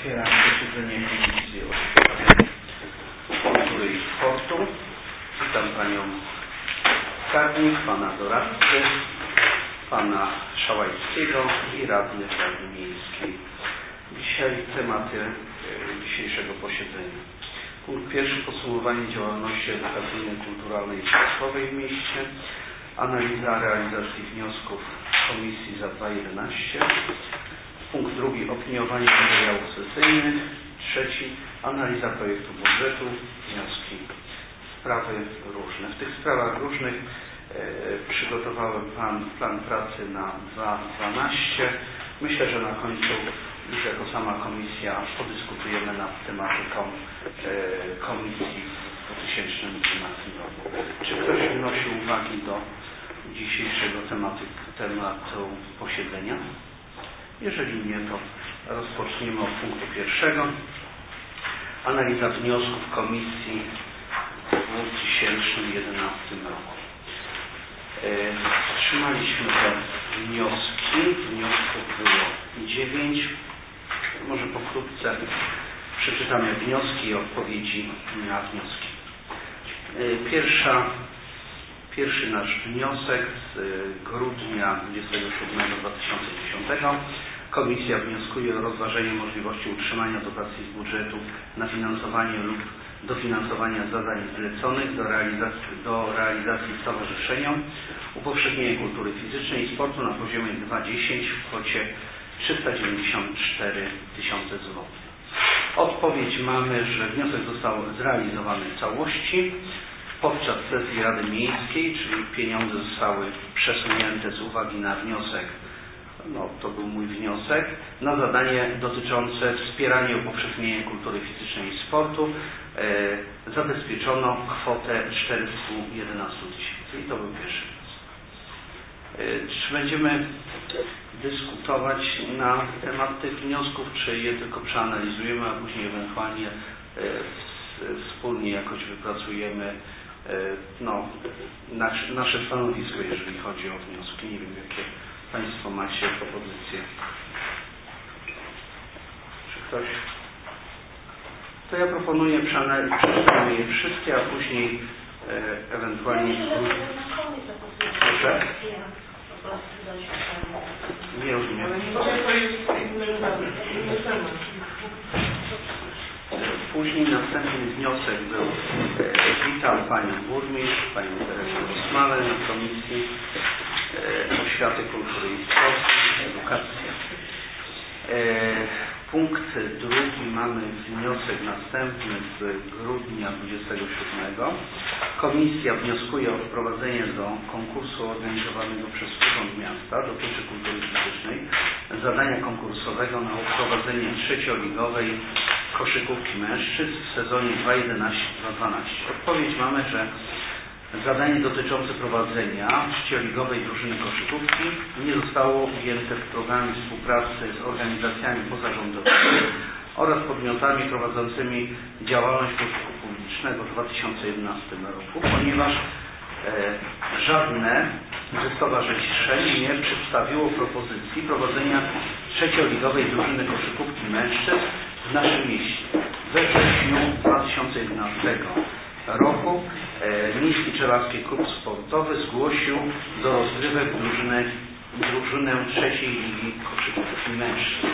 Otwieram posiedzenie Komisji Oświaty, Kultury i Sportu. Witam Panią Skarbnik, Pana Doradcę, Pana Szałajskiego i Radnych Rady Miejskiej. Dzisiaj tematy dzisiejszego posiedzenia. Punkt pierwszy: podsumowanie działalności edukacyjnej, kulturalnej i sportowej w mieście. Analiza realizacji wniosków Komisji za 2011. Punkt drugi: opiniowanie materiałów sesyjnych. Trzeci: analiza projektu budżetu, wnioski, sprawy różne. W tych sprawach różnych przygotowałem plan pracy na 2012. Myślę, że na końcu już jako sama komisja podyskutujemy nad tematyką komisji w 2012 roku. Czy ktoś wnosi uwagi do dzisiejszego tematu posiedzenia? Jeżeli nie, to rozpoczniemy od punktu pierwszego. Analiza wniosków komisji w 2011 roku. Otrzymaliśmy te wnioski. Wniosków było 9. Może pokrótce przeczytamy wnioski i odpowiedzi na wnioski. Pierwszy nasz wniosek z grudnia 27 2010. Komisja wnioskuje o rozważenie możliwości utrzymania dotacji z budżetu na finansowanie lub dofinansowania zadań zleconych do realizacji stowarzyszeniom upowszechnienie kultury fizycznej i sportu na poziomie 2,10 w kwocie 394 tysiące złotych. Odpowiedź mamy, że wniosek został zrealizowany w całości podczas sesji Rady Miejskiej, czyli pieniądze zostały przesunięte z uwagi na wniosek, to był mój wniosek, na zadanie dotyczące wspierania i upowszechnienia kultury fizycznej i sportu. Zabezpieczono kwotę 411 tysięcy i to był pierwszy wniosek. Czy będziemy dyskutować na temat tych wniosków, czy je tylko przeanalizujemy, a później ewentualnie wspólnie jakoś wypracujemy nasze stanowisko, jeżeli chodzi o wnioski. Nie wiem, jakie Państwo macie propozycje. Czy ktoś? To ja proponuję przeczytamy je wszystkie, a później ewentualnie... Proszę? Nie rozumiem. Później następny wniosek był: witam Panią Burmistrz, Panią Teresę Osmalę na Komisji Oświaty, Kultury i Sportu, Edukacja. Punkt drugi mamy wniosek następny z grudnia 27. Komisja wnioskuje o wprowadzenie do konkursu organizowanego przez Urząd Miasta, dotyczy kultury fizycznej, zadania konkursowego na wprowadzenie trzecioligowej koszykówki mężczyzn w sezonie 2011-2012. Odpowiedź mamy, że zadanie dotyczące prowadzenia trzecioligowej drużyny koszykówki nie zostało ujęte w programie współpracy z organizacjami pozarządowymi oraz podmiotami prowadzącymi działalność pożytku publicznego w 2011 roku, ponieważ żadne ze stowarzyszeń nie przedstawiło propozycji prowadzenia trzecioligowej drużyny koszykówki mężczyzn w naszym mieście. We wrześniu 2011 roku Miejski Czelarski Klub Sportowy zgłosił do rozgrywek drużynę trzeciej ligi koszykówki mężczyzn.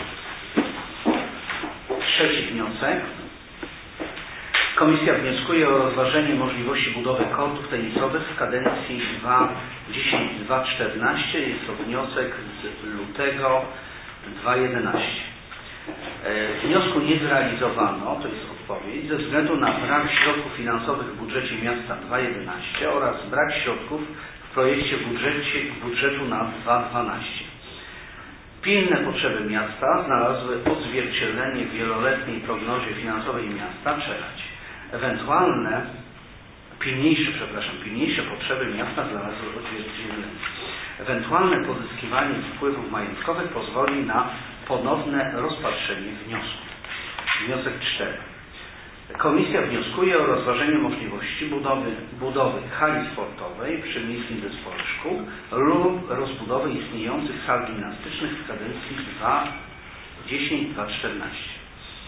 Trzeci wniosek. Komisja wnioskuje o rozważenie możliwości budowy kortów tenisowych w kadencji 2010-2014. Jest to wniosek z lutego 2011. Wniosku nie zrealizowano, to jest odpowiedź, ze względu na brak środków finansowych w budżecie miasta 2011 oraz brak środków w projekcie budżetu na 2012. Pilne potrzeby miasta znalazły odzwierciedlenie w wieloletniej prognozie finansowej miasta Czelać. Ewentualne pilniejsze potrzeby miasta znalazły odzwierciedlenie. Ewentualne pozyskiwanie wpływów majątkowych pozwoli na ponowne rozpatrzenie wniosku. Wniosek 4. Komisja wnioskuje o rozważenie możliwości budowy hali sportowej przy Miejskim Zespole Szkół lub rozbudowy istniejących sal gimnastycznych w kadencji 2010-2014.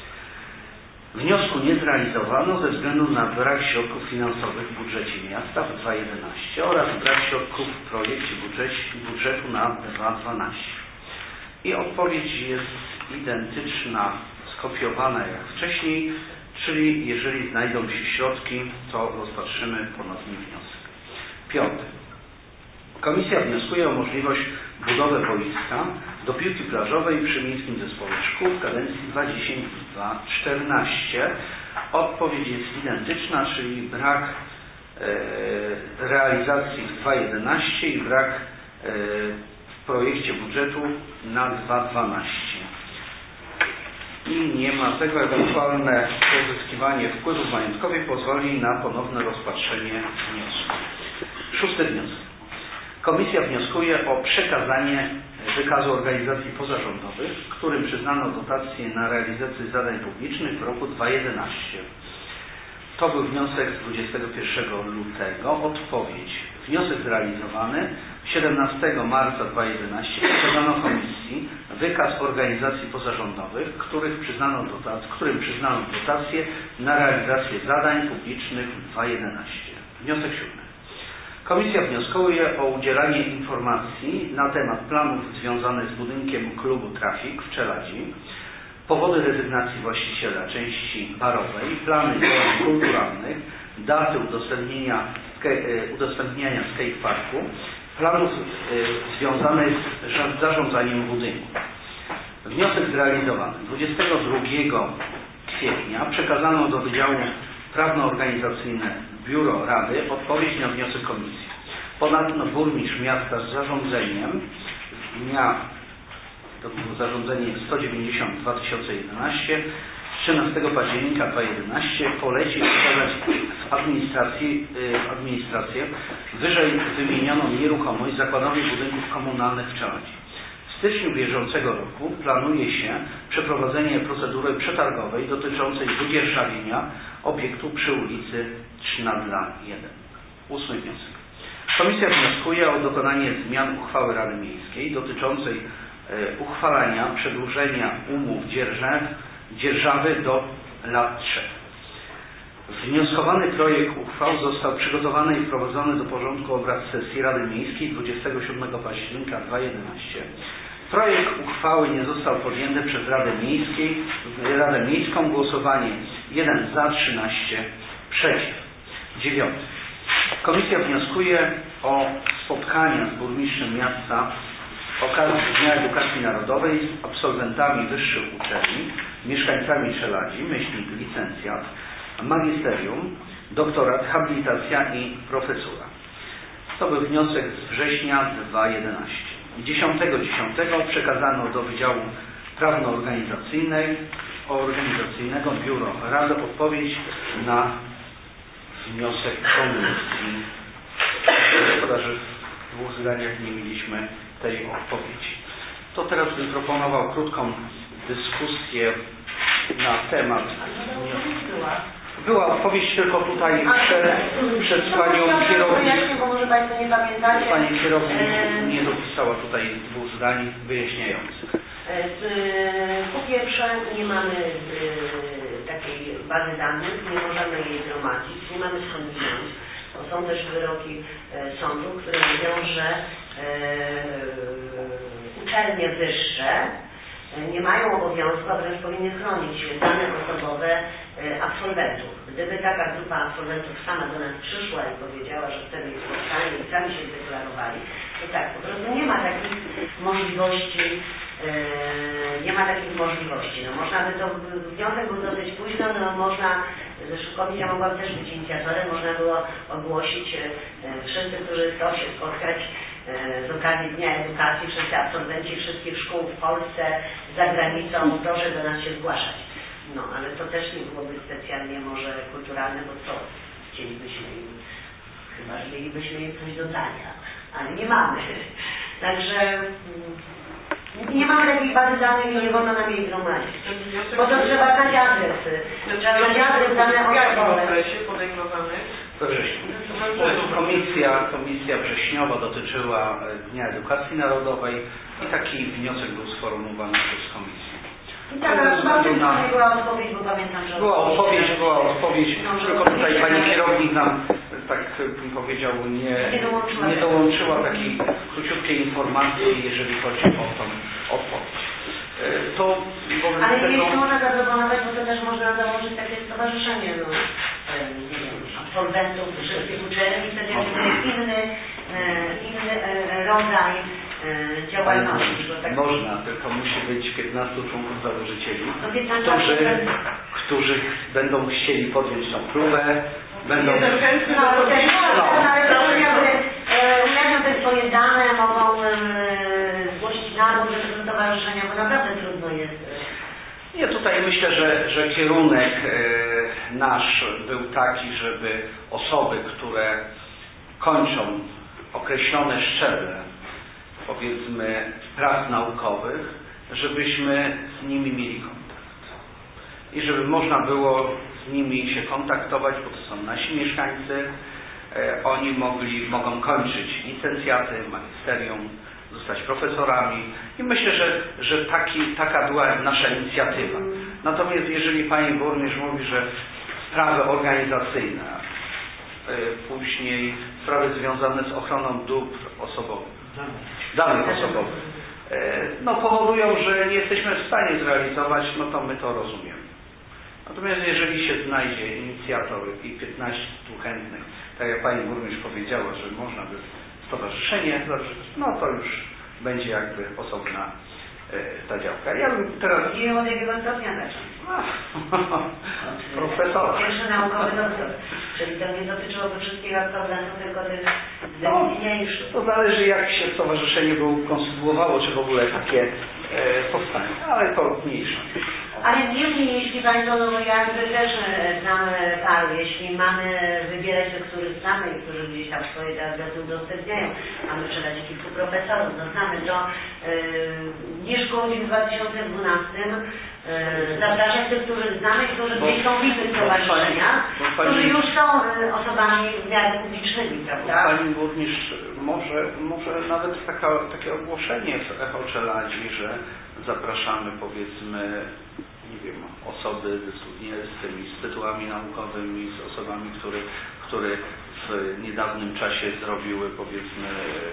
Wniosku nie zrealizowano ze względu na brak środków finansowych w budżecie miasta w 2011 oraz brak środków w projekcie budżetu na 2012. I odpowiedź jest identyczna, skopiowana jak wcześniej, czyli jeżeli znajdą się środki, to rozpatrzymy ponownie wniosek. 5. Komisja wnioskuje o możliwość budowy boiska do piłki plażowej przy Miejskim Zespole Szkół w kadencji 2010-2014. Odpowiedź jest identyczna, czyli brak realizacji w 2011 i brak w projekcie budżetu na 2012. I nie ma tego, ewentualne pozyskiwanie wpływów majątkowych pozwoli na ponowne rozpatrzenie wniosku. 6. wniosek. Komisja wnioskuje o przekazanie wykazu organizacji pozarządowych, którym przyznano dotacje na realizację zadań publicznych w roku 2011. To był wniosek z 21 lutego. Odpowiedź. Wniosek zrealizowany 17 marca 2011 przekazano Komisji wykaz organizacji pozarządowych, którym przyznano dotacje na realizację zadań publicznych w 2011. Wniosek 7. Komisja wnioskuje o udzielanie informacji na temat planów związanych z budynkiem klubu Trafik w Czeladzi, powody rezygnacji właściciela części barowej, plany działań kulturalnych, daty udostępniania skateparku, planów związanych z zarządzaniem budynku. Wniosek zrealizowany 22 kwietnia przekazano do Wydziału Prawno-Organizacyjne Biuro Rady odpowiedź na wniosek Komisji. Ponadto burmistrz miasta z zarządzeniem z dnia, to było zarządzenie 190/2011, 13 października 2011 polecił przekazać w administrację wyżej wymienioną nieruchomość Zakładowi Budynków Komunalnych w Czeladzi. W styczniu bieżącego roku planuje się przeprowadzenie procedury przetargowej dotyczącej wydzierżawienia obiektu przy ulicy Trzynadla 1. 8. wniosek. Komisja wnioskuje o dokonanie zmian uchwały Rady Miejskiej dotyczącej uchwalania przedłużenia umów dzierżawy do lat 3. Wnioskowany projekt uchwał został przygotowany i wprowadzony do porządku obrad sesji Rady Miejskiej 27 października 2011. Projekt uchwały nie został podjęty przez Radę Miejską. Głosowanie 1 za, 13 przeciw. 9. Komisja wnioskuje o spotkania z burmistrzem miasta z okazji Dnia Edukacji Narodowej z absolwentami wyższych uczelni, mieszkańcami Czeladzi, licencjat, magisterium, doktorat, habilitacja i profesura. To był wniosek z września 2011. 10.10 przekazano do Wydziału Prawno-Organizacyjnego Biuro Rady odpowiedź na wniosek Komisji. Szkoda, że w 2 zdaniach nie mieliśmy tej odpowiedzi. To teraz bym proponował krótką dyskusję na temat. Była odpowiedź tylko tutaj przed panią kierownik. Bo może Państwo nie pamiętacie. Pani kierownik nie dopisała tutaj 2 zdań wyjaśniających. Po pierwsze, nie mamy takiej bazy danych, nie możemy jej gromadzić, nie mamy skąd wziąć. Są też wyroki sądu, które mówią, że uczelnie wyższe nie mają obowiązku, a wręcz powinny chronić dane osobowe absolwentów. Gdyby taka grupa absolwentów sama do nas przyszła i powiedziała, że chce mieć spotkanie i sami się zdeklarowali, to tak, po prostu nie ma takich możliwości. No można by to, wniosek był dosyć późno, no można, zresztą komisja mogła też być inicjatorem, można było ogłosić wszyscy, którzy chcą się spotkać z okazji Dnia Edukacji, wszyscy absolwenci wszystkich szkół w Polsce, za granicą, proszę do nas się zgłaszać. No, ale to też nie byłoby specjalnie może kulturalne, bo co chcielibyśmy im, chyba że mielibyśmy im coś do dania, ale nie mamy. Także nie mamy takiej bazy danych i nie wolno nam jej gromadzić. Bo to trzeba dać adresy. Trzeba dać adres dane osobowe. Komisja wrześniowa dotyczyła Dnia Edukacji Narodowej i taki wniosek był sformułowany przez Komisję. Tak, chyba nie była odpowiedź, bo pamiętam, że... Była odpowiedź, tylko tutaj pani kierownik nam, tak bym powiedział, nie dołączyła takiej króciutkiej informacji, jeżeli chodzi o tą odpowiedź. Ale jeśli można zaproponować, bo to też można założyć takie stowarzyszenie absolwentów wszystkich uczelni i wtedy będzie inny rodzaj działalności. Tak... Można, tylko musi być 15 członków założycieli, no 15 którzy będą chcieli podjąć tą próbę, będą... Ujawnią te swoje dane, mogą zgłosić nabór do stowarzyszenia, bo naprawdę trudno jest. Nie, tutaj myślę, że kierunek nasz był taki, żeby osoby, które kończą określone szczeble, powiedzmy, prac naukowych, żebyśmy z nimi mieli kontakt. I żeby można było z nimi się kontaktować, bo to są nasi mieszkańcy, oni mogą kończyć licencjaty, magisterium, zostać profesorami i myślę, że taka była nasza inicjatywa. Natomiast jeżeli pani burmistrz mówi, że sprawy organizacyjne, później sprawy związane z ochroną dóbr osobowych, danych osobowych, powodują, że nie jesteśmy w stanie zrealizować, no to my to rozumiemy. Natomiast jeżeli się znajdzie inicjator i 15 chętnych, tak jak pani burmistrz powiedziała, że można by stowarzyszenie założyć, no to już będzie jakby osobna ta działka. Ja bym teraz... I od jakiego stopnia zacząć? Profesora. Pierwszy naukowy doktor. Czyli to nie dotyczyłoby wszystkich absolwentów, tylko tych najmniejszych. To zależy, jak się stowarzyszenie by konstytuowało, czy w ogóle takie powstanie, ale to mniejsza. Ale niemniej, jeśli Państwo, no ja też znam paru, jeśli mamy wybierać tych, których znamy i którzy gdzieś tam swoje adresy udostępniają, mamy przelać kilku profesorów, no znamy to, nie szkodził w 2012 zapraszać tych, których znamy i którzy gdzieś są w innych stowarzyszeniach, którzy już są osobami w miarę publicznymi, prawda? Pani burmistrz, może nawet takie ogłoszenie w Echo Czeladzi, że zapraszamy, powiedzmy, nie wiem, osoby z tytułami naukowymi, z osobami, które w niedawnym czasie zrobiły, powiedzmy,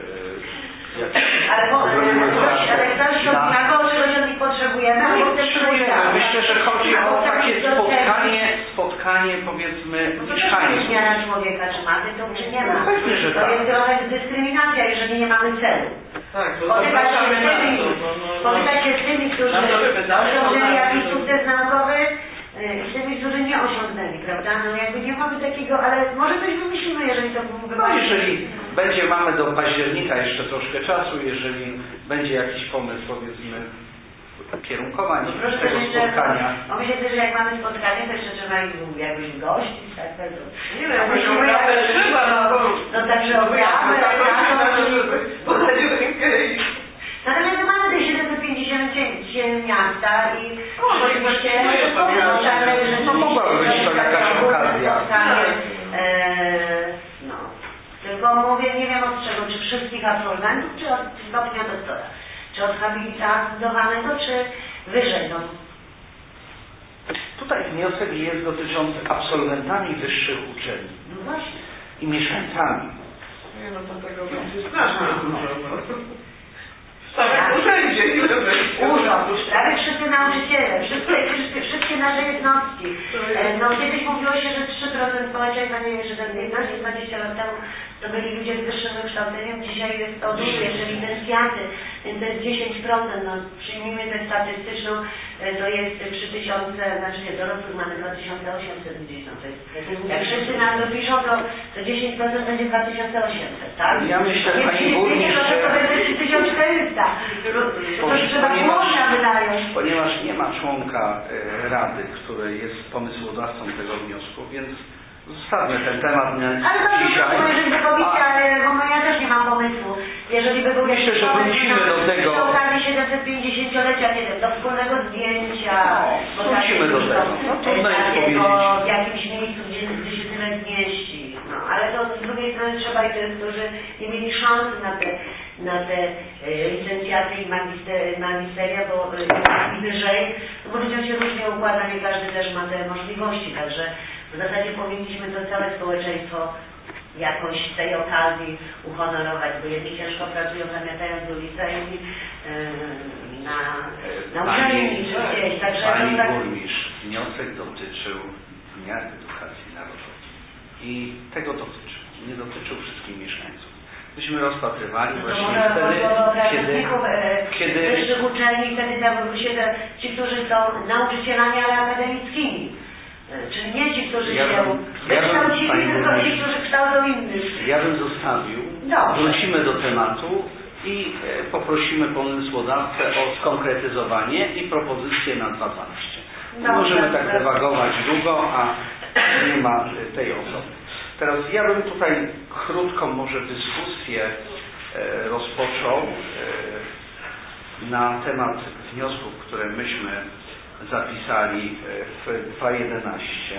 ale jakiego czegoś od nich potrzebujemy? Myślę, że chodzi o takie spotkanie, powiedzmy, mieszkańców. Zmiana człowieka, czy ma tytuł, czy nie ma. No pewnie, że to jest trochę dyskryminacja, jeżeli nie mamy celu. Tak, spotykać się z tymi, którzy osiągnęli jakiś sukces naukowy i z tymi, którzy nie osiągnęli, prawda? No jakby nie mamy takiego, ale może coś wymyślimy, jeżeli to byłby... No jeżeli mamy do października jeszcze troszkę czasu, jeżeli będzie jakiś pomysł, powiedzmy, kierunkowań tego spotkania. No myślę, że jak mamy spotkanie, to jeszcze trzeba ich jakbyś gościć, tak? Nie wiem, także obrazę, natomiast mamy te 750 miasta i oczywiście mogłaby być to jakaś okazja. Tylko mówię, nie wiem od czego, czy wszystkich absolwentów, czy od stopnia doktora, czy od habilitowanego, czy wyżej. No. Tutaj wniosek jest dotyczący absolwentami wyższych uczelni. No właśnie. I mieszkańcami. Nie, no to tego będzie strasznie dużo. W samym urzędzie ile będzie? Urząd, prawie wszyscy nauczyciele, wszystkie nasze jednostki. No kiedyś mówiło się, że 3% społeczeństwa, nie wiem, że 15-20 lat temu to byli ludzie z wyższym wykształceniem, dzisiaj jest to dużo, jeszcze licencjaty, więc to jest 10%, no przyjmijmy tę statystyczną, to jest 3000, znaczy nie, dorosłych mamy 2800 gdzieś, no to jest, jak wszyscy nam dopiszą, to 10% będzie 2800, tak? Ja myślę, pani burmistrz, to będzie 3400, to trzeba członka wynająć. Ponieważ nie ma członka Rady, który jest pomysłodawcą tego wniosku, więc zostawmy ten temat dzisiaj. Jeżeli by komisja, bo ja też nie mam pomysłu. Jeżeli by był myślę, że wrócimy do tego. Przy okazji 750-lecia, nie wiem, do wspólnego zdjęcia. Wrócimy do tego. No trudno jest powiedzieć. W jakimś miejscu, gdzie się tyle zmieści. No, ale to z drugiej strony trzeba i tych, którzy nie mieli szansy na te licencjaty i magisteria, bo i wyżej, układa, nie każdy też ma te możliwości, także w zasadzie powinniśmy to całe społeczeństwo jakoś z tej okazji uhonorować, bo jedni ciężko pracują zamiatając ulicę, inni na uczelni czy gdzieś. Także Pani burmistrz, wniosek dotyczył Dnia Edukacji Narodowej i tego dotyczył, nie dotyczył wszystkich mieszkańców. Myśmy rozpatrywali właśnie kiedy wyższych uczelni, wtedy ci, którzy są nauczycielami, ale akademickimi. Czyli nie ci, którzy się wykształcili, tylko ci, którzy kształcą innych. Ja bym zostawił, wrócimy do tematu i poprosimy pomysłodawcę o skonkretyzowanie i propozycję na 2012. Możemy tak dywagować długo, a nie ma tej osoby. Teraz ja bym tutaj krótką może dyskusję rozpoczął na temat wniosków, które myśmy zapisali w 2.11.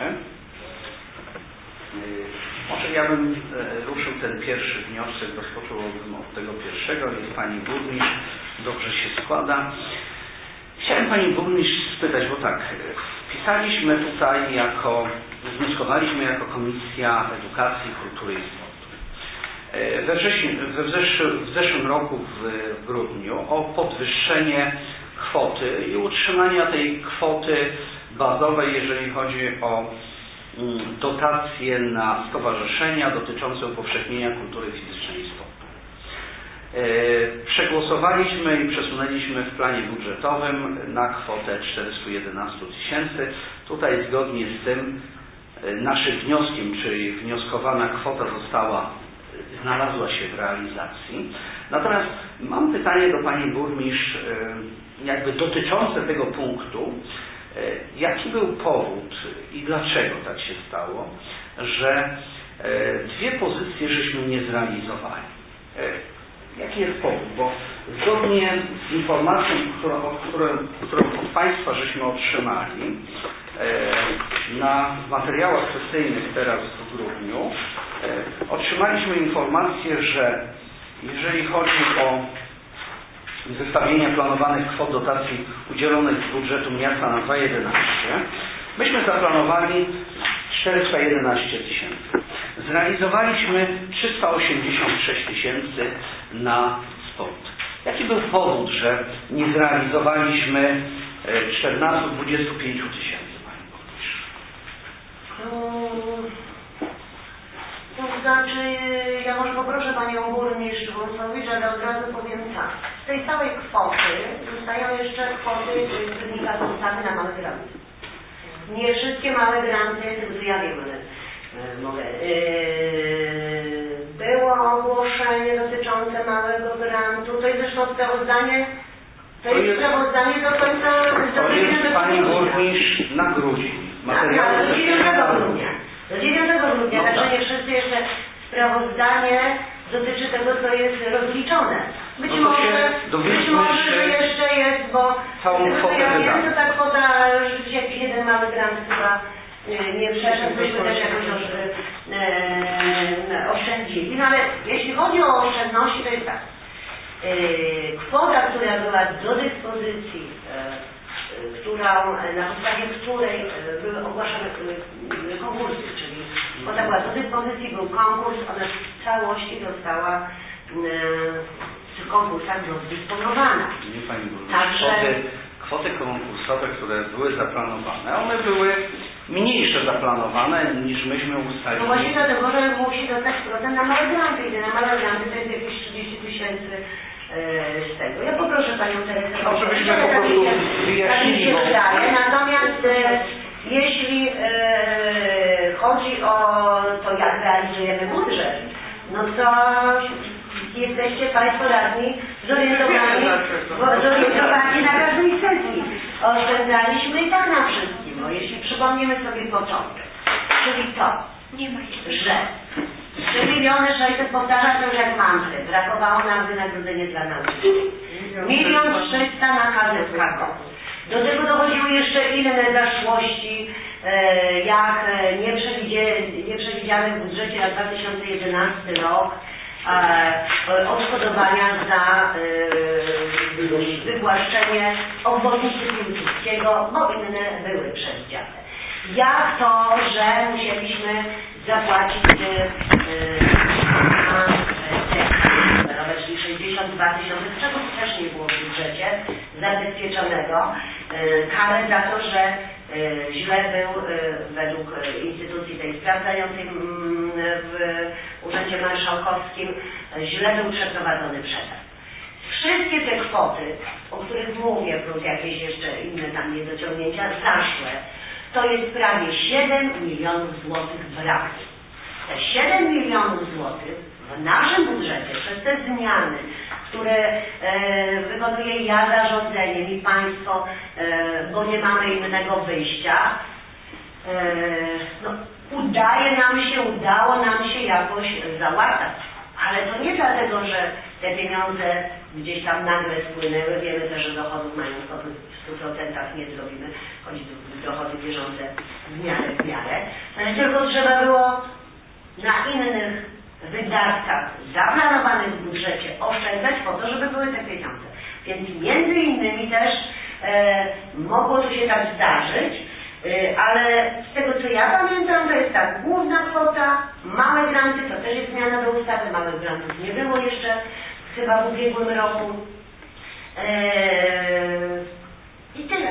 Może ja bym ruszył ten pierwszy wniosek, rozpocząłbym od tego pierwszego. Jest Pani burmistrz, dobrze się składa. Chciałem Pani burmistrz spytać, bo tak, wpisaliśmy tutaj wnioskowaliśmy jako Komisja Edukacji, Kultury i Sportu. W zeszłym roku w grudniu o podwyższenie kwoty i utrzymania tej kwoty bazowej, jeżeli chodzi o dotacje na stowarzyszenia dotyczące upowszechnienia kultury fizycznej i sportu. Przegłosowaliśmy i przesunęliśmy w planie budżetowym na kwotę 411 000. Tutaj zgodnie z tym naszym wnioskiem, czyli wnioskowana kwota znalazła się w realizacji. Natomiast mam pytanie do Pani burmistrz, jakby dotyczące tego punktu. Jaki był powód i dlaczego tak się stało, że dwie pozycje żeśmy nie zrealizowali? Jaki jest powód? Bo zgodnie z informacją, którą od Państwa żeśmy otrzymali na materiałach sesyjnych teraz w grudniu, otrzymaliśmy informację, że jeżeli chodzi o zestawienia planowanych kwot dotacji udzielonych z budżetu miasta na 2011, myśmy zaplanowali 411 000. Zrealizowaliśmy 386 000 na sport. Jaki był powód, że nie zrealizowaliśmy 14-25 000, Pani burmistrz? To znaczy, ja może poproszę Panią burmistrz Wąsowicz, ale od razu powiem tak. Z tej całej kwoty zostają jeszcze kwoty z wynika z ustawy na małe granty. Nie wszystkie małe granty, tylko ja wiem, ale mogę. Było ogłoszenie dotyczące małego grantu. To jest zresztą sprawozdanie. To jest sprawozdanie do końca. To jest Pani burmistrz na grudzień. Materiały do 9 grudnia. Do 9 grudnia, także nie wszyscy jeszcze sprawozdanie dotyczy tego, co jest rozliczone. Być może że jeszcze jest, bo ja wiem, że ta kwota, że jakiś jeden mały grant chyba nie przeszedł, byśmy też jakoś oszczędzili. No ale jeśli chodzi o oszczędności, to jest tak. Kwota, która była do dyspozycji, na podstawie której były ogłaszane konkursy, czyli kwota była do dyspozycji, był konkurs, ona w całości została w tych konkursach rozdysponowana. Nie Pani burmistrz, kwoty konkursowe, które były zaplanowane, one były mniejsze zaplanowane niż myśmy ustalili. No właśnie dlatego, że musi dostać procent na małe granty i na małe granty to jest jakieś 30 000 z tego. Ja poproszę Panią Teresę. No, żebyśmy po prostu wyjaśnili. Natomiast jeśli chodzi o to, jak realizujemy budżet, no to jesteście Państwo radni zorientowani na każdej sesji. Oszczędzaliśmy i tak na wszystkim. No, jeśli przypomnimy sobie początek, czyli to, że 3 600 000, powtarzam to już jak mantrę, brakowało nam wynagrodzenie dla nauczycieli. 1 300 000 na KZKK. Do tego dochodziły jeszcze inne zaszłości, jak nieprzewidziane w budżecie na 2011 rok, odszkodowania za wywłaszczenie obwodnicy Piłsudskiego, bo inne były przewidziane. Jak to, że musieliśmy zapłacić czyli 62 000, z czego też nie było w budżecie zabezpieczonego, karę za to, że źle był według instytucji tej sprawdzającej w Urzędzie Marszałkowskim, źle był przeprowadzony przetarg. Wszystkie te kwoty, o których mówię, plus jakieś jeszcze inne tam niedociągnięcia, zaszłe, to jest prawie 7 milionów złotych braku. Te 7 milionów złotych w naszym budżecie przez te zmiany, które wykonuję ja zarządzeniem i państwo, bo nie mamy innego wyjścia, no, udało nam się jakoś załatać. Ale to nie dlatego, że te pieniądze gdzieś tam nagle spłynęły. Wiemy też, że dochodów majątkowych w 100% nie zrobimy, choć dochody bieżące w miarę. Tylko trzeba było na innych wydatkach zaplanowanych w budżecie oszczędzać po to, żeby były te pieniądze. Więc między innymi też mogło tu się tak zdarzyć, ale z tego co ja pamiętam, to jest tak, główna kwota, małe granty, to też jest zmiana do ustawy, małych grantów nie było jeszcze chyba w ubiegłym roku. I tyle.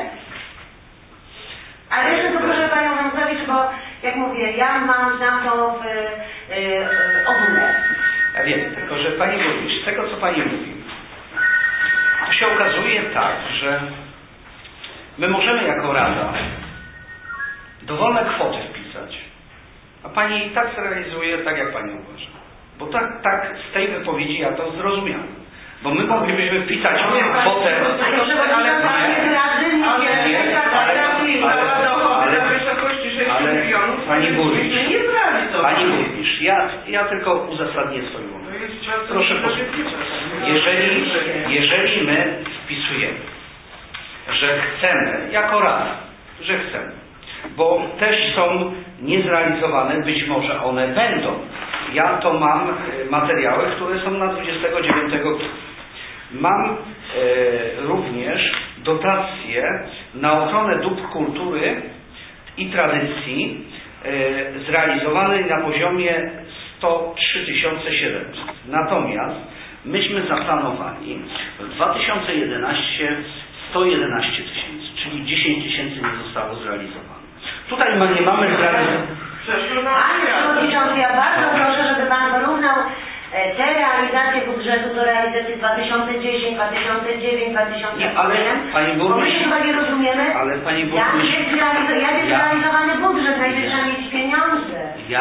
Ale jeszcze to proszę Panią Wąsowicz, bo jak mówię, ja znam to w ogóle. Ja wiem, tylko że Pani Burmistrz, z tego co Pani mówi, to się okazuje tak, że my możemy jako Rada dowolne kwoty wpisać, a Pani i tak zrealizuje tak, jak Pani uważa. Bo tak z tej wypowiedzi ja to zrozumiałem. Bo my moglibyśmy wpisać kwotę... Pani Burmistrz, ja tylko uzasadnię swoją uwagę. Proszę posłuchać. Jeżeli my wpisujemy, że chcemy, jako Rada, że chcemy, bo też są niezrealizowane, być może one będą. Ja to mam materiały, które są na 29 kwietnia. Mam również dotacje na ochronę dóbr kultury i tradycji zrealizowanej na poziomie 103 700. Natomiast myśmy zaplanowali w 2011 111 000, czyli 10 000 nie zostało zrealizowane. Tutaj nie mamy zrealizowanych. Panie Przewodniczący, ja bardzo proszę, żeby Pan porównał te realizacje budżetu do realizacji 2010, 2009, 2008. Nie, ale Pani Burmistrz, bo my chyba nie rozumiemy, ale Pani Burmistrz, jak jest realizowany budżet, najpierw trzeba mieć pieniądze.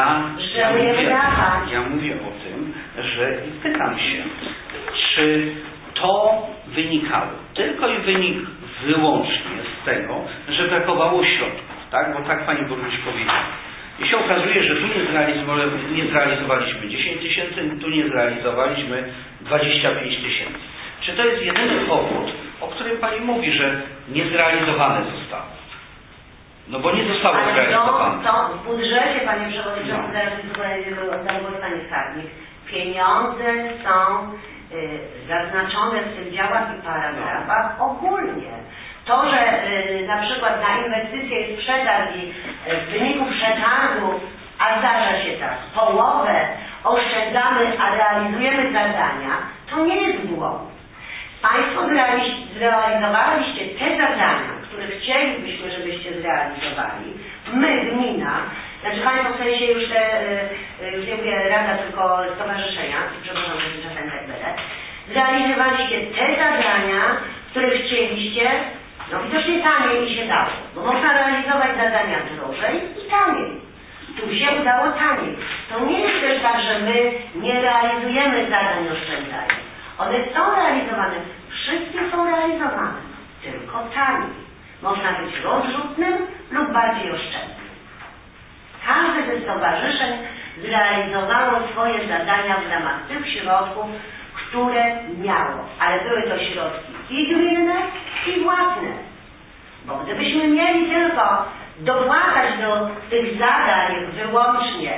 Ja mówię o tym, że pytam się, czy to wynikało tylko i wyłącznie z tego, że brakowało środków, tak? Bo tak Pani Burmistrz powiedziała. I się okazuje, że tu nie zrealizowaliśmy 10 000, tu nie zrealizowaliśmy 25 000. Czy to jest jedyny powód, o którym Pani mówi, że niezrealizowane zostało? No bo nie zostało zrealizowane. To w budżecie, Panie Przewodniczący, zaraz oddam głos Pani Skarbnik, pieniądze są zaznaczone w tych działach i paragrafach ogólnie. To, że na przykład na inwestycje jest przetarg i w wyniku przetargu, a zdarza się tak, połowę oszczędzamy, a realizujemy zadania, to nie jest błąd. Państwo zrealizowaliście te zadania, które chcielibyśmy, żebyście zrealizowali. My, gmina, znaczy Państwo w sensie już już nie mówię Rada, tylko stowarzyszenia, przepraszam, że czasem tak będę, zrealizowaliście te zadania, które chcieliście. No widocznie taniej mi się dało, bo można realizować zadania drożej i taniej. Tu się udało taniej. To nie jest też tak, że my nie realizujemy zadań oszczędzania. One są realizowane, wszystkie są realizowane, tylko taniej. Można być rozrzutnym lub bardziej oszczędnym. Każde ze stowarzyszeń zrealizowało swoje zadania w ramach tych środków, które miało, ale były to środki i gminne, i własne. Bo gdybyśmy mieli tylko dopłacać do tych zadań wyłącznie,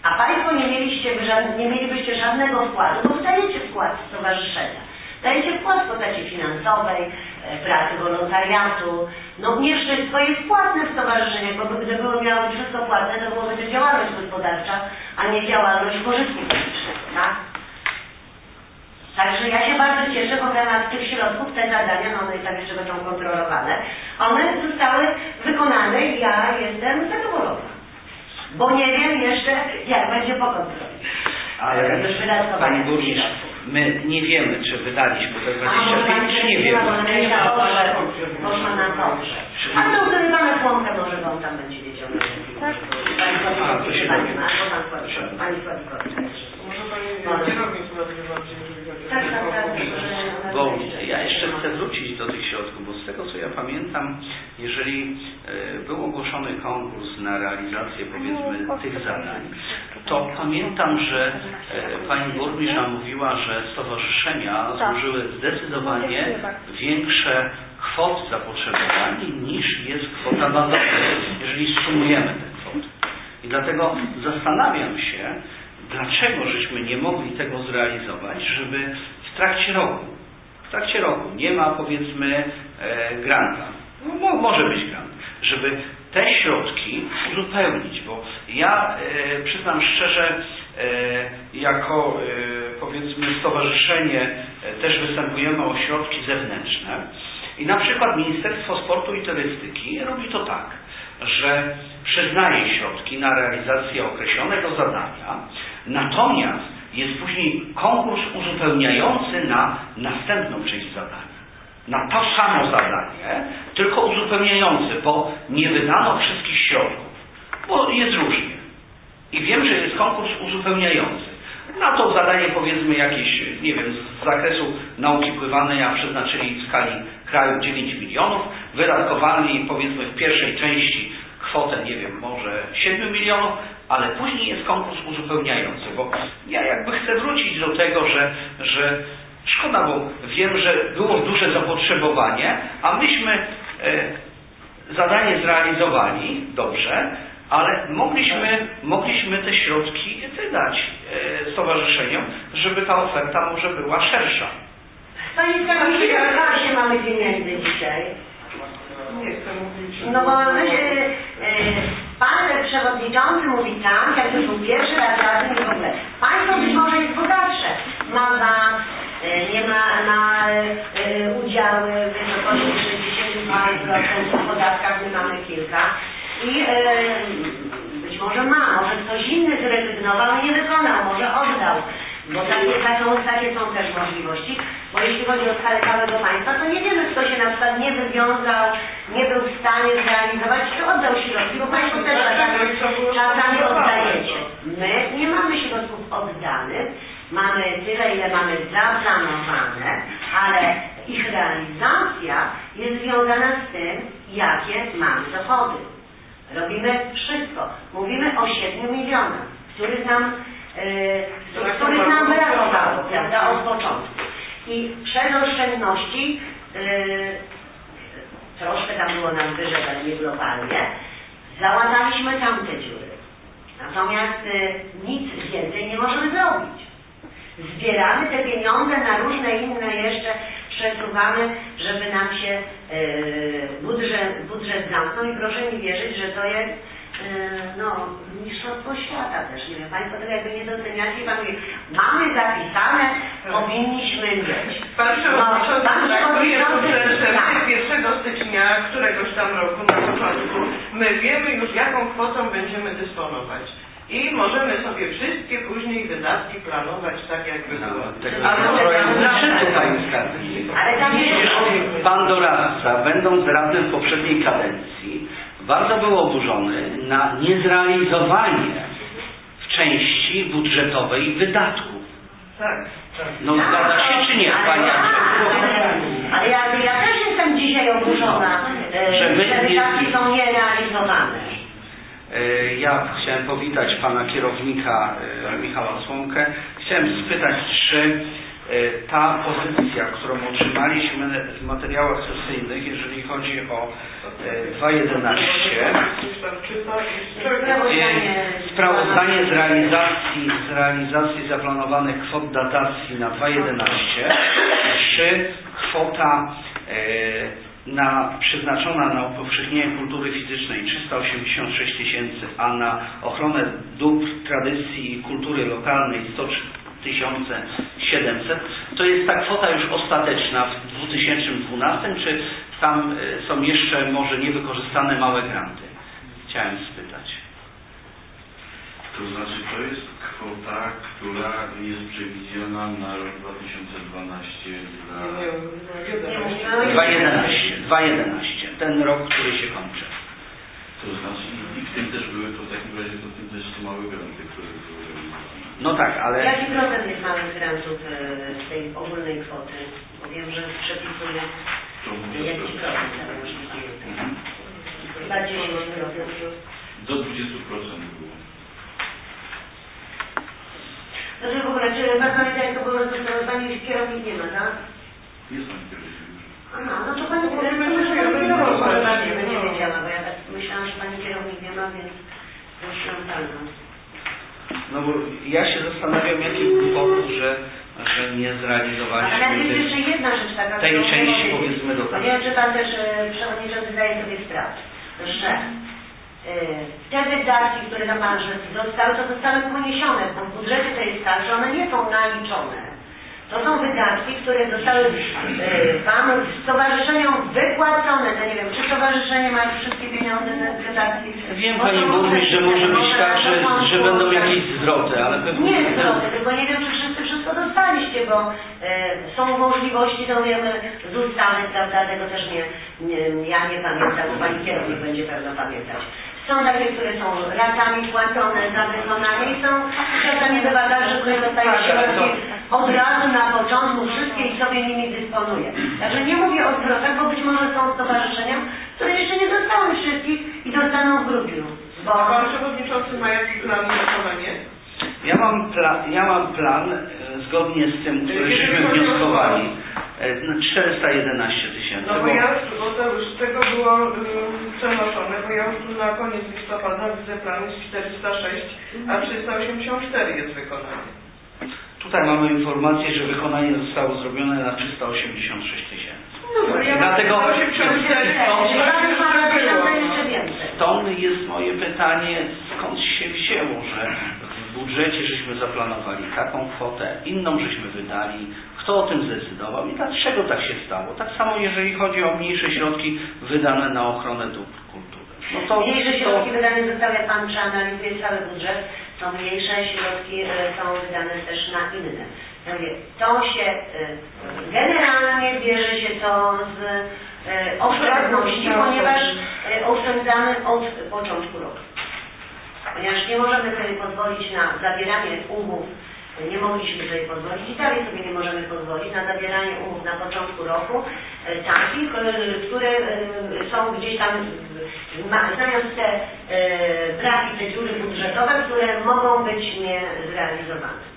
A Państwo nie mielibyście żadnego wkładu, bo wdajecie wkład w stowarzyszenia. Dajecie wkład w postaci finansowej, pracy wolontariatu. No nie wszystko jest płatne w stowarzyszeniach, bo gdyby miało być wszystko płatne, to byłoby to działalność gospodarcza, a nie działalność pożytku publicznego, tak? Także ja się bardzo cieszę, bo w ramach tych środków te zadania, no one i tak jeszcze będą kontrolowane, one zostały wykonane i ja jestem zadowolona. Bo nie wiem jeszcze, jak będzie po kontroli. Ale Pani Burmistrz, my nie wiemy, czy wydaliśmy te 25, czy nie wiemy. Można nam poprzeć. Ale to wtedy Pana Słomkę może, bo on tam będzie wiedział. Tak. To się Pani Sławikowska. Może Pani kierownik bardziej, jeżeli chodzi o Tak. Bo ja jeszcze chcę wrócić do tych środków, bo z tego co ja pamiętam, jeżeli był ogłoszony konkurs na realizację powiedzmy tych zadań, to pamiętam, że Pani Burmistrz mówiła, że stowarzyszenia zużyły zdecydowanie większe kwot zapotrzebowań niż jest kwota bazowa, jeżeli sumujemy te kwoty. I dlatego zastanawiam się, dlaczego żeśmy nie mogli tego zrealizować, żeby w trakcie roku nie ma powiedzmy granta, no, może być grant, żeby te środki uzupełnić, bo ja przyznam szczerze, jako powiedzmy stowarzyszenie też występujemy o środki zewnętrzne i na przykład Ministerstwo Sportu i Turystyki robi to tak, że przyznaje środki na realizację określonego zadania, natomiast jest później konkurs uzupełniający na następną część zadania. Na to samo zadanie, tylko uzupełniający, bo nie wydano wszystkich środków, bo jest różnie. I wiem, że jest konkurs uzupełniający. Na to zadanie powiedzmy jakieś, nie wiem, z zakresu nauki pływanej, a przeznaczyli w skali kraju 9 milionów, wydatkowali powiedzmy w pierwszej części kwotę, nie wiem, może 7 milionów, ale później jest konkurs uzupełniający, bo ja jakby chcę wrócić do tego, że szkoda, bo wiem, że było duże zapotrzebowanie, a myśmy zadanie zrealizowali dobrze, ale mogliśmy te środki wydać stowarzyszeniom, żeby ta oferta może była szersza. Pani Skarbnik, ile mamy pieniędzy dzisiaj? Nie chcę mówić. No bo pan przewodniczący mówi tak, jak to był pierwszy raz razem i w ogóle. Państwo być może jest bogatsze. Ma VAT, nie ma udziały w wysokości 60% w podatkach, my mamy kilka. I być może może ktoś inny zrezygnował i nie wykonał, może oddał. Bo takie są też możliwości, bo jeśli chodzi o skalę całego państwa, to nie wiemy, kto się na przykład nie wywiązał, nie był w stanie zrealizować, czy oddał środki, bo państwo też czasami oddajecie. My nie mamy środków oddanych, mamy tyle, ile mamy zaplanowane, ale ich realizacja jest związana z tym, jakie mamy dochody. Robimy wszystko. Mówimy o 7 milionach, których nam brakowało, prawda, od początku. I przez oszczędności troszkę tam było nam wyżej, ale nie globalnie, załataliśmy tamte dziury. Natomiast nic więcej nie możemy zrobić. Zbieramy te pieniądze na różne inne jeszcze, przesuwamy, żeby nam się budżet zamknął i proszę mi wierzyć, że to jest mistrzostwo świata też, nie wiem, Państwo tego jakby nie doceniacie i Pan mówi, mamy zapisane, powinniśmy mieć. Pan przewodniczący traktuje budżet 1 stycznia któregoś tam roku na początku. My wiemy już, jaką kwotą będziemy dysponować. I możemy sobie wszystkie później wydatki planować tak, jakby było. Ale tam Pan doradca, będąc radnym w poprzedniej kadencji, bardzo był oburzony na niezrealizowanie w części budżetowej wydatków. Tak. No zgadza się czy nie, Pani? Ale ja też jestem dzisiaj oburzona, że wydatki są nierealizowane. Ja chciałem powitać Pana kierownika Michała Słomkę. Chciałem spytać, czy ta pozycja, którą otrzymaliśmy w materiałach sesyjnych, jeżeli chodzi o 2.11, sprawozdanie sprawozdanie z realizacji zaplanowanych kwot datacji na 2011, 3 kwota przeznaczona na upowszechnienie kultury fizycznej 386 000, a na ochronę dóbr, tradycji i kultury lokalnej 103 700. To jest ta kwota już ostateczna w 2012, czy tam są jeszcze może niewykorzystane małe granty? Chciałem spytać. To znaczy, to jest kwota, która jest przewidziana na rok 2012 dla... 2011, ten rok, który się kończy. To znaczy, i w tym też były, to w takim razie to w tym też są małe granty, które były realizowane. No tak, ale... Jaki procent jest małych grantów z tej ogólnej kwoty? Bo wiem, że przepisuje jakiś procent, ale już nie pamiętam. Chyba 10%. Do 20% było. Znaczy w ogóle, czy pan pamięta, jak to było rozwiązanie, jeśli kierownik nie ma, tak? Jest pan kierownik już. Aha, no to pani kierownik nie wiedziała, bo ja tak myślałam, że pani kierownik nie ma, więc prosiłam panią. No bo ja się zastanawiam, jaki był powód, że nie zrealizowaliśmy ale jest jeszcze jedna rzecz taka, tej części, powiedzmy, dotacji. Nie wiem, czy pan też przewodniczący zdaje sobie sprawę, że te wydatki, które na marży zostały, to zostały poniesione, bo w budżecie to jest tak, że one nie są naliczone. To są wydatki, które zostały Panu stowarzyszeniom wypłacone. To nie wiem, czy stowarzyszenie ma wszystkie pieniądze z dotacji? Wiem, Pani Burmistrz, że może być tak, że będą jakieś zwroty, ale pewnie... Nie zwroty, tylko nie wiem, czy wszyscy wszystko dostaliście, bo są możliwości, to wiemy, z ustawy, prawda, tego też ja nie pamiętam, bo Pani kierownik będzie pewno pamiętać. Są takie, które są ratami płacone za wykonanie i są czasami bywa tak, że ktoś dostaje środki od razu na początku wszystkie i sobie nimi dysponuje. Także nie mówię o zwrotach, bo być może są stowarzyszenia, które jeszcze nie dostały wszystkich i dostaną w grudniu. Bo pan przewodniczący ma jakiś plan na wykonanie? Ja mam plan zgodnie z tym, który żeśmy wnioskowali. 411 000. No bo ja już, bo to już z tego było przenoszone, bo ja już tu na koniec listopada widzę plan jest 406, a 384 jest wykonanie. Tutaj mamy informację, że wykonanie zostało zrobione na 386 000. No ja dlatego stąd jest moje pytanie, skąd się wzięło, że w budżecie żeśmy zaplanowali taką kwotę, inną żeśmy wydali, kto o tym zdecydował i dlaczego tak się stało. Tak samo jeżeli chodzi o mniejsze środki wydane na ochronę dóbr kultury. Mniejsze środki wydane zostały, jak Pan przeanalizuje cały budżet, są mniejsze środki, są wydane też na inne. Ja mówię, to się generalnie bierze się to z oszczędności, ponieważ oszczędzamy od początku roku. Ponieważ nie możemy sobie pozwolić na zawieranie umów, nie mogliśmy sobie pozwolić i dalej sobie nie możemy pozwolić na zawieranie umów na początku roku takich, które są gdzieś tam, zamiast te braki, te dziury budżetowe, które mogą być niezrealizowane.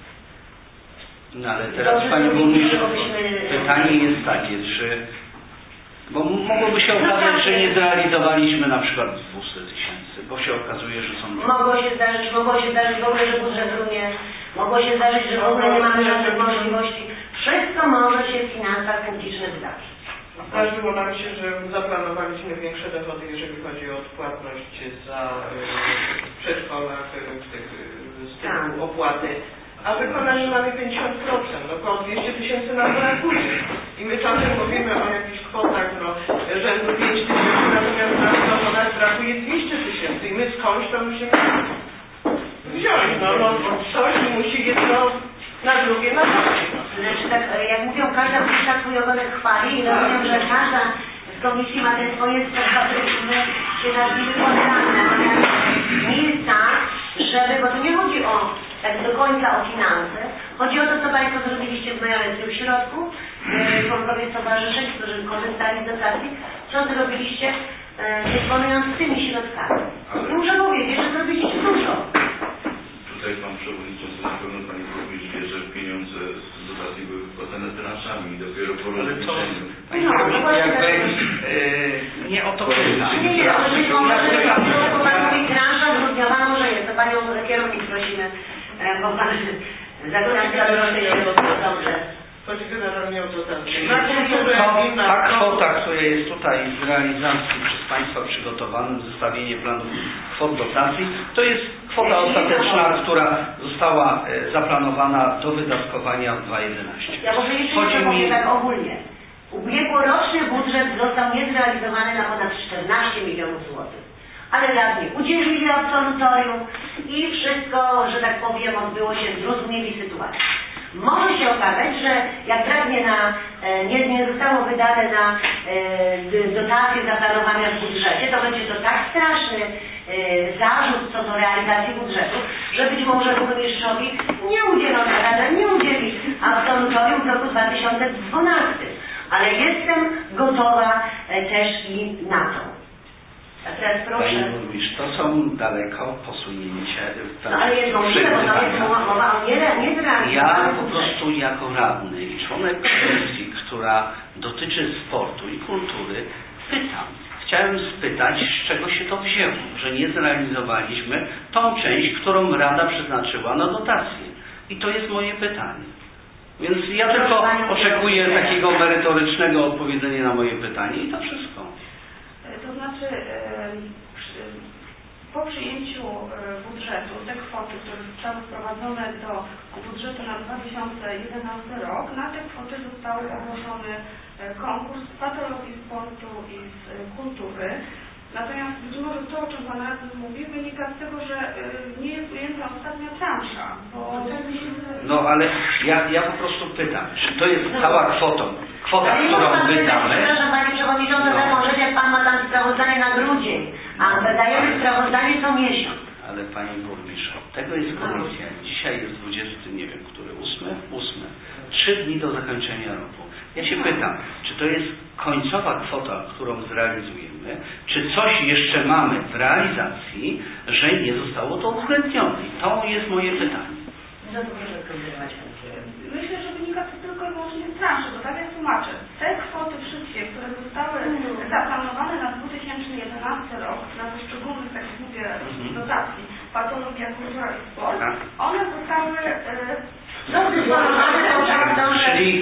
No ale teraz Pani Burmistrz, pytanie jest takie, czy... Bo mogłoby się okazać, że nie zrealizowaliśmy na przykład 200 000, bo się okazuje, że są... Mogło się zdarzyć w ogóle, że budżet runie, mogło się zdarzyć, że w ogóle nie mamy żadnych możliwości. Wszystko może się w finansach publicznych zdarzyć. Zdarzyło nam się, że zaplanowaliśmy większe dochody, jeżeli chodzi o odpłatność za przedszkolach, z tytułu opłaty. A wykonanie mamy 50%, około 200 000 nam brakuje. I my czasem mówimy o jakichś kwotach rzędu 5 000, natomiast na dochodach brakuje 200 000 i my skądś to musimy wziąć. No coś musi jedno na drugie narobić. Znaczy tak, jak mówią, każda komisja swój ogonek chwali i rozumiem, że każda z komisji ma te swoje sposoby, my się nad nimi poddamy. Natomiast nie jest tak, żeby, bo tu nie chodzi o tak do końca o finanse. Chodzi o to, co Państwo zrobiliście w Majoreckim Środku, członkowie stowarzyszeń, którzy korzystali z dotacji, co zrobiliście dysponując tymi środkami. I muszę powiedzieć, że zrobiliście dużo. Tutaj Pan Przewodniczący, na pewno Pani Burmistrz wie, że pieniądze z dotacji były wypłacane transzami i dopiero po rozliczeniu. Nie o to pytam. Nie, ale być może, że Pan mówi transza grudniowa, może jest, to Panią kierownik bo pan dobrze. Chodzi generalnie o dotacje. Ta kwota, która jest tutaj w realizacji przez Państwa przygotowanym zestawienie planów kwot dotacji, to jest kwota ostateczna, która została zaplanowana do wydatkowania w 2011. Ja może jeszcze powiem tak ogólnie. Ubiegłoroczny budżet został niezrealizowany na ponad 14 milionów złotych. Ale radni udzielili absolutorium i wszystko, że tak powiem, odbyło się w zrozumieli sytuacji. Może się okazać, że jak radnie nie zostało wydane na dotacje zaplanowane w budżecie, to będzie to tak straszny zarzut co do realizacji budżetu, że być może burmistrzowi rada nie udzieli absolutorium w roku 2012. Ale jestem gotowa też i na to. A teraz proszę. Panie burmistrz, to są daleko posunięcia. Ale jest możliwe, bo to jest mowa o niezrealizowanym. Ja po prostu jako radny i członek komisji, która dotyczy sportu i kultury, pytam. Chciałem spytać, z czego się to wzięło, że nie zrealizowaliśmy tą część, którą Rada przeznaczyła na dotację. I to jest moje pytanie. Więc ja tylko oczekuję takiego merytorycznego odpowiedzenia na moje pytanie i to wszystko. To znaczy po przyjęciu budżetu te kwoty, które zostały wprowadzone do budżetu na 2011 rok, na te kwoty został ogłoszony konkurs z patologii sportu i z kultury. Natomiast być może to, o czym Pan Radny mówi, wynika z tego, że nie jest ujęta ostatnia transza, bo tak mi się wydaje. No ale ja po prostu pytam, czy to jest cała kwota, którą wydamy? Przepraszam Pani Przewodnicząca, taką rzecz, jak Pan ma tam sprawozdanie na grudzień, a wydajemy sprawozdanie co miesiąc. Ale Pani Burmistrz, tego jest komisja. Dzisiaj jest 20, nie wiem, który, 8. 3 dni do zakończenia roku. Ja się pytam, czy to jest końcowa kwota, którą zrealizujemy, czy coś jeszcze mamy w realizacji, że nie zostało to uwzględnione. I to jest moje pytanie. No to proszę skontynuować. Myślę, że wynika to tylko i wyłącznie z transzy, bo tak jak tłumaczę, te kwoty wszystkie, które zostały zaplanowane na 2011 rok, na poszczególnych, tak jak mówię, dotacji, patologia, kultura i sport, one zostały Czyli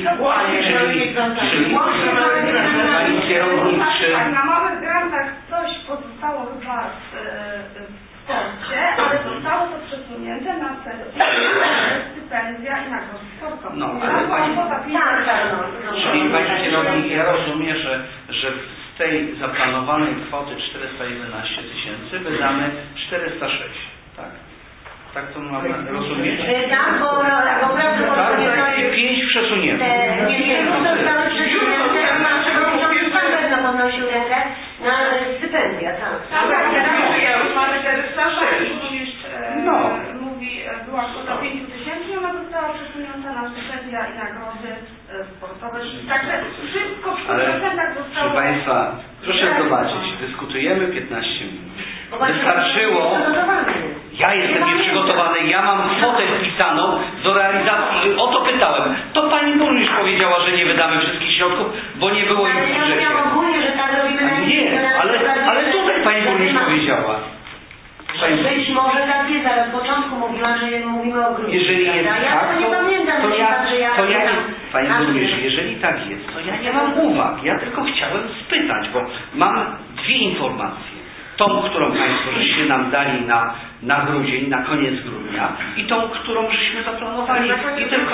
Pani kierownik, tak, na małych grantach coś pozostało chyba w sporcie, ale zostało to przesunięte na stypendia i nagrody sportowe. No, ale czyli Pani kierownik, ja rozumiem, że z tej zaplanowanej kwoty 411 000 wydamy 406, tak? Tak to mamy rozumieć? Tak, bo prawdopodobnie tak, i 5 przesunięte. Nie, zostały przesunięte, a przewodniczący Sanders podnosił rękę na stypendia, tak. Tak, mamy 406, mówi, była kwota 5 000 i ona została przesunięta na stypendia i nagrody sportowe. Także wszystko w 100% zostało... Proszę Państwa, proszę zobaczyć, dyskutujemy 15 minut. Wystarczyło... Ja jestem nieprzygotowany, ja mam kwotę wpisaną do realizacji. O to pytałem. To Pani Burmistrz powiedziała, że nie wydamy wszystkich środków, bo nie było ich w budżecie. Ja mówiłam ogólnie, że tak robimy... Nie, ale tutaj Pani Burmistrz powiedziała. Być może tak jest, ale od początku mówiłam, że mówimy o grudniu. Jeżeli jest tak, to nie pamiętam, Pani Burmistrz, jeżeli tak jest, to ja nie mam uwag. Ja tylko chciałem spytać, bo mam dwie informacje. Tą, którą Państwo żeście nam dali na grudzień, na koniec grudnia i tą, którą żeśmy zaplanowali. I tylko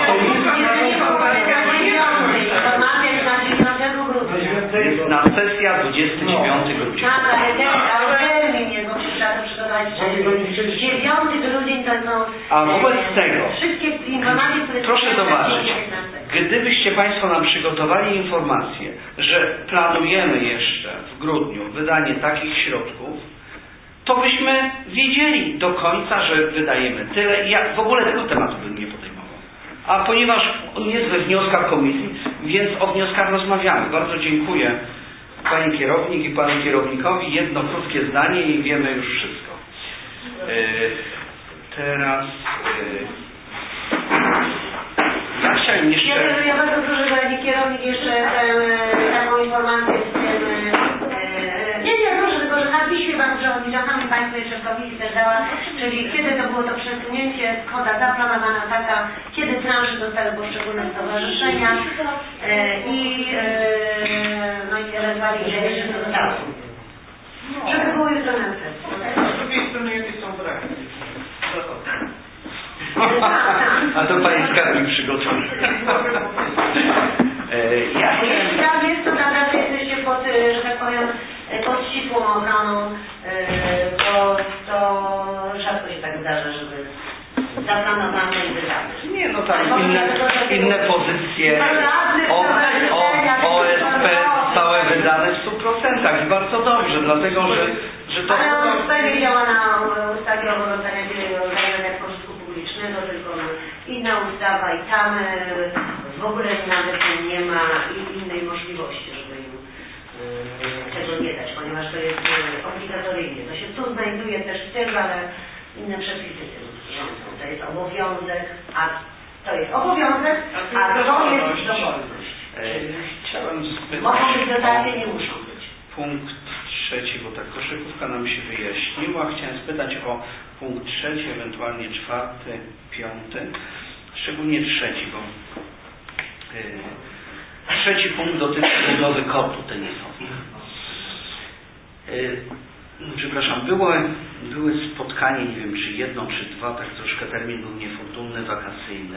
jest na sesja 29 grudnia. Tak, ale termin jest, bo trzeba to przygotować. 9 grudzień to są... A wobec tego, wszystkie informacje, które... proszę zobaczyć, gdybyście Państwo nam przygotowali informację, że planujemy jeszcze w grudniu wydanie takich środków, to byśmy wiedzieli do końca, że wydajemy tyle. Ja w ogóle tego tematu bym nie podejmował. A ponieważ on jest we wnioskach komisji, więc o wnioskach rozmawiamy. Bardzo dziękuję Pani kierownik i Panu kierownikowi. Jedno krótkie zdanie i wiemy już wszystko. Teraz... ja chciałem jeszcze... Ja bardzo proszę, Pani kierownik, jeszcze taką informację z tym... Nie, proszę, tylko że na piśmie Pan Przewodniczący, Państwo jeszcze w komisji Komisji też dała, czyli kiedy to było to przesunięcie, kwota zaplanowana taka, kiedy transze dostały poszczególne stowarzyszenia i ewentualnie ile jeszcze zostało. Żeby było jutro na sesji. Z drugiej strony jakie są braki? A to Pani skarbnik przygotuje. Jeśli tam jest, to prawda, że jesteście pod, że tak powiem, pod ścisłą ochroną, bo to rzadko się tak zdarza, żeby zaplanowane i wydane. Nie, no tam inne pozycje OSP całe wydane w 100% i bardzo dobrze, dlatego że to... Ale OSP nie działa na ustawie o zarządzaniu pożytku publicznego, tylko na inna ustawa i tam w ogóle nawet nie ma innej możliwości, żeby im tego nie dać, ponieważ to jest obligatoryjnie. To się tu znajduje też w celu, ale inne przepisy tym rządzą. To jest obowiązek, a to jest dowolność. Chciałem spytać mogą być dotacje, nie muszą być. Punkt trzeci, bo ta koszykówka nam się wyjaśniła. Chciałem spytać o punkt trzeci, ewentualnie czwarty, piąty. Szczególnie trzeci, bo trzeci punkt dotyczy budowy kortu tenisowego. Przepraszam, były spotkanie, nie wiem czy jedno, czy dwa, tak troszkę termin był niefortunny, wakacyjny,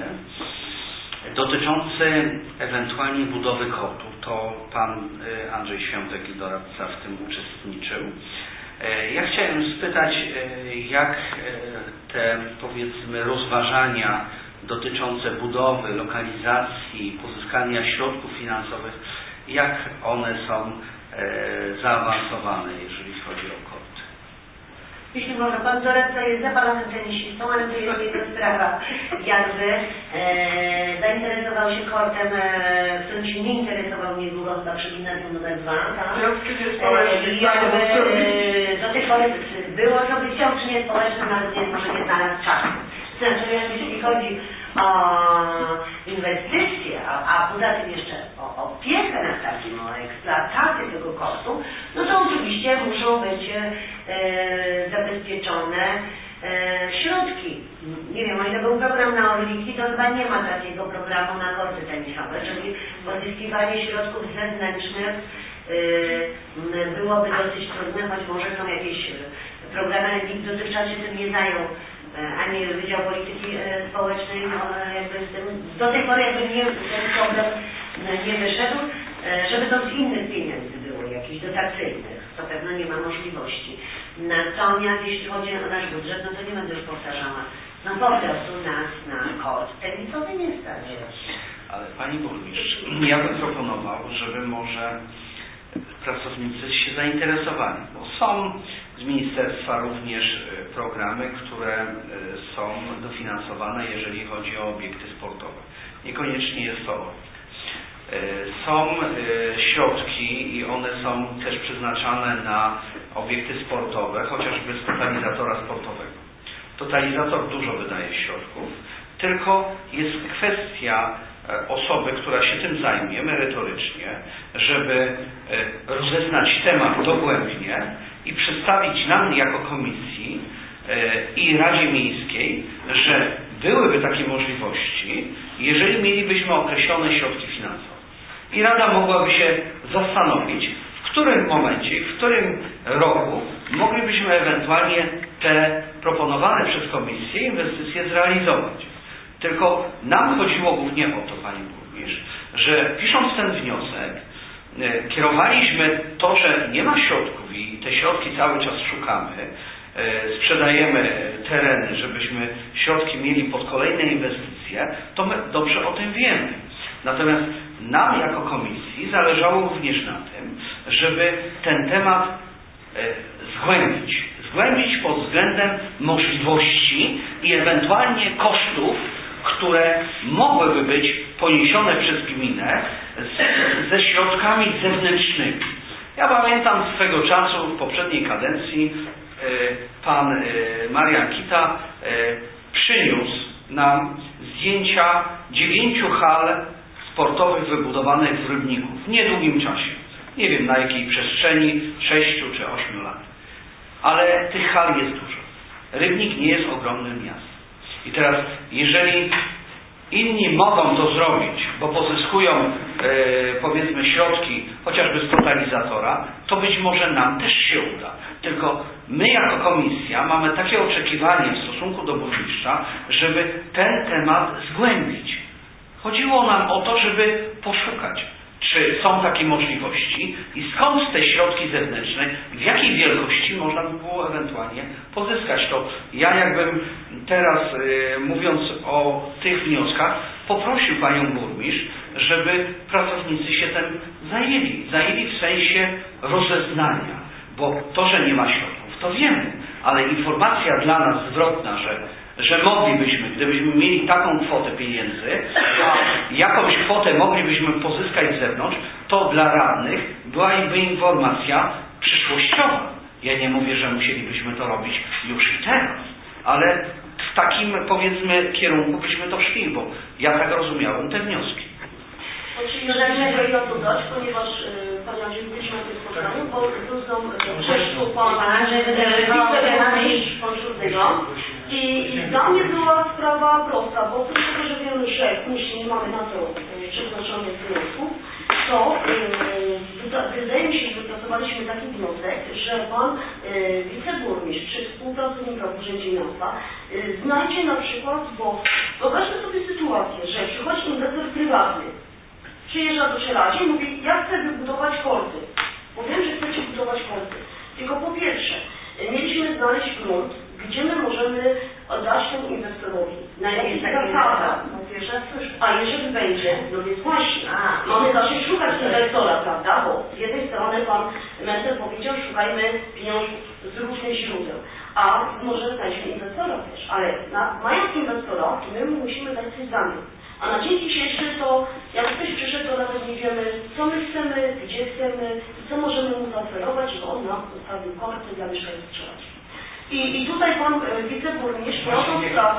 dotyczący ewentualnie budowy kortu. To pan Andrzej Świątek, doradca, w tym uczestniczył. Ja chciałem spytać, jak te, powiedzmy, rozważania dotyczące budowy, lokalizacji, pozyskania środków finansowych, jak one są zaawansowane, jeżeli chodzi o kort. Jeśli może, pan doradca jest zapalonym tenisistą, ale to jest jego sprawa. Jakby zainteresował się kortem, którym się nie interesował niedługo, chyba przy gimnazjum numer 2, tak? I jakby do tej pory było, co by chciał, czy nie społecznym, nawet nie, może nie znalazł czasu. Znaczy, jeśli chodzi o inwestycje, a poza tym jeszcze o opiekę nad takim, o eksploatację tego kortu, no to oczywiście muszą być zabezpieczone środki. Nie wiem, o ile był program na Orliki, to chyba nie ma takiego programu na korty tenisowe, czyli pozyskiwanie środków zewnętrznych byłoby dosyć trudne, choć może są jakieś programy, ale nikt dotychczas się tym nie zajął, ani Wydział Polityki Społecznej, no, jakby z tym, do tej pory jakby ten problem nie wyszedł, żeby to z innych pieniędzy było, jakichś dotacyjnych, to pewno nie ma możliwości. Natomiast jeśli chodzi o nasz budżet, no to nie będę już powtarzała, no po prostu nas na kort tenisowy nie stać. Ale Pani Burmistrz, ja bym proponował, żeby może pracownicy się zainteresowali, bo są z ministerstwa również programy, które są dofinansowane, jeżeli chodzi o obiekty sportowe. Niekoniecznie jest to. Są środki i one są też przeznaczane na obiekty sportowe, chociażby z totalizatora sportowego. Totalizator dużo wydaje środków, tylko jest kwestia osoby, która się tym zajmie merytorycznie, żeby rozeznać temat dogłębnie i przedstawić nam jako komisji i Radzie Miejskiej, że byłyby takie możliwości, jeżeli mielibyśmy określone środki finansowe. I Rada mogłaby się zastanowić, w którym momencie, w którym roku moglibyśmy ewentualnie te proponowane przez Komisję inwestycje zrealizować. Tylko nam chodziło głównie o to, Pani Burmistrz, że pisząc ten wniosek, kierowaliśmy to, że nie ma środków i te środki cały czas szukamy, sprzedajemy tereny, żebyśmy środki mieli pod kolejne inwestycje, to my dobrze o tym wiemy. Natomiast nam jako komisji zależało również na tym, żeby ten temat zgłębić pod względem możliwości i ewentualnie kosztów, które mogłyby być poniesione przez gminę ze środkami zewnętrznymi. Ja pamiętam swego czasu w poprzedniej kadencji pan Marian Kita przyniósł nam zdjęcia 9 hal sportowych wybudowanych w Rybniku w niedługim czasie. Nie wiem na jakiej przestrzeni, 6 czy 8 lat. Ale tych hal jest dużo. Rybnik nie jest ogromnym miastem. I teraz, jeżeli inni mogą to zrobić, bo pozyskują powiedzmy środki chociażby z totalizatora, to być może nam też się uda. Tylko my jako komisja mamy takie oczekiwanie w stosunku do burmistrza, żeby ten temat zgłębić. Chodziło nam o to, żeby poszukać, czy są takie możliwości i skąd te środki zewnętrzne, w jakiej wielkości można by było ewentualnie pozyskać. To ja jakbym teraz, mówiąc o tych wnioskach, poprosił panią burmistrz, żeby pracownicy się tym zajęli w sensie rozeznania, bo to, że nie ma środków, to wiemy, ale informacja dla nas zwrotna, że moglibyśmy, gdybyśmy mieli taką kwotę pieniędzy, a jakąś kwotę moglibyśmy pozyskać z zewnątrz, to dla radnych byłaby informacja przyszłościowa. Ja nie mówię, że musielibyśmy to robić już i teraz, ale w takim, powiedzmy, kierunku byśmy to szli, bo ja tak rozumiałem te wnioski. Jeżeli o to dać, ponieważ byliśmy na tym spotkaniu, bo tu są sześciu pocztego i dla mnie była sprawa prosta, bo oprócz tego, że wiemy, że jeśli nie mamy na to przeznaczonych wniosków, to wydaje mi się, że wypracowaliśmy taki wniosek, że pan wiceburmistrz czy współpracownika w Urzędzie Miasta znajdzie na przykład, bo wyobraźmy sobie sytuację, że przychodzi inwestor prywatny, przyjeżdża do Czeladzie i mówi, ja chcę wybudować korty. Bo wiem, że chcecie budować korty. Tylko po pierwsze, mieliśmy znaleźć grunt, gdzie my możemy dać temu inwestorowi. Na jakich zasadach? A jeżeli będzie, no więc właśnie, mamy zacząć szukać inwestora, prawda? Bo z jednej strony pan Mentel powiedział, szukajmy pieniążków z różnych źródeł. A może znaleźć inwestora też. Ale mając inwestora, to my musimy dać coś za nim. A na dzień dzisiejszy to, jak ktoś przyszedł, to nawet nie wiemy, co my chcemy, gdzie chcemy i co możemy mu zaoferować, żeby on nam postawił korty dla mieszkańców Czeladzi. I tutaj pan wiceburmistrz miał tą sprawę.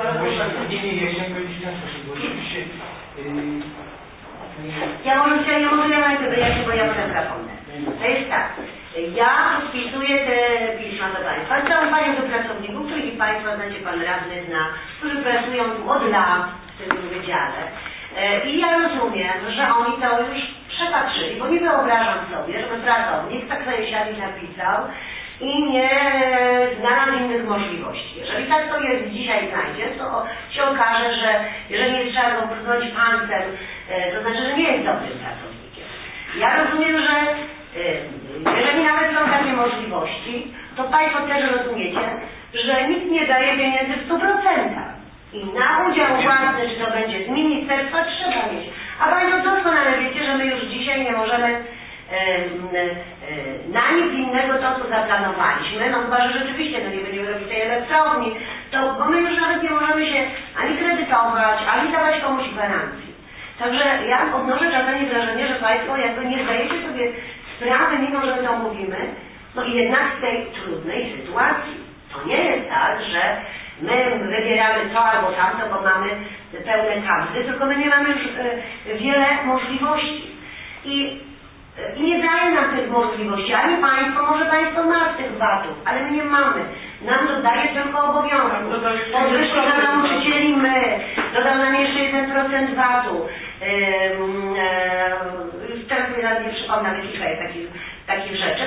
Ja może wyjaśnię, bo ja potem zapomnę. To jest tak. Ja podpisuję te pisma do Państwa z zaufaniem do pracowników, których Państwo znacie, pan radny zna, którzy pracują tu od lat w tym wydziale. I ja rozumiem, że oni to już przepatrzyli, bo nie wyobrażam sobie, żeby pracownik tak sobie siadł i napisał i nie znalazł innych możliwości. Jeżeli tak to jest dzisiaj znajdzie, to się okaże, że jeżeli nie trzeba go pchnąć palcem, to znaczy, że nie jest dobrym pracownikiem. Ja rozumiem, że jeżeli nawet są takie możliwości, to Państwo też rozumiecie, że nikt nie daje pieniędzy w 100%. I na udział własny, czy to będzie z ministerstwa, trzeba mieć. A Państwo doskonale wiecie, że my już dzisiaj nie możemy na nic innego to, co zaplanowaliśmy, no chyba, że rzeczywiście nie będziemy robić tej elektrowni, bo my już nawet nie możemy się ani kredytować, ani dawać komuś gwarancji. Także ja odnoszę czasami wrażenie, że Państwo jakby nie zdajecie sobie sprawy, mimo że to mówimy, no i jednak z tej trudnej sytuacji. To nie jest tak, że my wybieramy to albo tamto, bo mamy pełne kabzy, tylko my nie mamy już wiele możliwości. I nie daje nam tych możliwości, ani Państwo, może Państwo ma z tych VAT-ów, ale my nie mamy. Nam dodaje tylko obowiązek. Podwyżki dla nauczycieli my, dodał nam jeszcze 1% VAT-u. Teraz mi nawet nie przypomnę, ale kilka jest takich rzeczy.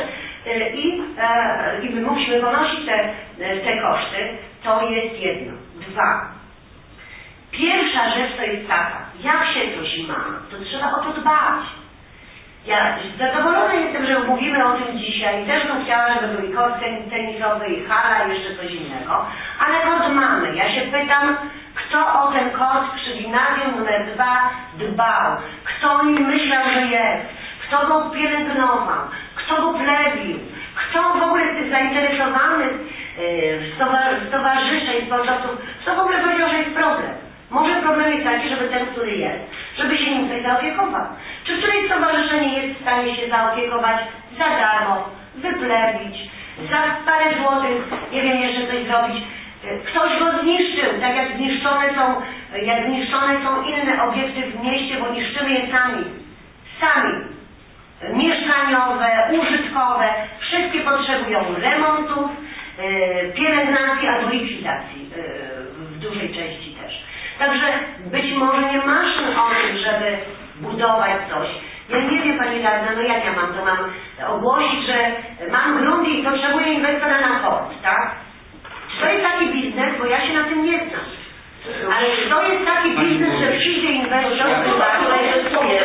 I my musimy ponosić te koszty. To jest jedno. Dwa. Pierwsza rzecz to jest taka, jak się coś ma, to trzeba o to dbać. Ja zadowolona jestem, że mówimy o tym dzisiaj. Też bym chciała, żeby był i kort tenisowy, i hala, i jeszcze coś innego. Ale kort mamy. Ja się pytam, kto o ten kort przy gimnazjum numer 2 dbał? Kto nim myślał, że jest? Kto go pielęgnował? Kto go plebił? Kto w ogóle z tych zainteresowanych w towarzysze i sportowców, kto w ogóle powiedział, że jest problem? Może problem jest taki, żeby ten, który jest, żeby się nim ktoś zaopiekował. Czy któreś stowarzyszenie jest w stanie się zaopiekować za darmo, wyplebić, za parę złotych, nie wiem, jeszcze coś zrobić. Ktoś go zniszczył, tak jak zniszczone są inne obiekty w mieście, bo niszczymy je sami. Mieszkaniowe, użytkowe, wszystkie potrzebują remontów, pielęgnacji albo likwidacji w dużej części też. Także być może nie marzmy o tym, żeby budować coś. Ja nie wiem, Pani Radna, no jak ja mam ogłosić, że mam grunt i potrzebuję inwestora na port, tak? Czy to jest taki biznes, bo ja się na tym nie znam. Ale czy to jest taki biznes, że przyjdzie inwestor, który jest sobie,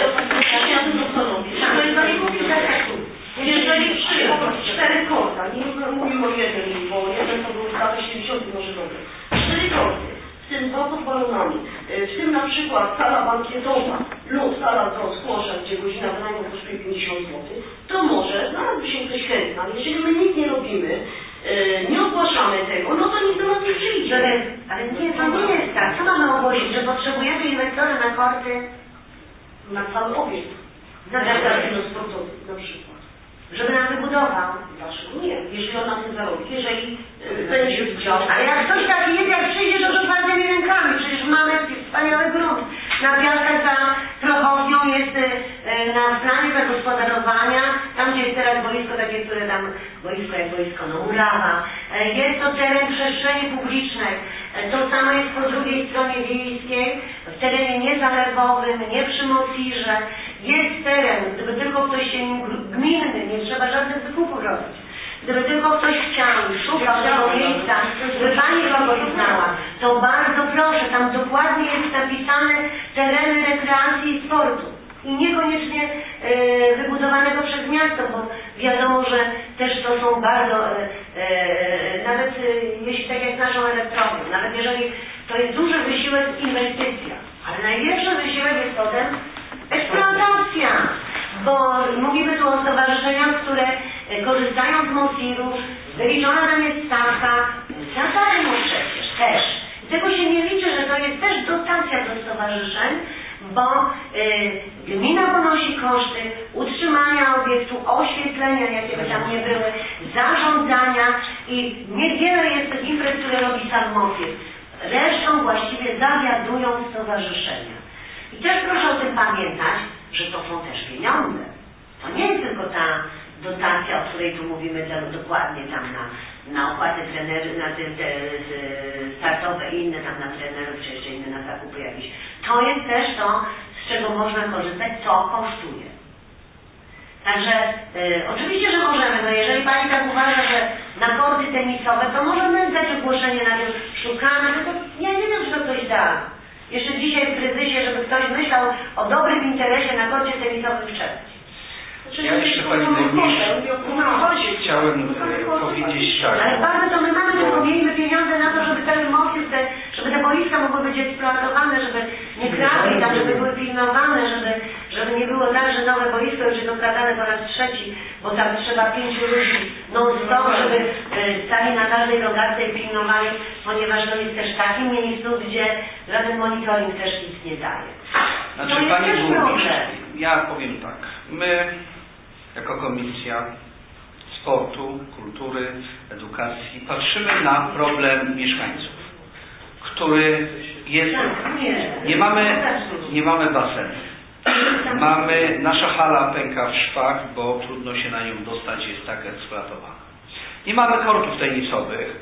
to nie mówi tak. Jeżeli przyjdą 4 korta, nie mówimy o jednym, bo jeden to był w latach 70 może dobry. 4 korty, w tym 2 pod balonami, w tym na przykład sala bankietowa lub sala do skłosza, gdzie godzina wynajmu kosztuje 50 zł, to może znalazłby się ktoś chętny, ale jeżeli my nic nie robimy, nie ogłaszamy tego, no to nikt do nas nie przyjdzie. Ale nie, to nie jest tak. Co mamy ogłosić, że potrzebujemy inwestora na korty? Na cały obiekt. Na rekreacyjno sportowy na przykład. Żeby nam wybudował. Dlaczego nie? Jeśli on na tym zarobi, jeżeli będzie widział. Ale jak ktoś taki jest, jak przyjdzie, to z otwartymi rękami. Przecież mamy wspaniały grunt. Na Piaskach za Prochownią jest na planie zagospodarowania, tam gdzie jest teraz boisko takie, które tam, boisko, no murawa. Jest to teren przestrzeni publicznej. To samo jest po drugiej stronie wiejskiej, w terenie niezalewowym, nie przy Mocirze. Jest teren, gdyby tylko ktoś się gminny, nie trzeba żadnych wykupów robić. Gdyby tylko ktoś chciał i szukał tego miejsca, gdyby Pani kogoś znała, to bardzo proszę, tam dokładnie jest napisane tereny rekreacji i sportu. I niekoniecznie wybudowanego przez miasto, bo wiadomo, że też to są bardzo, nawet jeśli tak jak z naszą elektrownią, nawet jeżeli to jest duży wysiłek, inwestycja, ale największy wysiłek jest potem eksploatacja, bo mówimy tu o stowarzyszeniach, które korzystają z Mociru, wyliczona tam jest stawka, za darmo przecież też. I tego się nie liczy, że to jest też dotacja do stowarzyszeń, bo gmina ponosi koszty utrzymania obiektu, oświetlenia, jakie by tam nie były, zarządzania i niewiele jest tych imprez, które robi sam Mocir. Resztą właściwie zawiadują stowarzyszenia. I też proszę o tym pamiętać, że to są też pieniądze. To nie jest tylko ta dotacja, o której tu mówimy dokładnie tam na opłaty trenerzy, na te startowe i inne tam na trenerów, czy jeszcze inne na zakupy jakieś. To jest też to, z czego można korzystać, co kosztuje. Także oczywiście, że możemy, no jeżeli Pani tak uważa, że na korty tenisowe, to możemy dać ogłoszenie na tym, szukamy, no to ja nie wiem, czy to ktoś da. Jeszcze dzisiaj w kryzysie, żeby ktoś myślał o dobrym interesie na korcie tenisowym czekać. Ja jeszcze Pani Burmistrz chciałem powiedzieć tak. Ale bardzo to my mamy, tylko mieliśmy pieniądze na to, żeby ten Mocir, żeby te boiska mogły być eksploatowane, żeby nie kradli tam, żeby były pilnowane, żeby nie było tak, że nowe boisko już jest okradane po raz trzeci, bo tam trzeba 5 ludzi non-stop, żeby stali na każdej rogatce i pilnowali, ponieważ to jest też w takim miejscu, gdzie żaden monitoring też nic nie daje. Znaczy Pani Burmistrz, ja powiem tak, my jako Komisja Sportu, Kultury, Edukacji patrzymy na problem mieszkańców, który jest, nie mamy basenu, nasza hala pęka w szwach, bo trudno się na nią dostać, jest tak eksploatowana. Nie mamy kortów tenisowych,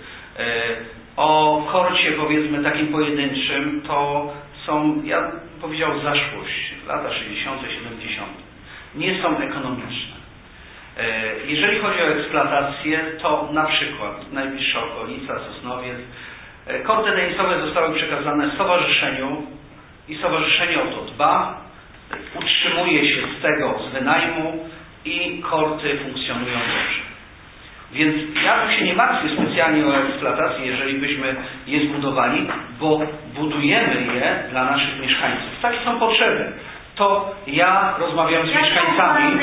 o korcie powiedzmy takim pojedynczym to są, ja bym powiedział, zaszłość, lata 60., 70. Nie są ekonomiczne. Jeżeli chodzi o eksploatację, to na przykład najbliższa okolica, Sosnowiec, korty tenisowe zostały przekazane stowarzyszeniu i stowarzyszenie o to dba, utrzymuje się z tego, z wynajmu i korty funkcjonują dobrze. Więc ja tu się nie martwię specjalnie o eksploatację, jeżeli byśmy je zbudowali, bo budujemy je dla naszych mieszkańców. Takie są potrzeby. To ja rozmawiam z mieszkańcami,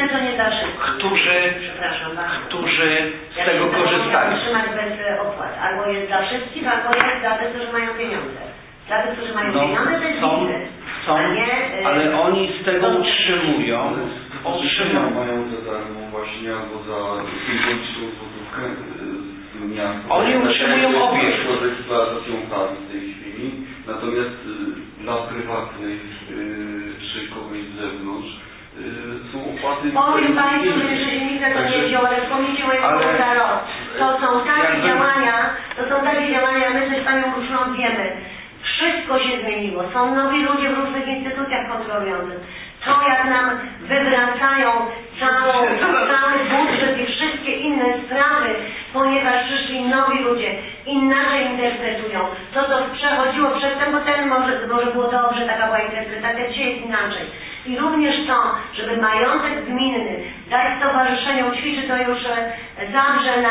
którzy z tego korzystają. Bez opłat. Albo jest dla wszystkich, albo jest dla tych, którzy mają pieniądze. Dla tych, którzy mają pieniądze, to jest biznes. Ale oni z tego utrzymują. Mają za darmo właśnie albo za symboliczną złotówkę z miasta. Oni utrzymują obiekt. Z eksploatacją hali w tej chwili. Natomiast dla prywatnych czy kogoś z zewnątrz są opłaty. Powiem Państwu, że jeszcze się nigdy to nie wziął, ale wspomnijcie mojego za rok. to są takie działania, my też z Panią Urszulą wiemy, wszystko się zmieniło, są nowi ludzie w różnych instytucjach kontrolujących, to jak nam wywracają cały budżet i wszystkie inne sprawy, ponieważ przyszli nowi ludzie, inaczej interpretują to, co przechodziło przedtem, bo ten może było dobrze, taka była interpretacja, dzisiaj jest inaczej. I również to, żeby majątek gminny dać stowarzyszeniom, ćwiczy to już Zabrze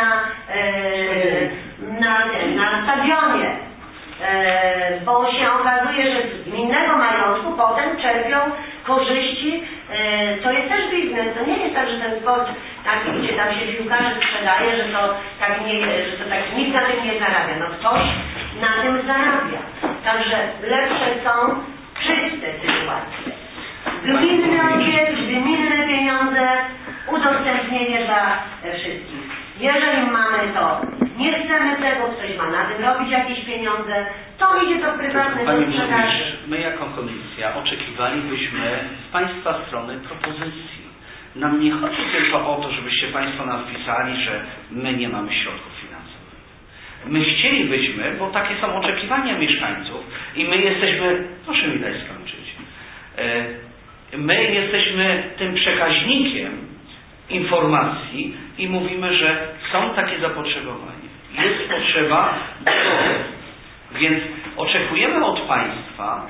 na stadionie, bo się okazuje, że z gminnego majątku potem czerpią korzyści, to jest też biznes, to nie jest tak, że ten sport taki, gdzie tam się piłkarzy sprzedaje, że to tak nikt na tym nie zarabia. No ktoś na tym zarabia. Także lepsze są czyste sytuacje. Gminny obiekt, gminne pieniądze, udostępnienie dla wszystkich. Jeżeli mamy to, nie chcemy tego, ktoś ma na tym robić jakieś pieniądze, to idzie to prywatne do sprzedaży. My jako komisja oczekiwalibyśmy z Państwa strony propozycji. Nam nie chodzi tylko o to, żebyście Państwo nam wpisali, że my nie mamy środków finansowych. My chcielibyśmy, bo takie są oczekiwania mieszkańców i my jesteśmy, proszę mi dać skończyć, my jesteśmy tym przekaźnikiem informacji i mówimy, że są takie zapotrzebowania. Jest potrzeba budowy. Więc oczekujemy od Państwa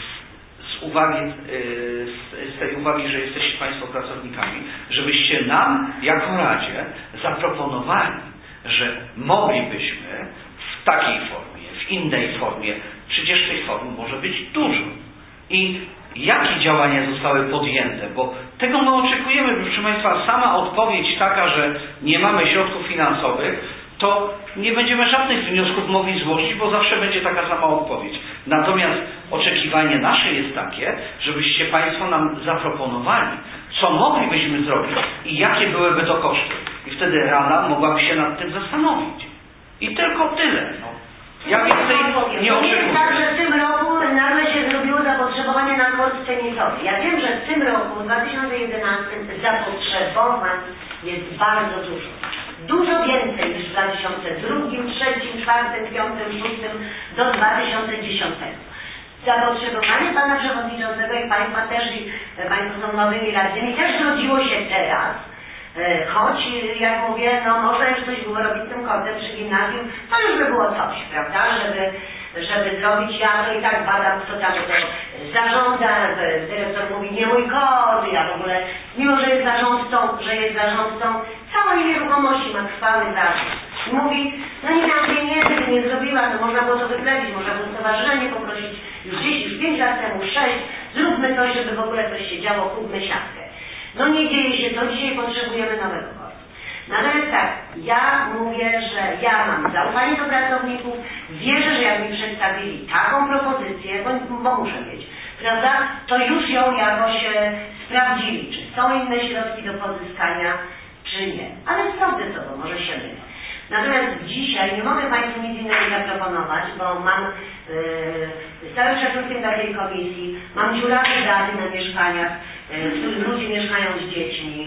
z tej uwagi, że jesteście Państwo pracownikami, żebyście nam jako Radzie zaproponowali, że moglibyśmy w takiej formie, w innej formie, przecież tej formy może być dużo. I jakie działania zostały podjęte, bo tego my oczekujemy, proszę Państwa, sama odpowiedź taka, że nie mamy środków finansowych, to nie będziemy żadnych wniosków mogli złożyć, bo zawsze będzie taka sama odpowiedź. Natomiast oczekiwanie nasze jest takie, żebyście Państwo nam zaproponowali, co moglibyśmy zrobić i jakie byłyby to koszty. I wtedy Rada mogłaby się nad tym zastanowić. I tylko tyle. No. Ja więcej nie oczekuję. To jest tak, że w tym roku nagle się zrobiło zapotrzebowanie na kort tenisowy. Ja wiem, że w tym roku, w 2011, zapotrzebowań jest bardzo dużo. Dużo więcej niż w 2002, 2003, 2004, 2005, 2006 do 2010. Zapotrzebowanie Pana Przewodniczącego i Państwa też, i Państwo są nowymi radnymi, też zrodziło się teraz. Choć, jak mówię, no można już coś było robić z tym kortem przy gimnazjum, to już by było coś, prawda, żeby zrobić. Ja to i tak badam, kto tam to zarządza, dyrektor mówi, nie mój kort, ja w ogóle, mimo że jest zarządcą całej nieruchomości, ma trwały zarząd. Mówi, no nie miałam pieniędzy, nie zrobiła, to można było to wyplecić, można było stowarzyszenie poprosić już 5 lat temu, 6, zróbmy coś, żeby w ogóle coś się działo, kupmy siatkę. No nie dzieje się to, dzisiaj potrzebujemy nowego kortu. Natomiast tak, ja mówię, że ja mam zaufanie do pracowników, wierzę, że jak mi przedstawili taką propozycję, bo muszę mieć, prawda, to już ją jakoś sprawdzili, czy są inne środki do pozyskania, czy nie. Ale sprawdzę to, bo może się mylę. Natomiast dzisiaj nie mogę Państwu nic innego zaproponować, bo mam z całym szacunkiem dla tej komisji, mam dziurawe daty na mieszkaniach, w których ludzie mieszkają z dziećmi,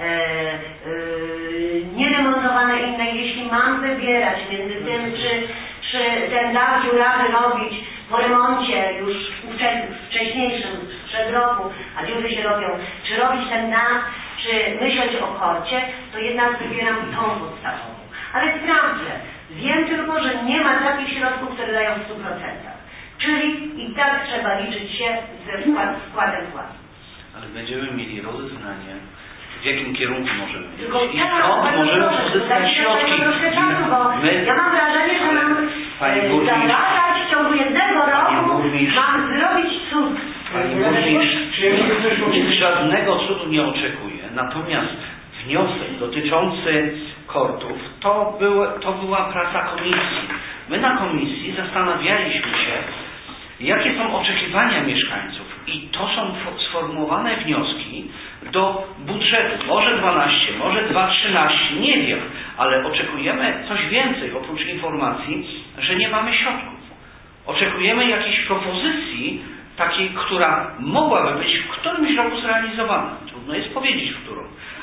nieremontowane inne. Jeśli mam wybierać między tym, czy ten dach dziurawy robić po remoncie już wcześniejszym, sprzed roku, a dziury się robią, czy robić ten dach, czy myśleć o korcie, to jednak wybieram tą podstawową. Ale sprawdzę. Wiem tylko, że nie ma takich środków, które dają w 100%. Czyli i tak trzeba liczyć się ze wkładem własnym. Ale będziemy mieli rozeznanie, w jakim kierunku możemy iść. Tylko I stąd możemy pozyskać środki. Ja mam wrażenie, że mam zabrać w ciągu jednego roku, mam zrobić cud. Pani burmistrz, żadnego cudu nie oczekuję. Natomiast wniosek dotyczący kortów to była praca komisji. My na komisji zastanawialiśmy się, jakie są oczekiwania mieszkańców i to są sformułowane wnioski do budżetu. Może 12, może 2,13, nie wiem, ale oczekujemy coś więcej oprócz informacji, że nie mamy środków. Oczekujemy jakiejś propozycji takiej, która mogłaby być w którymś roku zrealizowana. Trudno jest powiedzieć, w którą.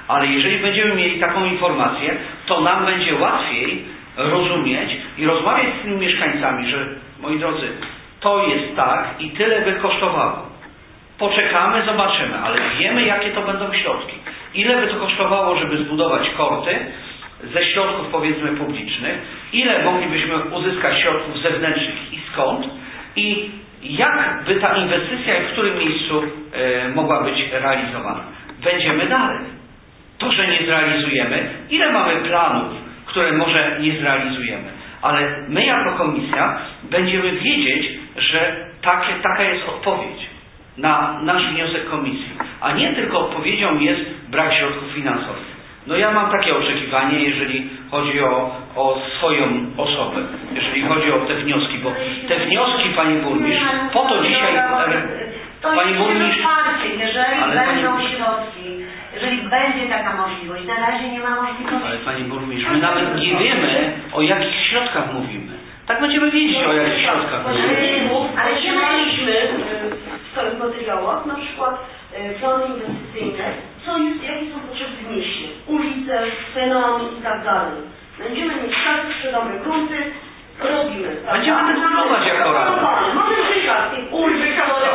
Ale jeżeli będziemy mieli taką informację, to nam będzie łatwiej rozumieć i rozmawiać z tymi mieszkańcami, że moi drodzy, to jest tak i tyle by kosztowało. Poczekamy, zobaczymy, ale wiemy, jakie to będą środki. Ile by to kosztowało, żeby zbudować korty ze środków, powiedzmy, publicznych, ile moglibyśmy uzyskać środków zewnętrznych i skąd, i jak by ta inwestycja i w którym miejscu mogła być realizowana. Będziemy dalej. To, że nie zrealizujemy, ile mamy planów, które może nie zrealizujemy, ale my jako komisja będziemy wiedzieć, że taka jest odpowiedź na nasz wniosek komisji, a nie tylko odpowiedzią jest brak środków finansowych. No ja mam takie oczekiwanie, jeżeli chodzi o swoją osobę, jeżeli chodzi o te wnioski, bo te wnioski, Pani Burmistrz, po to dzisiaj... Pani Burmistrz, jeżeli będą środki, jeżeli będzie taka możliwość, na razie nie ma możliwości. Ale Pani Burmistrz, my nawet nie wiemy, o jakich środkach mówimy. Tak będziemy wiedzieć, o jakich środkach mówimy. Ale czytaliśmy w swoich materiałach, na przykład plany inwestycyjne, jakie są potrzeby w mieście, ulice, fenon i tak dalej. Będziemy mieć tak sprzedane grunty, robimy. Będziemy dyskutować jako rada. Mamy przykład tych ulic, które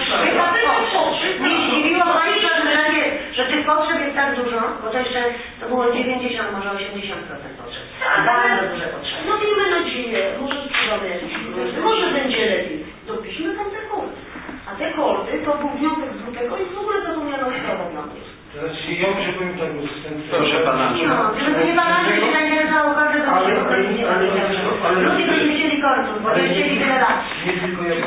Nie zdziwiło Pani, że tych potrzeb jest tak dużo, bo to było 90, może 80% potrzeb. A bardzo duże potrzeby. No miejmy nadzieję, może sprzedamy jakieś grunty, może będzie lepiej. Dopiszmy tam te kordy. A te kordy to był wniosek z lutego i w ogóle zapomniano sprawa dla mnie. Znaczy, ja muszę powiedzieć tak, Proszę Pana. Żeby nie Pana się zainteresował kordy, to ludzie by nie chcieli kordów, bo nie chcieli tyle lat. Nie tylko ja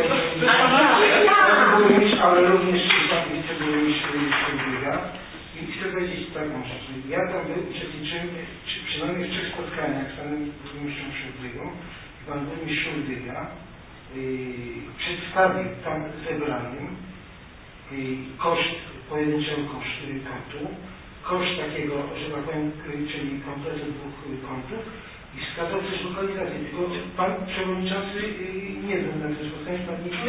ale również pan wiceburmistrz Szuldyga. I chcę powiedzieć taką rzecz. Ja tam uczestniczyłem przynajmniej w 3 spotkaniach z panem burmistrzem Szuldygą. Pan burmistrz Szuldyga przedstawił tam zebranym koszt pojedynczego kontu, koszt takiego, że tak powiem, czyli kompletu 2 kontów i wskazał też lokalizację. Tylko pan przewodniczący nie był na tym spotkaniu.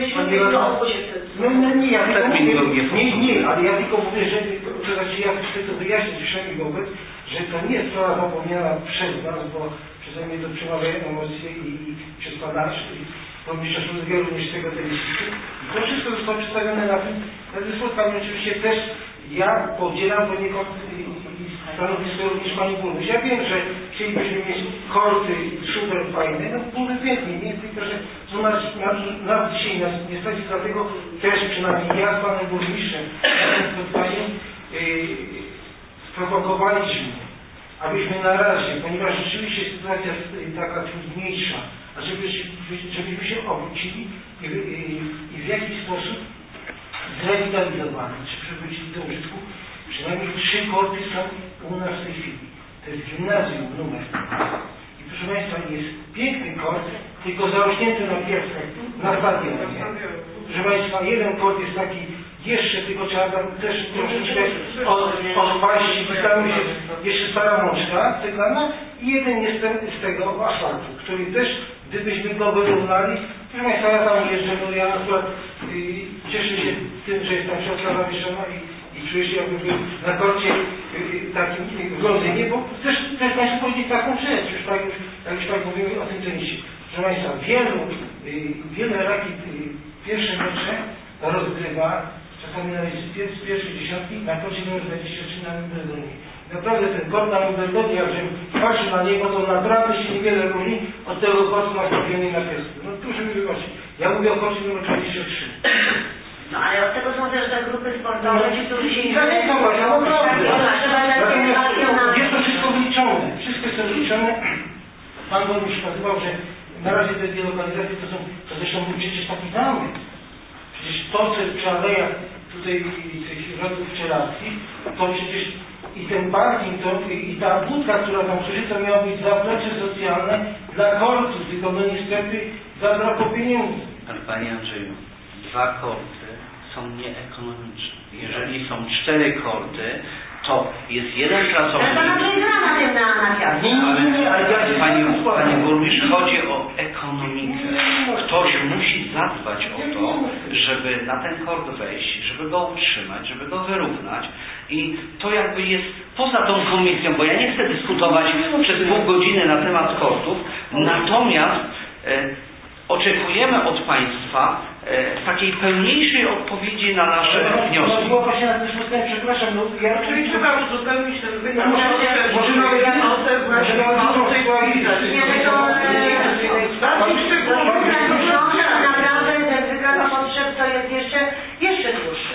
Nie, ale ja tylko mówię, że to znaczy ja chcę to wyjaśnić wszędzie wobec, że to nie jest sprawa zapomniana przez nas, bo przeze mnie to przemawiają emocje i przez pana burmistrza Szuldyga również z tego telewizji. To wszystko zostało przedstawione na tym spotkaniu. Oczywiście też ja podzielam poniekąd stanowisko również pani burmistrz. Ja wiem, że chcielibyśmy mieć korty super fajne, no byłoby pięknie, nie? Tylko, że nas dzisiaj nie stać, dlatego też przynajmniej ja z panem burmistrzem na tym spotkaniu sprowokowaliśmy, abyśmy na razie, ponieważ rzeczywiście sytuacja jest taka trudniejsza, a żebyśmy się obrócili i w jakiś sposób zrewitalizowali, czy przywrócili do użytku. Przynajmniej 3 korty są u nas w tej chwili. To jest gimnazjum numer 2. I proszę Państwa, jest piękny kort, tylko zarośnięty na piasek, na stadionie. Proszę Państwa, jeden kort jest taki jeszcze, tylko trzeba tam też troszeczkę odpaść, tam jest jeszcze stara mączka cegana i jeden jest z tego asfaltu, który też, gdybyśmy go wyrównali, proszę Państwa, ja tam jeżdżę, bo ja akurat cieszę się tym, że jest tam środka zawieszona i czuję się, jakby był na korcie takim w Londynie, bo też Państwu powiedzieć taką rzecz, jak już tak mówimy o tym tenisie. Proszę Państwa, wiele rakit pierwsze mecze rozgrywa, czasami nawet z pierwszej dziesiątki, na korcie numer 23 na Wimbledonie. Naprawdę ten kort na Wimbledonie, jak się patrzy na niego, to naprawdę się niewiele różni od tego kortu nastawionej na piasku. No proszę mi wybaczyć. Ja mówię o korcie numer 23. No ale od tego są też te grupy sportowe, ci, którzy się nie jest to wszystko wyliczone. Wszystko jest wyliczone. Pan burmistrz nazywał, że na razie te dwie lokalizacje to zresztą był przecież taki zamysł. Przecież to, co przy alejach tutaj tych rodów pszczelarskich, to przecież i ten parking, i ta budka, która tam służy, to miało być zaplecze socjalne dla kortów, tylko no niestety zabrakło pieniędzy. Ale Panie Andrzeju, 2 korty są nieekonomiczne. Jeżeli są 4 korty, to jest jeden pracownik. Ale Panie burmistrz, chodzi o ekonomikę. Ktoś musi zadbać o to, żeby na ten kort wejść, żeby go utrzymać, żeby go wyrównać i to jakby jest poza tą komisją, bo ja nie chcę dyskutować przez pół godziny na temat kosztów, natomiast oczekujemy od Państwa takiej pełniejszej odpowiedzi na nasze wnioski. No właśnie na tym spotkaniu, przepraszam, Czyli trzeba uzupełnić ten wynik. Naprawdę ten wykaz potrzeb to jest jeszcze dłuższy.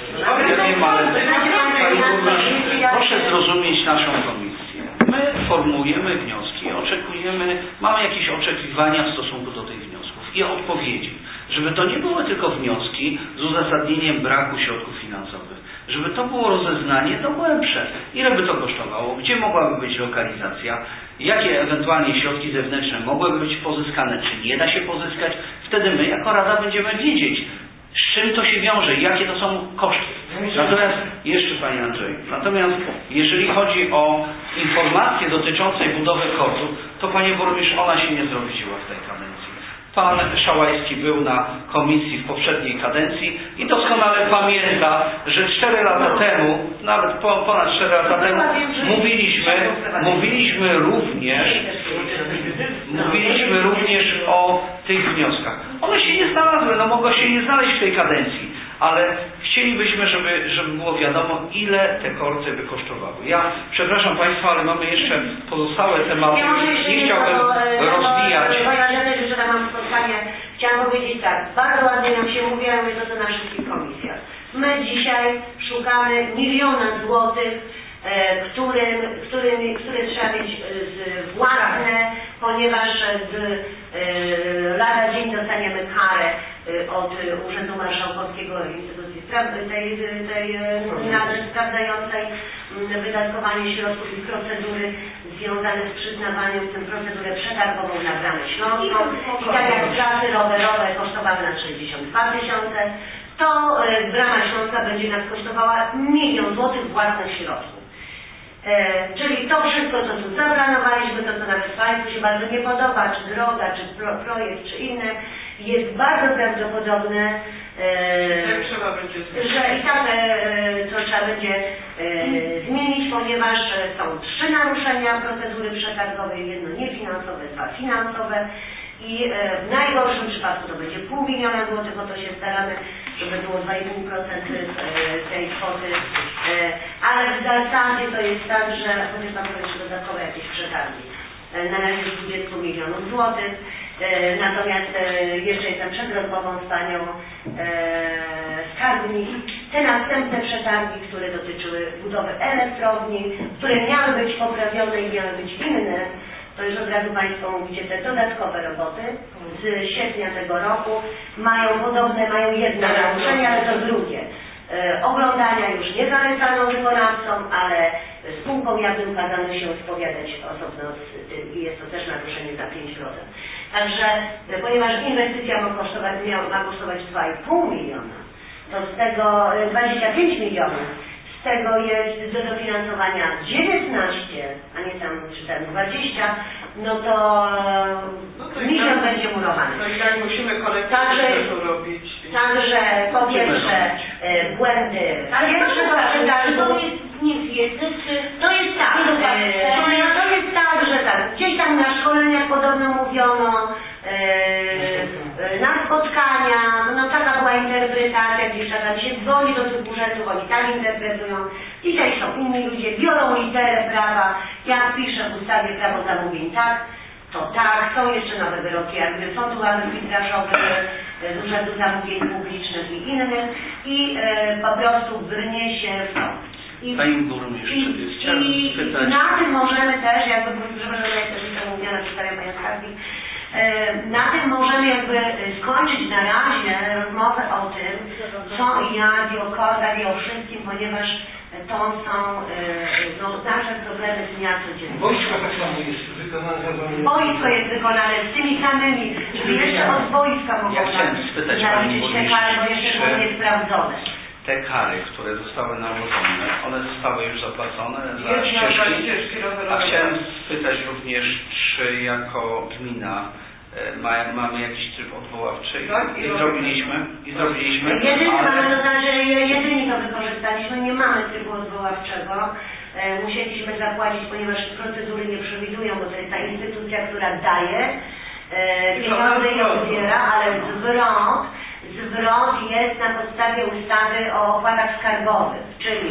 Proszę zrozumieć naszą komisję. My formułujemy wnioski, mamy jakieś oczekiwania w stosunku do tych wniosków i odpowiedzi. Żeby to nie były tylko wnioski z uzasadnieniem braku środków finansowych. Żeby to było rozeznanie głębsze. Ile by to kosztowało? Gdzie mogłaby być lokalizacja? Jakie ewentualnie środki zewnętrzne mogłyby być pozyskane? Czy nie da się pozyskać? Wtedy my jako Rada będziemy wiedzieć, z czym to się wiąże, jakie to są koszty. Natomiast, jeszcze Panie Andrzej, jeżeli chodzi o informacje dotyczące budowy KOD-u, to Panie Burmistrz, ona się nie zrobiła w tej kadencji. Pan Szałajski był na komisji w poprzedniej kadencji i doskonale pamięta, że 4 lata temu, nawet ponad 4 lata temu, mówiliśmy również o tych wnioskach. One się nie znalazły, mogą się nie znaleźć w tej kadencji, ale chcielibyśmy, żeby było wiadomo, ile te korty by kosztowały. Ja przepraszam Państwa, ale mamy jeszcze pozostałe tematy. Nie chciałbym rozwijać. Ja też już mam spotkanie. Chciałam powiedzieć tak, bardzo ładnie nam się mówi, ale mówię to na wszystkich komisjach. My dzisiaj szukamy 1 000 000 złotych, które trzeba mieć własne, ponieważ lada dzień dostaniemy karę od Urzędu Marszałkowskiego instytucji tej sprawdzającej wydatkowanie środków i procedury związane z przyznawaniem, w tym procedurę przetargową na Bramę Śląską. I tak jak trasy rowerowe kosztowały nas 62 000, to Brama Śląska będzie nas kosztowała 1 000 000 złotych własnych środków. Czyli to wszystko, co tu zaplanowaliśmy, to co nawet Państwu się bardzo nie podoba, czy droga, czy projekt, czy inne, jest bardzo prawdopodobne, że i tak to trzeba będzie zmienić, ponieważ są 3 naruszenia procedury przetargowej, 1 niefinansowe, 2 finansowe. I w najgorszym przypadku to będzie 500 000 złotych, bo to się staramy, żeby było 2,5% tej kwoty. Ale w zasadzie to jest tak, że chociaż tam są jeszcze dodatkowe jakieś przetargi. Na razie 20 milionów złotych. Natomiast jeszcze jestem przed rozmową z panią skarbnik. Te następne przetargi, które dotyczyły budowy elektrowni, które miały być poprawione i miały być inne, to już od razu Państwo mówicie, te dodatkowe roboty z sierpnia tego roku mają jedno naruszenie, ale to drugie. Oglądania już nie zalecano wykonawcom, ale spółkom jawnym kazano się spowiadać osobno z tym i jest to też naruszenie za 5%. Także, ponieważ inwestycja ma kosztować 2,5 miliona, to z tego 25 milionów, z tego jest do dofinansowania 19, a nie tam czy tam 20, no to milion będzie murowany. No i tak musimy kolektywnie też robić. Także po pierwsze błędy. Ale to jest tak. To jest tak, że tak. Gdzieś tam na szkoleniach podobno mówiono, na spotkaniach, no taka była interpretacja, gdzieś tam się dzwoni do tych urzędów, oni tak interpretują. Dzisiaj są inni ludzie, biorą literę prawa, jak pisze w ustawie prawo zamówień tak, to tak, są jeszcze nowe wyroki jakby sądu arbitrażowy, z Urzędu Zamówień Publicznych i innych i po prostu brnie się w to. Pani Burmistrz, chciałem spytać. Na tym możemy też, jakby, przepraszam, ja też jestem mówiona, przedstawiam Panią skarbnik, na tym możemy jakby skończyć na razie rozmowę o tym, co i jak, i o kodach, i o wszystkim, ponieważ to są nasze problemy z dnia codziennego. Wojsko tak samo jest wykonane. Wojsko jest wykonane z tymi samymi, żeby jeszcze od wojska mogą naliczyć te kary, bo jeszcze są niesprawdzone. Te kary, które zostały nałożone, one zostały już zapłacone za ścieżki, a chciałem spytać również, czy jako gmina mamy jakiś tryb odwoławczy i zrobiliśmy. Jedyny mamy, to znaczy jedyni to wykorzystaliśmy, nie mamy trybu odwoławczego. musieliśmy zapłacić, ponieważ procedury nie przewidują, bo to jest ta instytucja, która daje pieniądze i odbiera, ale zwrot jest na podstawie ustawy o opłatach skarbowych, czyli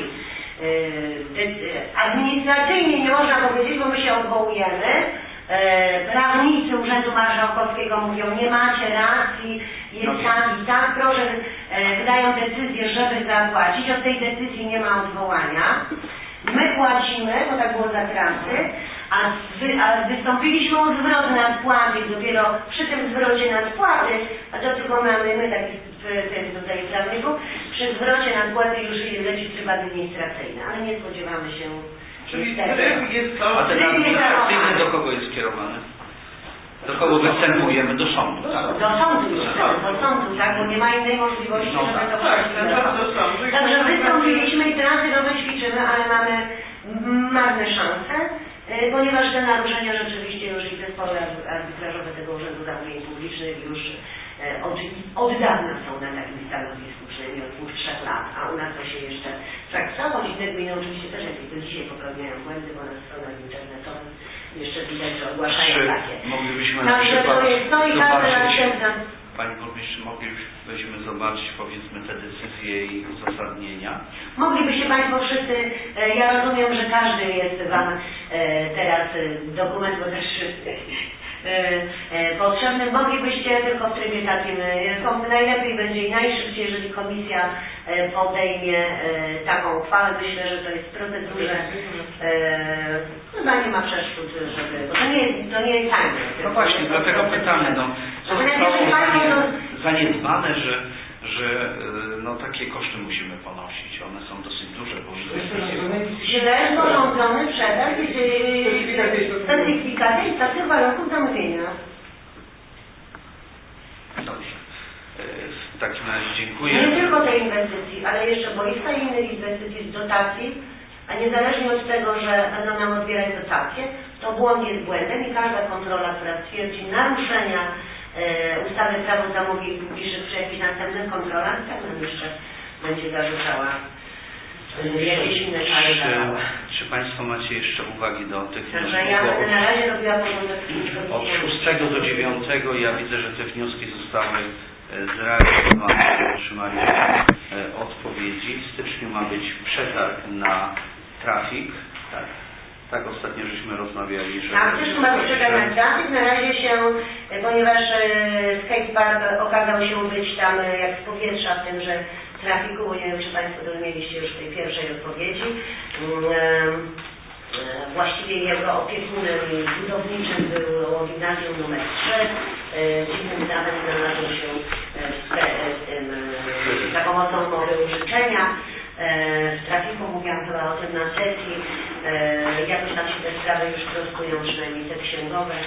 administracyjnie nie można powiedzieć, bo my się odwołujemy. Prawnicy Urzędu Marszałkowskiego mówią, nie macie racji, jest tak i tak, proszę, wydają decyzję, żeby zapłacić, od tej decyzji nie ma odwołania. My płacimy, bo tak było za trasy, a wystąpiliśmy o zwrot nadpłaty i dopiero przy tym zwrocie nadpłaty, a do tego mamy, my takich tutaj prawników, przy zwrocie nadpłaty już leci tryb administracyjny, ale nie spodziewamy się. Czyli tryb jest to, A ten administracyjny do kogo jest skierowany? Do kogo występujemy? Do sądu, tak? Do sądu, tak, bo nie ma innej możliwości, żeby to tak, Także wystąpiliśmy i teraz to wyćwiczymy, ale mamy marne szanse, ponieważ te naruszenia rzeczywiście już i zespoły arbitrażowe tego Urzędu Zamówień Publicznych już od dawna są na takim stanowisku, przynajmniej od 2-3 lat, a u nas to się jeszcze traktowało. Inne gminy oczywiście też jakieś do dzisiaj popełniają błędy, bo na stronach internetowych jeszcze widać, że ogłaszają takie. Moglibyśmy na Także przykład to jest to i każda następna. Pani Burmistrz, moglibyśmy zobaczyć, powiedzmy, te decyzje i uzasadnienia? Moglibyście Państwo wszyscy, ja rozumiem, że każdy jest Wam teraz dokument, bo też potrzebny. Moglibyście tylko w trybie takim, najlepiej będzie i najszybciej, jeżeli komisja podejmie taką uchwałę. Myślę, że to jest w procedurze, chyba nie ma przeszkód, żeby, bo to nie jest tajne. No właśnie, dlatego pytamy, no, co zostało zaniedbane, że no, takie koszty musimy ponosić. One są dosyć duże, bo źle sporządzony przetarg, specyfikacja i stacja warunków zamówienia. Dobrze. W takim razie dziękuję. Nie tylko tej inwestycji, ale jeszcze boiska i innych inwestycji z dotacji, a niezależnie od tego, że będą nam odbierać dotacje, to błąd jest błędem i każda kontrola, która stwierdzi naruszenia ustawy Prawo zamówień publicznych przy jakichś następnych kontrolach, tak nam jeszcze będzie zarzucała jakieś inne kary dawała. Czy Państwo macie jeszcze uwagi do tych wniosków? Także ja będę na razie robiła porządek z od 6 do 9 ja widzę, że te wnioski zostały zrealizowane, otrzymaliśmy odpowiedzi. W styczniu ma być przetarg na trafik, tak? Tak, ostatnio żeśmy rozmawiali, że... Tak, też ma być przetarg na trafik. Na razie się, ponieważ skatepark okazał się być tam jak z powietrza w tymże trafiku, bo nie wiem, czy Państwo domieliście już tej pierwszej odpowiedzi. Właściwie jego opiekunem budowniczym było gimnazjum numer 3. Dziwnym zdawem znalazł się za pomocą umowy użyczenia. W trafiku mówiłam chyba o tym na sesji. Jakoś tam się te sprawy już prostują, przynajmniej te księgowe.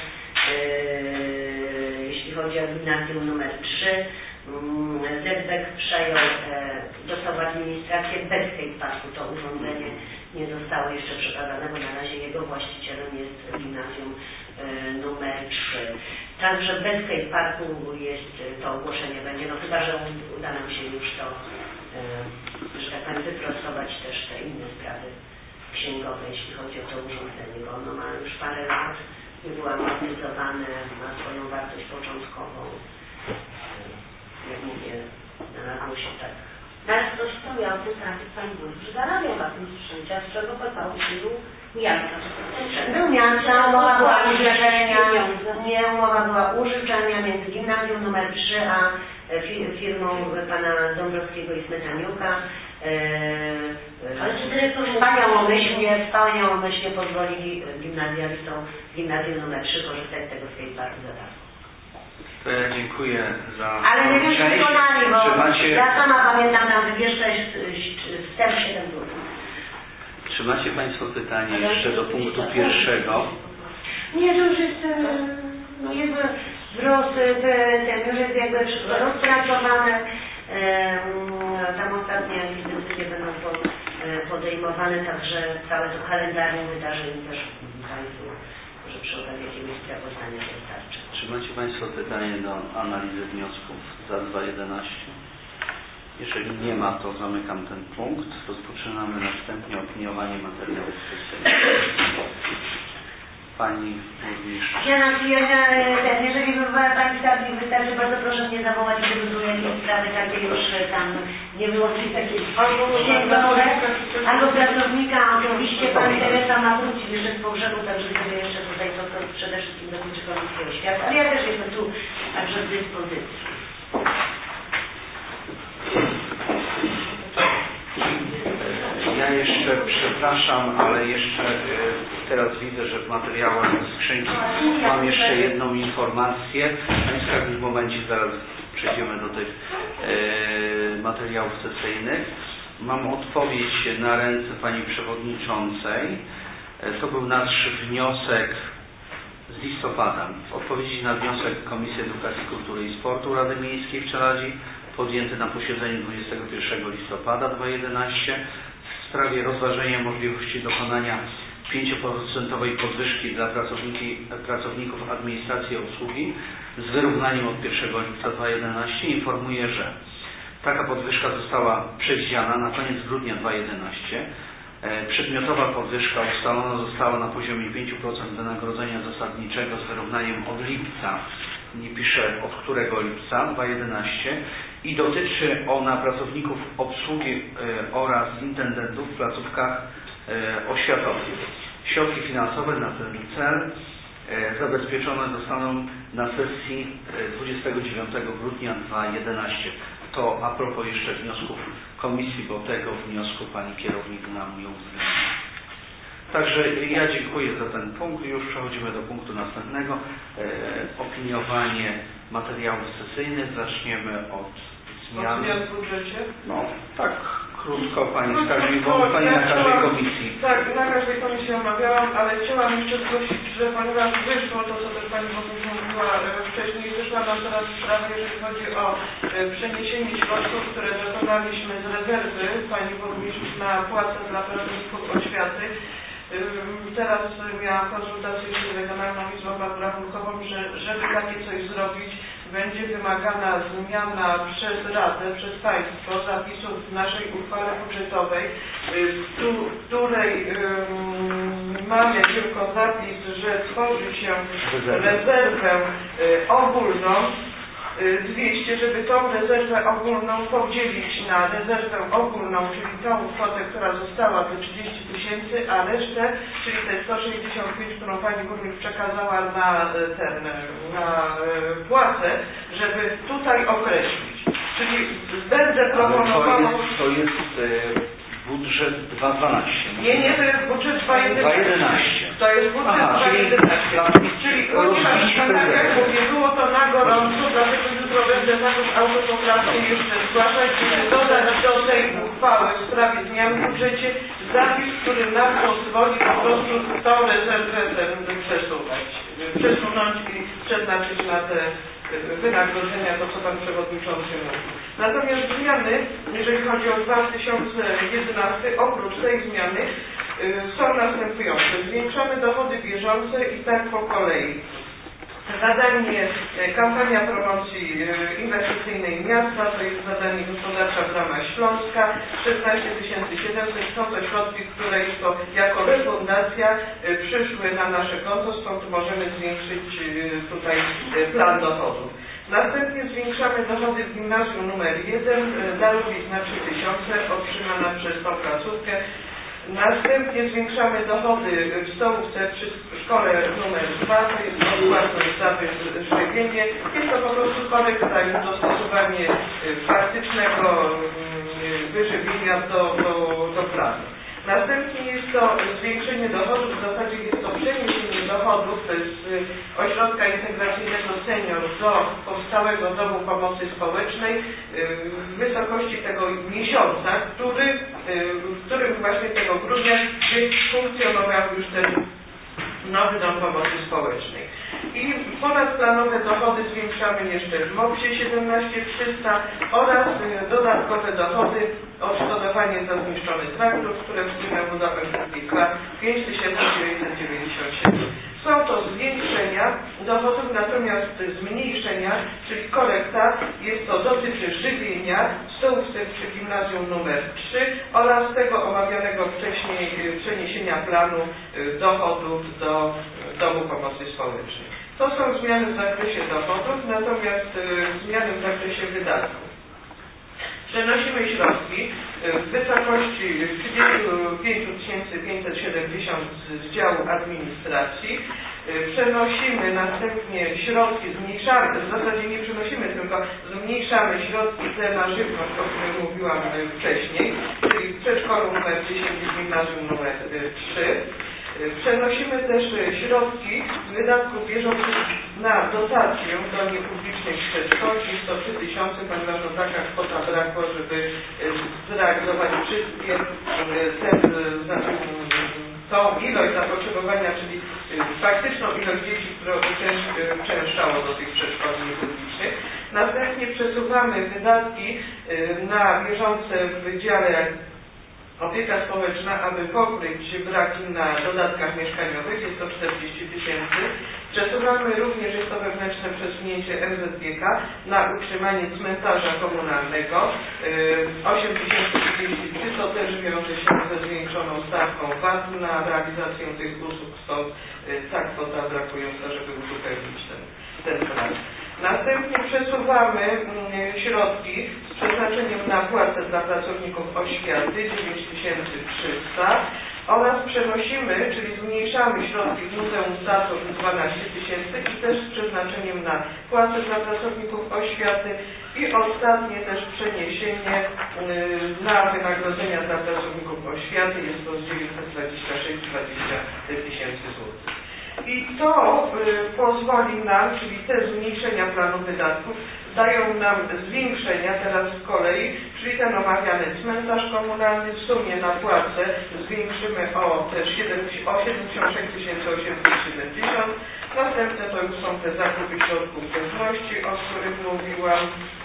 Jeśli chodzi o gimnazjum numer 3, ZBEK przejął, dostał w administrację bez skateparku to urządzenie. Nie zostało jeszcze przekazane, bo na razie jego właścicielem jest gimnazjum numer 3. Także bez skateparku jest to ogłoszenie będzie, no chyba, że uda nam się już to, że tak powiem, wyprostować też te inne sprawy księgowe, jeśli chodzi o to urządzenie, bo ono ma już parę lat, nie było amortyzowane, ma swoją wartość początkową. Jak mówię, znalazło się tak. Teraz ktoś chciał ja o tym trafić Pani Burmistrz, że zarabiał na tym sprzęcie, a z czego płacał sił miasta. Był miasta, umowa była użyczenia, nie, umowa była użyczenia między gimnazjum numer 3 a firmą pana Dąbrowskiego i Smetaniuka. Ale czy dyrektorzy wspaniałomyślnie pozwolili gimnazjalistom gimnazjum numer 3 korzystać z tego skateparku za darmo. To ja dziękuję za ale nie wiem, czy wykonali, bo macie... ja sama pamiętam tam wywieszczę wstęp 7 dni. Czy macie Państwo pytanie jeszcze do punktu pierwszego? Nie, to już jest jakby już jest jakby wszystko rozpracowane. Tam ostatnie jakieś decyzje będą podejmowane, także całe to kalendarium wydarzeń też Państwu, że przy okazji jakiegoś sprawozdania wystarczy. Czy macie Państwo pytanie do analizy wniosków za 2.11? Jeżeli nie ma, to zamykam ten punkt. Rozpoczynamy następnie opiniowanie materiałów sesyjnych. Pani burmistrz. Jeżeli Pani skarbnik wystarczy, bardzo proszę mnie zawołać, gdyby były jakieś sprawy takie już tam nie wyłączyć takie księgowe, albo pracownika. Oczywiście Pani Teresa ma wrócić jeszcze z pogrzebu, także sobie jeszcze tutaj to przede wszystkim dotyczy Komisji Oświaty, ale ja też jestem tu także w dyspozycji. Ja jeszcze przepraszam, ale jeszcze teraz widzę, że w materiałach skrzynki mam jeszcze jedną informację. Pani skarbnik, w momencie zaraz przejdziemy do tych materiałów sesyjnych. Mam odpowiedź na ręce Pani Przewodniczącej. To był nasz wniosek z listopada. W odpowiedzi na wniosek Komisji Edukacji, Kultury i Sportu Rady Miejskiej w Czeladzi podjęty na posiedzeniu 21 listopada 2011 w sprawie rozważenia możliwości dokonania 5% podwyżki dla pracowników administracji i obsługi z wyrównaniem od 1 lipca 2011 informuję, że taka podwyżka została przewidziana na koniec grudnia 2011. Przedmiotowa podwyżka ustalona została na poziomie 5% wynagrodzenia zasadniczego z wyrównaniem od lipca, nie piszę od którego lipca 2011, i dotyczy ona pracowników obsługi oraz intendentów w placówkach oświatowych. Środki finansowe na ten cel zabezpieczone zostaną na sesji 29 grudnia 2011. To a propos jeszcze wniosków komisji, bo tego wniosku Pani kierownik nam nie uwzględniła. Także ja dziękuję za ten punkt. Już przechodzimy do punktu następnego. Opiniowanie materiałów sesyjnych. Zaczniemy od zmian. W budżecie? No, tak krótko Pani skarbnik, bo Pani na każdej komisji. Tak, na każdej komisji omawiałam, ale chciałam jeszcze prosić, że ponieważ wyszło to, co też Pani Burmistrz mówiła wcześniej, wyszła nam teraz sprawa, jeżeli chodzi o przeniesienie środków, które dokonaliśmy z rezerwy Pani Burmistrz na płace dla pracowników oświaty. Teraz miałam konsultację z Regionalną Izbą Rachunkową, że żeby takie coś zrobić, będzie wymagana zmiana przez Radę, przez Państwo zapisów w naszej uchwale budżetowej, w której mamy tylko zapis, że tworzy się rezerwę ogólną 200, żeby tą rezerwę ogólną podzielić na rezerwę ogólną, czyli tą kwotę, która została do 30 000, a resztę, czyli te 165, którą Pani Burmistrz przekazała na płacę, żeby tutaj określić. Czyli będę proponował... To jest budżet 2.12. Nie, to jest budżet 2.11. To jest budżet 2.11. Czyli tak jak mówię, było to na gorąco, dlatego jutro będę taką autopoprawkę jeszcze zgłaszać, żeby dodać do tej uchwały w sprawie zmian w budżecie zapis, który nam pozwoli po prostu tą rezerwę przesunąć i przeznaczyć na te wynagrodzenia, to co Pan Przewodniczący mówi. Natomiast zmiany, jeżeli chodzi o 2011, oprócz tej zmiany są następujące. Zwiększamy dochody bieżące i tak po kolei. Zadanie kampania promocji inwestycyjnej miasta, to jest zadanie gospodarcza w ramach Śląska, 16 700, są to środki, które jako refundacja przyszły na nasze konto, stąd możemy zwiększyć tutaj plan dochodów. Następnie zwiększamy dochody w gimnazjum numer 1, darowizna 3000 otrzymana przez tą placówkę. Następnie zwiększamy dochody w stołówce przy szkole numer 2, to jest odpłatność za wyżywienie. Jest to po prostu korekta i dostosowanie faktycznego wyżywienia do planu. Następnie jest to zwiększenie dochodów, w zasadzie jest to przeniesienie dochodów z Ośrodka Integracyjnego Senior do powstałego Domu Pomocy Społecznej w wysokości tego miesiąca, w którym właśnie tego grudnia funkcjonował już ten nowy Dom Pomocy Społecznej. I ponadplanowe dochody zwiększamy jeszcze w MOPS-ie 17300 oraz dodatkowe dochody, odszkodowanie za zniszczony traktor, które wspólną budowę trwa 5997. Są to zwiększenia dochodów, natomiast zmniejszenia, czyli korekta, dotyczy żywienia 100 stołówce przy gimnazjum nr 3 oraz tego omawianego wcześniej przeniesienia planu dochodów do Domu Pomocy Społecznej. To są zmiany w zakresie dochodów, natomiast zmiany w zakresie wydatków. Przenosimy środki w wysokości 35 570 z działu administracji. Przenosimy następnie środki, zmniejszamy, w zasadzie nie przenosimy, tylko zmniejszamy środki te na żywność, o której mówiłam wcześniej, czyli w przedszkolu nr 10 i gimnazjum nr 3. Przenosimy też środki z wydatków bieżących na dotację do niepublicznych przedszkoli. Jest to 3000, ponieważ taka kwota brakło, żeby zrealizować wszystkie tą ilość zapotrzebowania, czyli faktyczną ilość dzieci, które uczęszczało do tych przedszkoli niepublicznych. Następnie przesuwamy wydatki na bieżące w wydziale opieka społeczna, aby pokryć braki na dodatkach mieszkaniowych, jest to 40 000. Przesuwamy również, jest to wewnętrzne przesunięcie MZGK na utrzymanie cmentarza komunalnego 8033, to też wiąże się ze zwiększoną stawką VAT na realizację tych usług, stąd ta kwota brakująca, żeby uzupełnić ten brak. Następnie przesuwamy środki z przeznaczeniem na płacę dla pracowników oświaty 9300 oraz przenosimy, czyli zmniejszamy środki z Muzeum Statów 12 000 i też z przeznaczeniem na płacę dla pracowników oświaty i ostatnie też przeniesienie na wynagrodzenia dla pracowników oświaty, jest to z 926 20 000 złotych. I to pozwoli nam, czyli te zmniejszenia planu wydatków dają nam zwiększenia teraz z kolei, czyli ten omawiany cmentarz komunalny w sumie na płacę zwiększymy o 76 870. Następne to już są te zakupy środków żywności, o których mówiłam.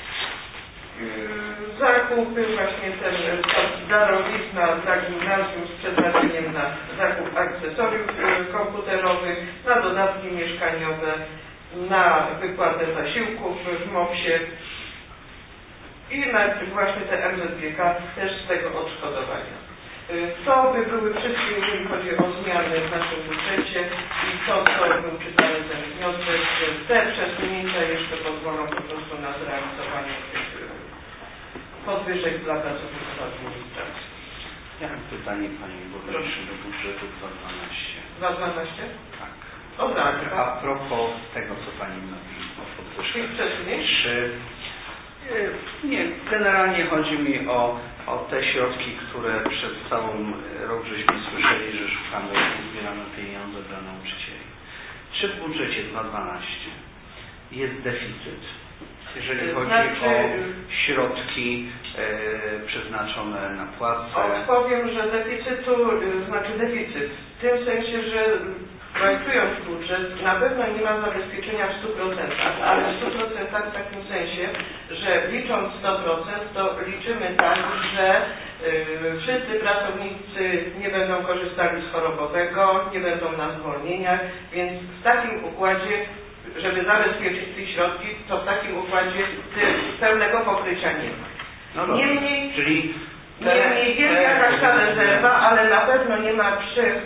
Zakupy, właśnie ten darowizna dla gimnazjum z przeznaczeniem na zakup akcesoriów komputerowych, na dodatki mieszkaniowe, na wypłatę zasiłków w MOPS-ie i na właśnie te MZGK też z tego odszkodowania. To by były wszystkie, jeżeli chodzi o zmiany w naszym budżecie i to, co był czytany ten wniosek. Te przesunięcia jeszcze pozwolą po prostu na zrealizowanie tych podwyżek dla pracowników administracji. Ja mam pytanie Pani Burmistrz do budżetu 2012. 2012? Tak. O tak. A propos tego, co Pani mówi o podwyżkach. Czy nie, generalnie chodzi mi o te środki, które przez cały rok żeśmy słyszeli, że szukamy i zbieramy pieniądze dla nauczycieli. Czy w budżecie 2012 jest deficyt? Jeżeli chodzi o środki przeznaczone na płacę. Odpowiem, że deficyt w tym sensie, że projektując budżet na pewno nie ma zabezpieczenia w 100%, ale w 100% w takim sensie, że licząc 100% to liczymy tak, że wszyscy pracownicy nie będą korzystali z chorobowego, nie będą na zwolnieniach, więc w takim układzie, żeby zabezpieczyć tych środki, to w takim układzie pełnego pokrycia nie ma. No Niemniej, czyli jest jakaś ta rezerwa, ale na pewno nie ma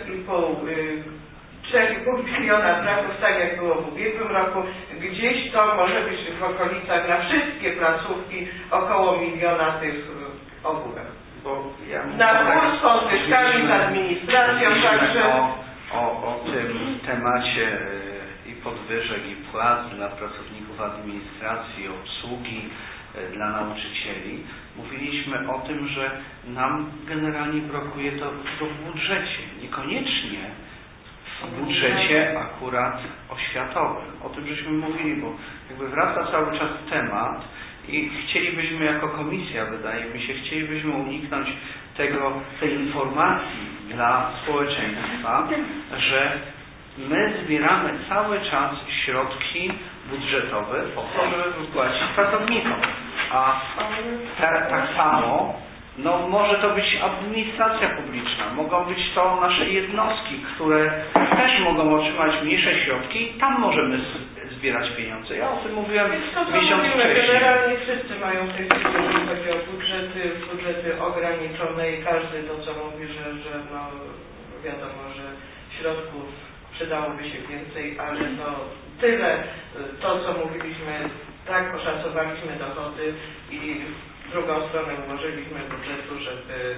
3,5 miliona braków, tak jak było w ubiegłym roku. Gdzieś to może być w okolicach na wszystkie placówki około 1 miliona tych ogółem. Na wór z podwyżkami, z administracją, także o tym temacie i podwyżek i płac dla pracowników administracji, obsługi dla nauczycieli. Mówiliśmy o tym, że nam generalnie brakuje to w budżecie. Niekoniecznie w budżecie akurat oświatowym. O tym żeśmy mówili, bo jakby wraca cały czas temat i chcielibyśmy jako komisja, wydaje mi się, chcielibyśmy uniknąć tej informacji dla społeczeństwa, że my zbieramy cały czas środki budżetowe po to, żeby wypłacić pracownikom. A tak samo może to być administracja publiczna, mogą być to nasze jednostki, które też mogą otrzymać mniejsze środki i tam możemy zbierać pieniądze. Ja o tym mówiłem miesiąc wcześniej. Generalnie wszyscy mają w tej chwili, jeżeli chodzi chodzi o budżety ograniczone i każdy to co mówi, że no wiadomo, że środków przydałoby się więcej, ale to tyle, to co mówiliśmy, tak oszacowaliśmy dochody i w drugą stronę ułożyliśmy budżetu, żeby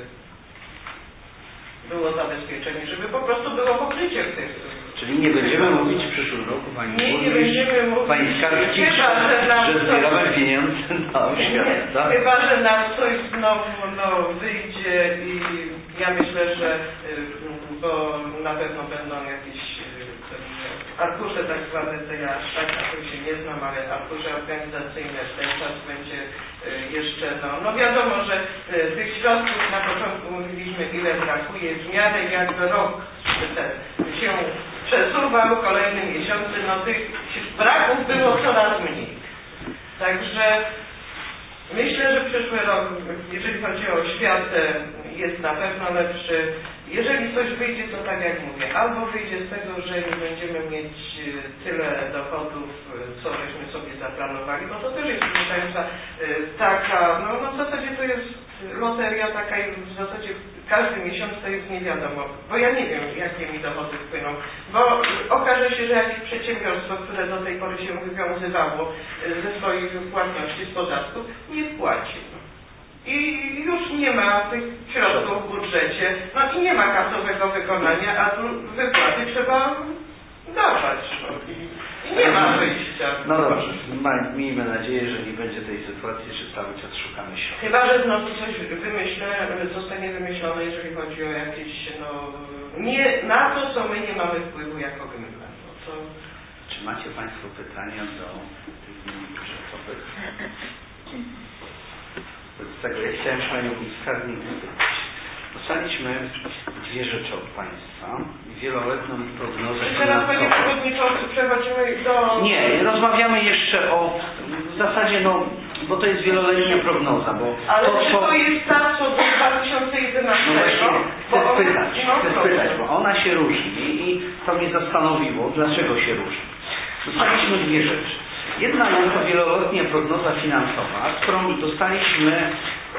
było zabezpieczenie, żeby po prostu było pokrycie w tych. Czyli nie będziemy mówić w przyszłym roku, nie będziemy mówić, Pani Skarbnik, że zbieramy pieniądze na oświatę, tak? Chyba, że nam coś znowu wyjdzie i ja myślę, że bo na pewno będą jakieś arkusze tak zwane, to ja tak na tym się nie znam, ale arkusze organizacyjne w ten czas będzie jeszcze, no wiadomo, że tych środków na początku mówiliśmy ile brakuje, w miarę jakby rok się przesuwał, kolejne miesiące, no tych braków było coraz mniej. Także myślę, że przyszły rok, jeżeli chodzi o oświatę, jest na pewno lepszy. Jeżeli coś wyjdzie, to tak jak mówię, albo wyjdzie z tego, że nie będziemy mieć tyle dochodów, co żeśmy sobie zaplanowali, bo to też jest, proszę Państwa, taka, no w zasadzie to jest loteria taka i w zasadzie każdy miesiąc to jest nie wiadomo, bo ja nie wiem, jakie mi dochody wpłyną, bo okaże się, że jakieś przedsiębiorstwo, które do tej pory się wywiązywało ze swoich płatności z podatków, nie wpłaci. I już nie ma tych środków w budżecie, no i nie ma kasowego wykonania, a tu wypłaty trzeba dawać. I nie ma wyjścia. No dobrze, miejmy nadzieję, że nie będzie tej sytuacji, że cały czas szukamy środków. Chyba, że znowu coś zostanie wymyślone, jeżeli chodzi o jakieś, nie na to, co my nie mamy wpływu jako gmina. No to... Czy macie Państwo pytania do tych zmian budżetowych? Z tego ja chciałem Panią Skarbnik zapytać. Dostaliśmy dwie rzeczy od Państwa. Wieloletnią prognozę I teraz, Panie finansową. Przewodniczący, przechodzimy do... Nie, rozmawiamy jeszcze o... W zasadzie, bo to jest wieloletnia prognoza, bo... Ale to jest ta, co do 2011. No właśnie, chcę spytać, bo ona się różni i to mnie zastanowiło, dlaczego się różni. Dostaliśmy dwie rzeczy. Jedna jest to wieloletnia prognoza finansowa, którą dostaliśmy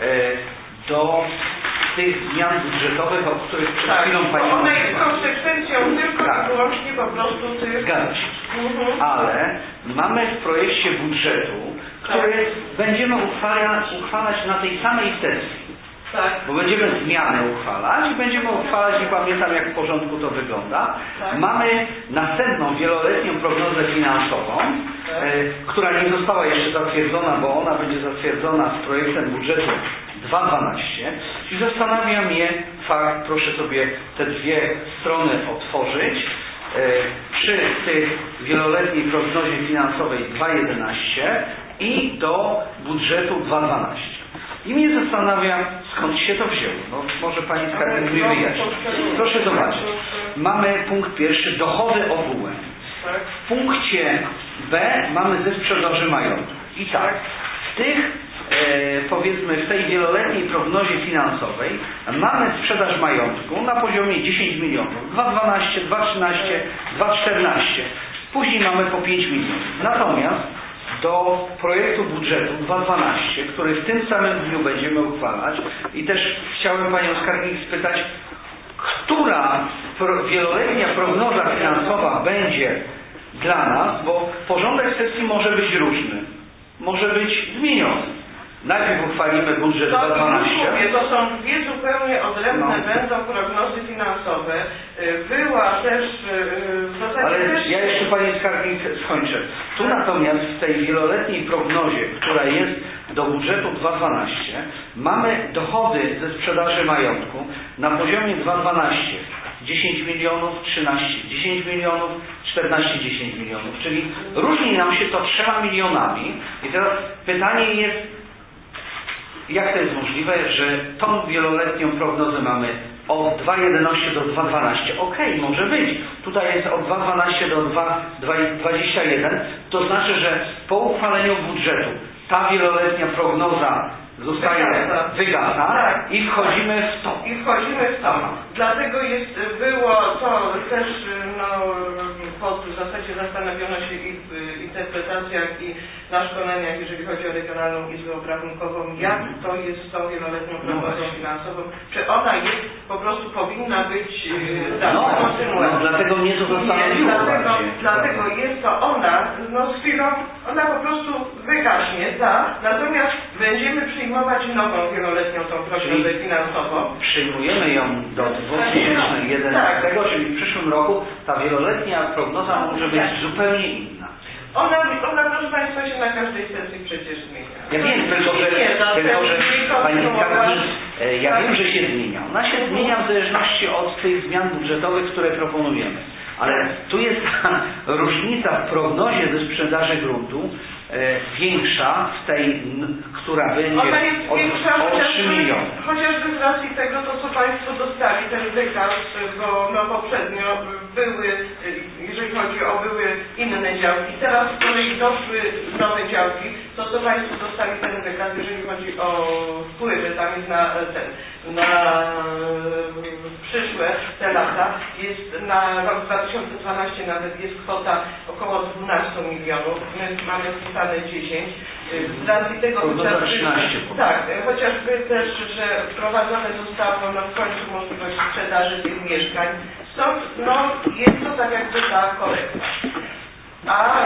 do tych zmian budżetowych, o których przed chwilą Pani ona jest konsekwencją tylko i wyłącznie po prostu tych... Zgadza się. Ale mamy w projekcie budżetu, który będziemy uchwalać na tej samej sesji. Tak. Bo będziemy zmiany uchwalać i będziemy uchwalać, nie pamiętam jak w porządku to wygląda. Tak. Mamy następną wieloletnią prognozę finansową, która nie została jeszcze zatwierdzona, bo ona będzie zatwierdzona z projektem budżetu 2012 i zastanawia mnie fakt, proszę sobie te dwie strony otworzyć, przy tych wieloletniej prognozie finansowej 2011 i do budżetu 2012. I mnie zastanawia, skąd się to wzięło. No, może Pani Skarbnik mi wyjaśni. Proszę zobaczyć. Mamy punkt pierwszy, dochody ogółem. W punkcie B mamy ze sprzedaży majątku. I tak, w tych, powiedzmy, w tej wieloletniej prognozie finansowej mamy sprzedaż majątku na poziomie 10 milionów. 2012, 2013, 2014. Później mamy po 5 milionów. Natomiast do projektu budżetu 2012, który w tym samym dniu będziemy uchwalać i też chciałem Panią Skarbnik spytać, która wieloletnia prognoza finansowa będzie dla nas, bo porządek sesji może być różny, może być zmieniony. Najpierw uchwalimy budżet 2012. To są dwie zupełnie odrębne będą prognozy finansowe. Była też w zasadzie... Ale ja jeszcze Panie Skarbnik skończę. Tu natomiast w tej wieloletniej prognozie, która jest do budżetu 2012, mamy dochody ze sprzedaży majątku na poziomie 2012 10 milionów, 13, 10 milionów, 14, 10 milionów, czyli różni nam się to 3 milionami. I teraz pytanie jest, jak to jest możliwe, że tą wieloletnią prognozę mamy od 2.11 do 2.12. Okej, może być. Tutaj jest od 2.12 do 2.21. To znaczy, że po uchwaleniu budżetu ta wieloletnia prognoza zostaje wygasa i wchodzimy w to. Dlatego było to też w zasadzie zastanowiono się i w interpretacjach i na szkoleniach, jeżeli chodzi o Regionalną Izbę Obrachunkową, jak to jest z tą wieloletnią prognozą finansową, czy ona jest, po prostu powinna być kontynuowana. Dlatego mnie to zastanowiło. Dlatego jest to ona, z chwilą, ona po prostu wygaśnie, natomiast będziemy przyjmować nową wieloletnią tą prognozę finansową. Przyjmujemy ją do 2011, czyli w przyszłym roku ta wieloletnia prognoza może być zupełnie inna. Ona, proszę Państwa, się na każdej sesji przecież zmienia. Ja wiem, tylko że Pani Skarbnik, ja wiem, że się zmienia. Ona się zmienia w zależności od tych zmian budżetowych, które proponujemy. Ale tu jest ta różnica w prognozie ze sprzedaży gruntu większa w tej, która będzie ona jest większa, o 3 miliony. Chociażby z racji tego, to co Państwo dostali, ten wykaz, bo poprzednio były, jeżeli chodzi o były inne działki, teraz z kolei doszły nowe działki, to co Państwo dostali ten wykaz, jeżeli chodzi o wpływy, tam jest na przyszłe te lata, jest na rok 2012 nawet jest kwota około 12 milionów, my mamy wpisane 10, z racji tego chociażby też, że wprowadzone zostało w końcu możliwość sprzedaży tych mieszkań, stąd jest to tak jakby ta korekta. A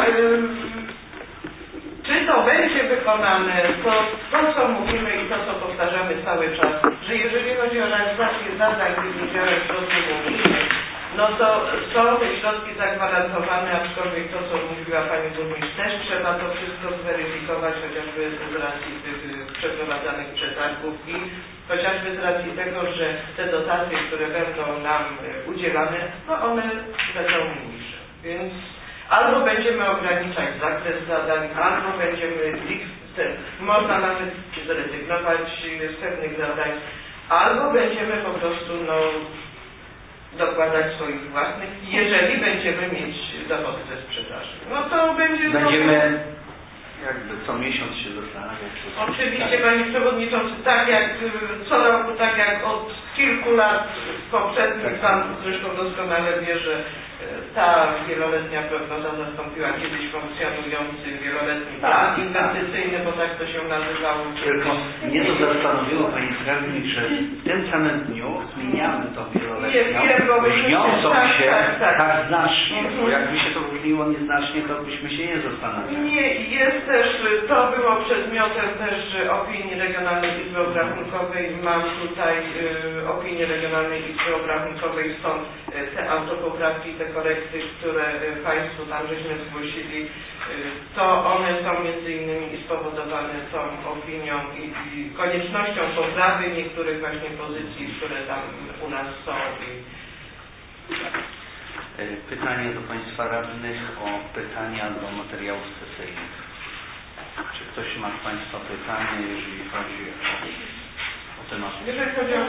czy to będzie wykonane, to co mówimy i to co powtarzamy cały czas, że jeżeli chodzi o realizację zadań tych wydziałek środków unijnych, to są te środki zagwarantowane, aczkolwiek to co mówiła Pani Burmistrz, też trzeba to wszystko zweryfikować, chociażby z racji tych przeprowadzanych przetargów i chociażby z racji tego, że te dotacje, które będą nam udzielane, one będą mniejsze. Więc albo będziemy ograniczać zakres zadań, albo będziemy można nawet zrezygnować z pewnych zadań, albo będziemy po prostu dokładać swoich własnych, jeżeli będziemy mieć dochody ze sprzedaży. To będziemy jakby co miesiąc się zastanawiać. Oczywiście, Panie Przewodniczący, tak jak co roku, tak jak od kilku lat poprzednich, Pan zresztą doskonale wie, że ta wieloletnia prognoza zastąpiła kiedyś funkcjonujący wieloletni plan inwestycyjny, bo tak to się nazywało. Tylko mnie to zastanowiło, Pani Skarbnik, że w tym samym dniu zmieniamy tą wieloletnią, różniącą się tak znacznie, bo jakby się to różniło nieznacznie, to byśmy się nie zastanawiali. Nie, jest też, to było przedmiotem też opinii Regionalnej Izby Obrachunkowej. Mam tutaj opinię Regionalnej Izby Obrachunkowej, stąd te autopoprawki, te korekty, które Państwo tam żeśmy zgłosili, to one są między innymi spowodowane tą opinią i koniecznością poprawy niektórych właśnie pozycji, które tam u nas są. Pytanie do Państwa radnych o pytania do materiałów sesyjnych. Czy ktoś ma z Państwa pytanie, jeżeli chodzi o temat? Jeżeli chodzi o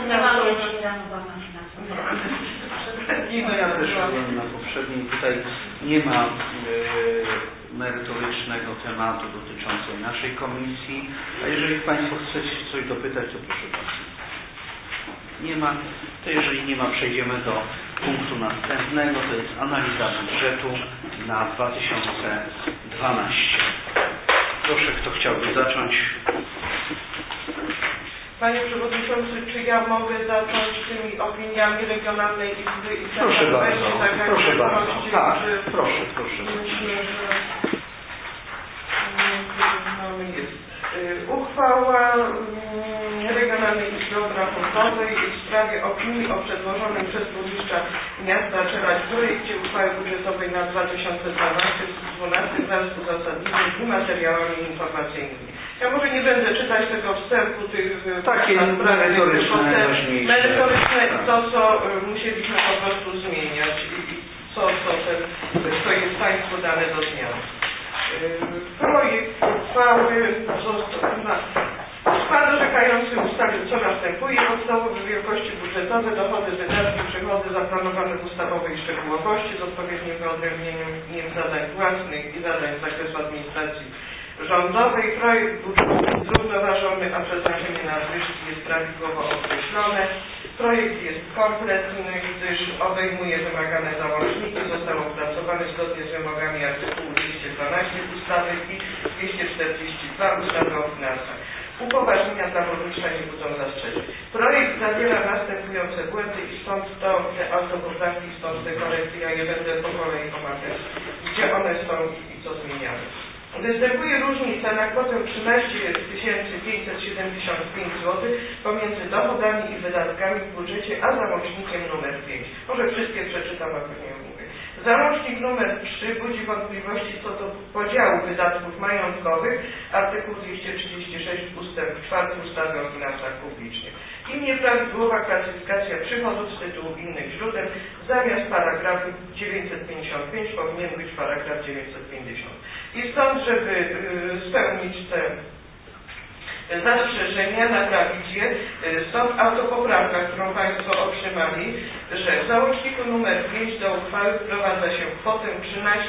ja też byłem na poprzednim. Tutaj nie ma merytorycznego tematu dotyczącego naszej komisji. A jeżeli Państwo chcecie coś dopytać, to proszę bardzo. Nie ma. To jeżeli nie ma, przejdziemy do punktu następnego. To jest analiza budżetu na 2012. Proszę, kto chciałby zacząć? Panie Przewodniczący, czy ja mogę zacząć tymi opiniami Regionalnej Izby i proszę bardzo, proszę bardzo. Tak, proszę. Uchwała Regionalnej Izby Obrachunkowej w sprawie opinii o przedłożonym przez burmistrza miasta Czeladź projekcie uchwały budżetowej na 2012 wraz z uzasadnieniem i materiałami informacyjnymi. Ja może nie będę czytać tego wstępu, tych takie merytoryczne i to, co musieliśmy po prostu zmieniać i co jest Państwu dane do zmian. Projekt uchwały skład orzekający ustawy, co następuje: podstawowe wielkości budżetowe, dochody, wydatki, przychody zaplanowane w ustawowej szczegółowości z odpowiednim wyodrębnieniem zadań własnych i zadań z zakresu administracji rządowej. Projekt budżetu jest zrównoważony, a przeznaczenie na zwyżki jest prawidłowo określone. Projekt jest kompletny, gdyż obejmuje wymagane załączniki, został opracowany zgodnie z wymogami artykułu 212 ustawy i 242 ustawy o finansach. Upoważnienia dla burmistrza nie budzą zastrzeżeń. Projekt zawiera następujące błędy i stąd te autopoprawki, stąd te korekty, ja je będę po kolei omawiać, gdzie one są i co zmieniamy. Występuje różnica na kwotę 13 575 zł pomiędzy dochodami i wydatkami w budżecie, a załącznikiem numer 5. Może wszystkie przeczytam, a później mówię. Załącznik numer 3 budzi wątpliwości co do podziału wydatków majątkowych, artykuł 236 ustęp 4 ustawy o finansach publicznych. I nieprawidłowa klasyfikacja przychodów z tytułu innych źródeł, zamiast paragrafu 955 powinien być paragraf 950. I stąd, żeby spełnić te zastrzeżenia, naprawić je, stąd autopoprawka, którą Państwo otrzymali, że w załączniku numer 5 do uchwały wprowadza się kwotę 13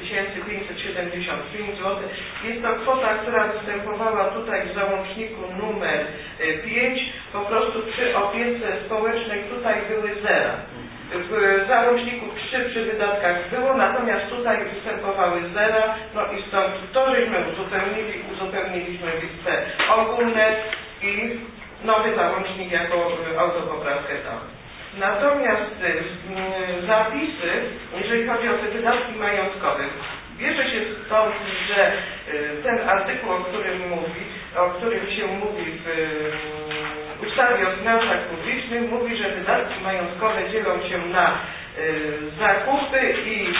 575 zł. Jest to kwota, która występowała tutaj w załączniku numer 5, po prostu przy opiece społecznej tutaj były zera. W załączniku 3 przy wydatkach było, natomiast tutaj występowały zera, no i stąd to żeśmy uzupełniliśmy listę ogólne i nowy załącznik jako autopoprawkę tam. Natomiast zapisy, jeżeli chodzi o te wydatki majątkowe, bierze się stąd, że ten artykuł, o którym się mówi w ustawie o finansach publicznych, mówi, że wydatki majątkowe dzielą się na zakupy i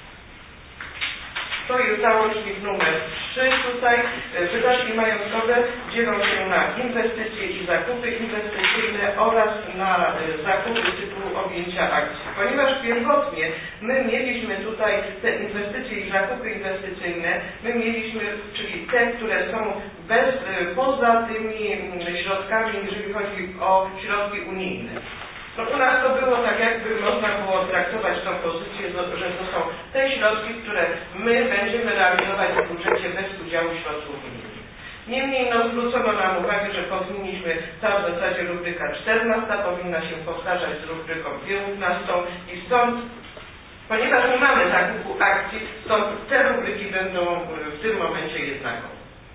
to jest załącznik numer 3 tutaj. Wydatki majątkowe dzielą się na inwestycje i zakupy inwestycyjne oraz na zakupy tytułu objęcia akcji. Ponieważ pierwotnie my mieliśmy tutaj te inwestycje i zakupy inwestycyjne, czyli te, które są poza tymi środkami, jeżeli chodzi o środki unijne. No u nas to było tak, jakby można było traktować tą pozycję, że to są te środki, które my będziemy realizować w budżecie bez udziału środków unijnych. Niemniej zwrócono nam uwagę, że powinniśmy ta w zasadzie rubryka 14 powinna się powtarzać z rubryką 15 i stąd, ponieważ nie mamy zakupu akcji, stąd te rubryki będą w tym momencie jednakowe.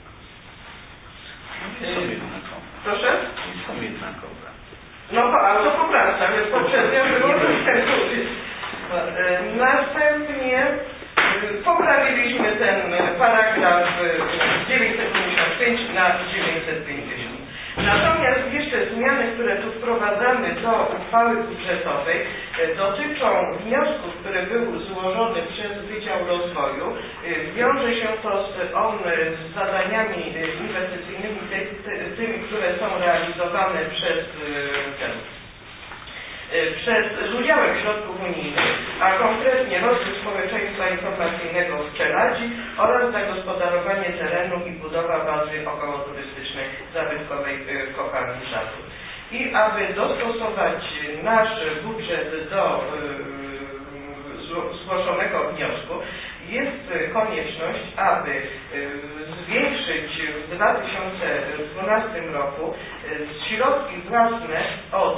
Nie są jednakowe. Proszę? Nie są jednakowe. No to autopoprawka, więc poprzednio było następnie poprawiliśmy ten paragraf 955 na 950. Natomiast jeszcze zmiany, które tu wprowadzamy do uchwały budżetowej, dotyczą wniosków, które były złożone przez Wydział Rozwoju. Wiąże się to z zadaniami inwestycyjnymi, tymi, które są realizowane z udziałem środków unijnych, a konkretnie rozwój społeczeństwa informacyjnego w Czeladzi oraz zagospodarowanie terenu i budowa bazy okołoturystycznej zabytkowej kopalni Zator. I aby dostosować nasz budżet do zgłoszonego wniosku, jest konieczność, aby zwiększyć w 2012 roku środki własne o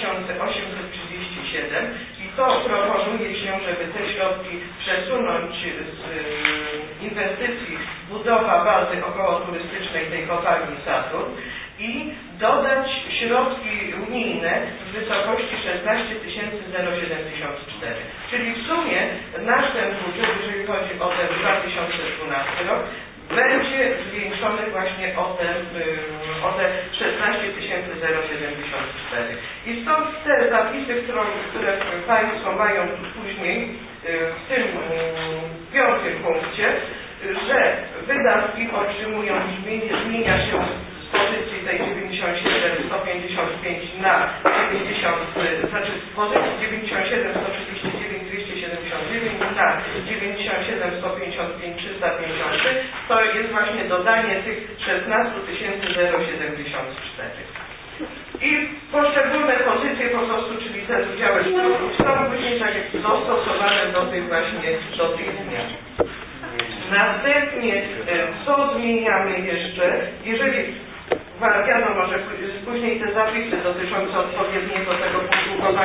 2837 i to proponuje się, żeby te środki przesunąć z inwestycji budowa bazy okołoturystycznej tej kopalni Saturn i dodać środki unijne w wysokości 16 074. Czyli w sumie nasz ten budżet, jeżeli chodzi o ten 2012 rok, będzie zwiększony właśnie o te 16 074. I stąd te zapisy, które Państwo mają tu później w tym 5. punkcie, że wydatki otrzymują, zmienia się z pozycji tej 97 155 na 90, znaczy z pozycji 97 139 279 na 97 155 353, to jest właśnie dodanie tych 16 074. I poszczególne pozycje po prostu, czyli te z udziałem środków, są później tak dostosowane do tych zmian. Następnie, co zmieniamy jeszcze, jeżeli wiadomo, że później te zapisy dotyczące odpowiedniego tego punktu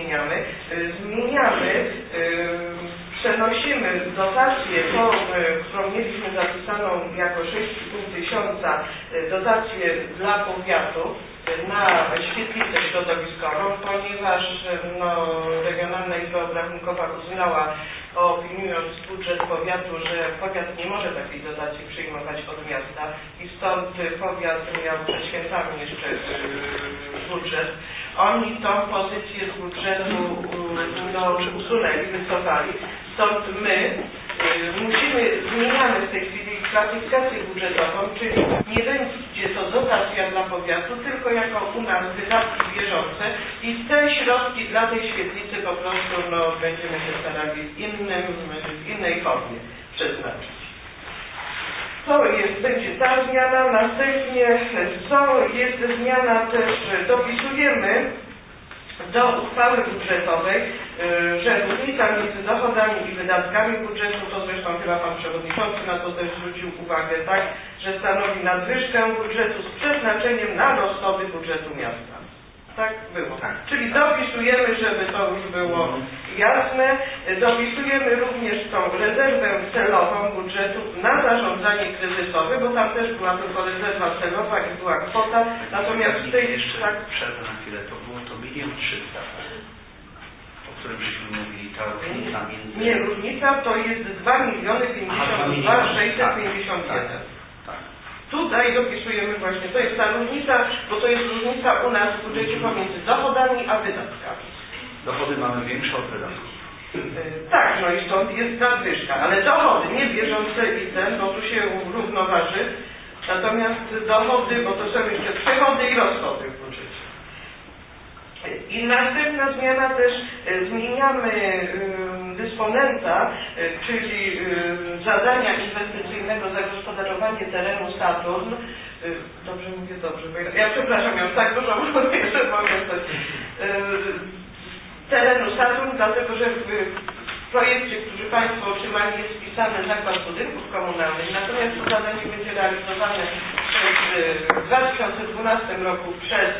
zmieniamy? Zmieniamy, przenosimy dotację, tą, którą mieliśmy zapisaną jako 6,5 tysiąca, dotację dla powiatu na świetlicę środowiskową, ponieważ Regionalna Izba Obrachunkowa uznała, opiniując budżet powiatu, że powiat nie może takiej dotacji przyjmować od miasta i stąd powiat miał przed świętami jeszcze budżet. Oni tą pozycję z budżetu usunęli, wycofali. Stąd my zmieniamy w tej chwili klasyfikację budżetową, czyli nie będzie to dotacja dla powiatu, tylko jako u nas wydatki bieżące i te środki dla tej świetlicy po prostu będziemy się starali w innej formie przeznaczyć. To będzie ta zmiana. Następnie jest zmiana też, dopisujemy do uchwały budżetowej, że różnica między dochodami i wydatkami budżetu, to zresztą chyba Pan Przewodniczący na to też zwrócił uwagę, tak, że stanowi nadwyżkę budżetu z przeznaczeniem na rozchody budżetu miasta. Tak było. Tak. Czyli dopisujemy, żeby to już było jasne. Dopisujemy również tą rezerwę celową budżetu na zarządzanie kryzysowe, bo tam też była tylko rezerwa celowa i była kwota. Natomiast w tej... Jeszcze tak, przerwę na chwilę, to było to 1 300 000, o którym żeśmy mówili, ta różnica między... Nie, różnica to jest 2 052 651. Tak. Tutaj dopisujemy właśnie, to jest ta różnica, bo to jest różnica u nas w budżecie pomiędzy dochodami a wydatkami. Dochody mamy większe od wydatków. Tak, i stąd jest nadwyżka, ale dochody, nie bieżące i bo tu się równoważy, natomiast dochody, bo to są jeszcze przychody i rozchody w budżecie. I następna zmiana też, zmieniamy dysponenta, czyli zadania inwestycyjnego zagospodarowanie terenu Saturn. Dobrze mówię, dobrze, bo ja przepraszam, ja tak dużo mówię, że mogę coś. Terenu Saturn, dlatego że w projekcie, który Państwo otrzymali, jest wpisany zakład budynków komunalnych, natomiast to zadanie będzie realizowane w 2012 roku przez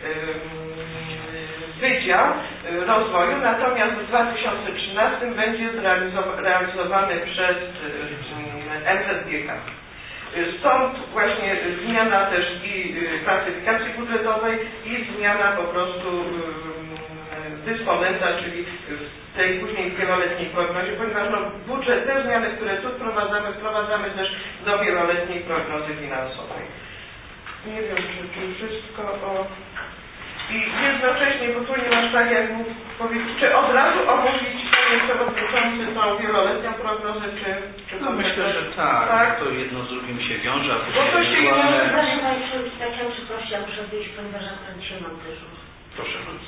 Wydział Rozwoju, natomiast w 2013 będzie realizowany przez MZGK. Stąd właśnie zmiana też i klasyfikacji budżetowej i zmiana po prostu dysponenta, czyli w tej później wieloletniej prognozie, ponieważ budżet, te zmiany, które tu wprowadzamy też do wieloletniej prognozy finansowej. Nie wiem, czy wszystko o... I jednocześnie, bo ponieważ tak jak powiedzieć, czy od razu omówić, Panie Przewodniczący, tą wieloletnią prognozę, czy myślę, że tak, to jedno z drugim się wiąże, a bo to się Proszę Państwa, ja chciałam przeprosić, ja muszę wyjść, ponieważ akurat dzisiaj mam dyżur. Proszę bardzo.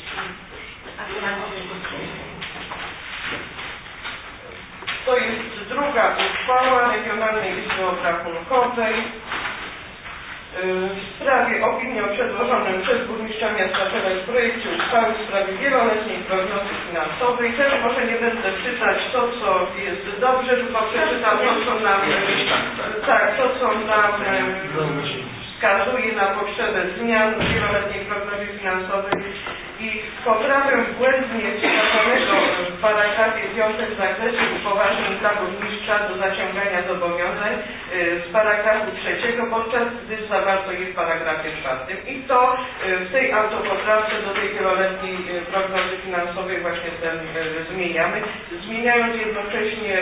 To jest druga uchwała Regionalnej Izby Obrachunkowej w sprawie opinii o przedłożonym przez burmistrza miasta Czeladź projekcie uchwały w sprawie wieloletniej prognozy finansowej. Też może nie będę czytać to, co jest dobrze, tylko przeczytam to, co nam wskazuje na potrzebę zmian w wieloletniej prognozie finansowej i poprawę błędnie wskazanego w paragrafie 5 w zakresie upoważnień dla burmistrza do zaciągania zobowiązań z paragrafu 3, podczas gdy zawarto je w paragrafie 4. I to w tej autopoprawce do tej wieloletniej prognozy finansowej właśnie ten zmieniamy, zmieniając jednocześnie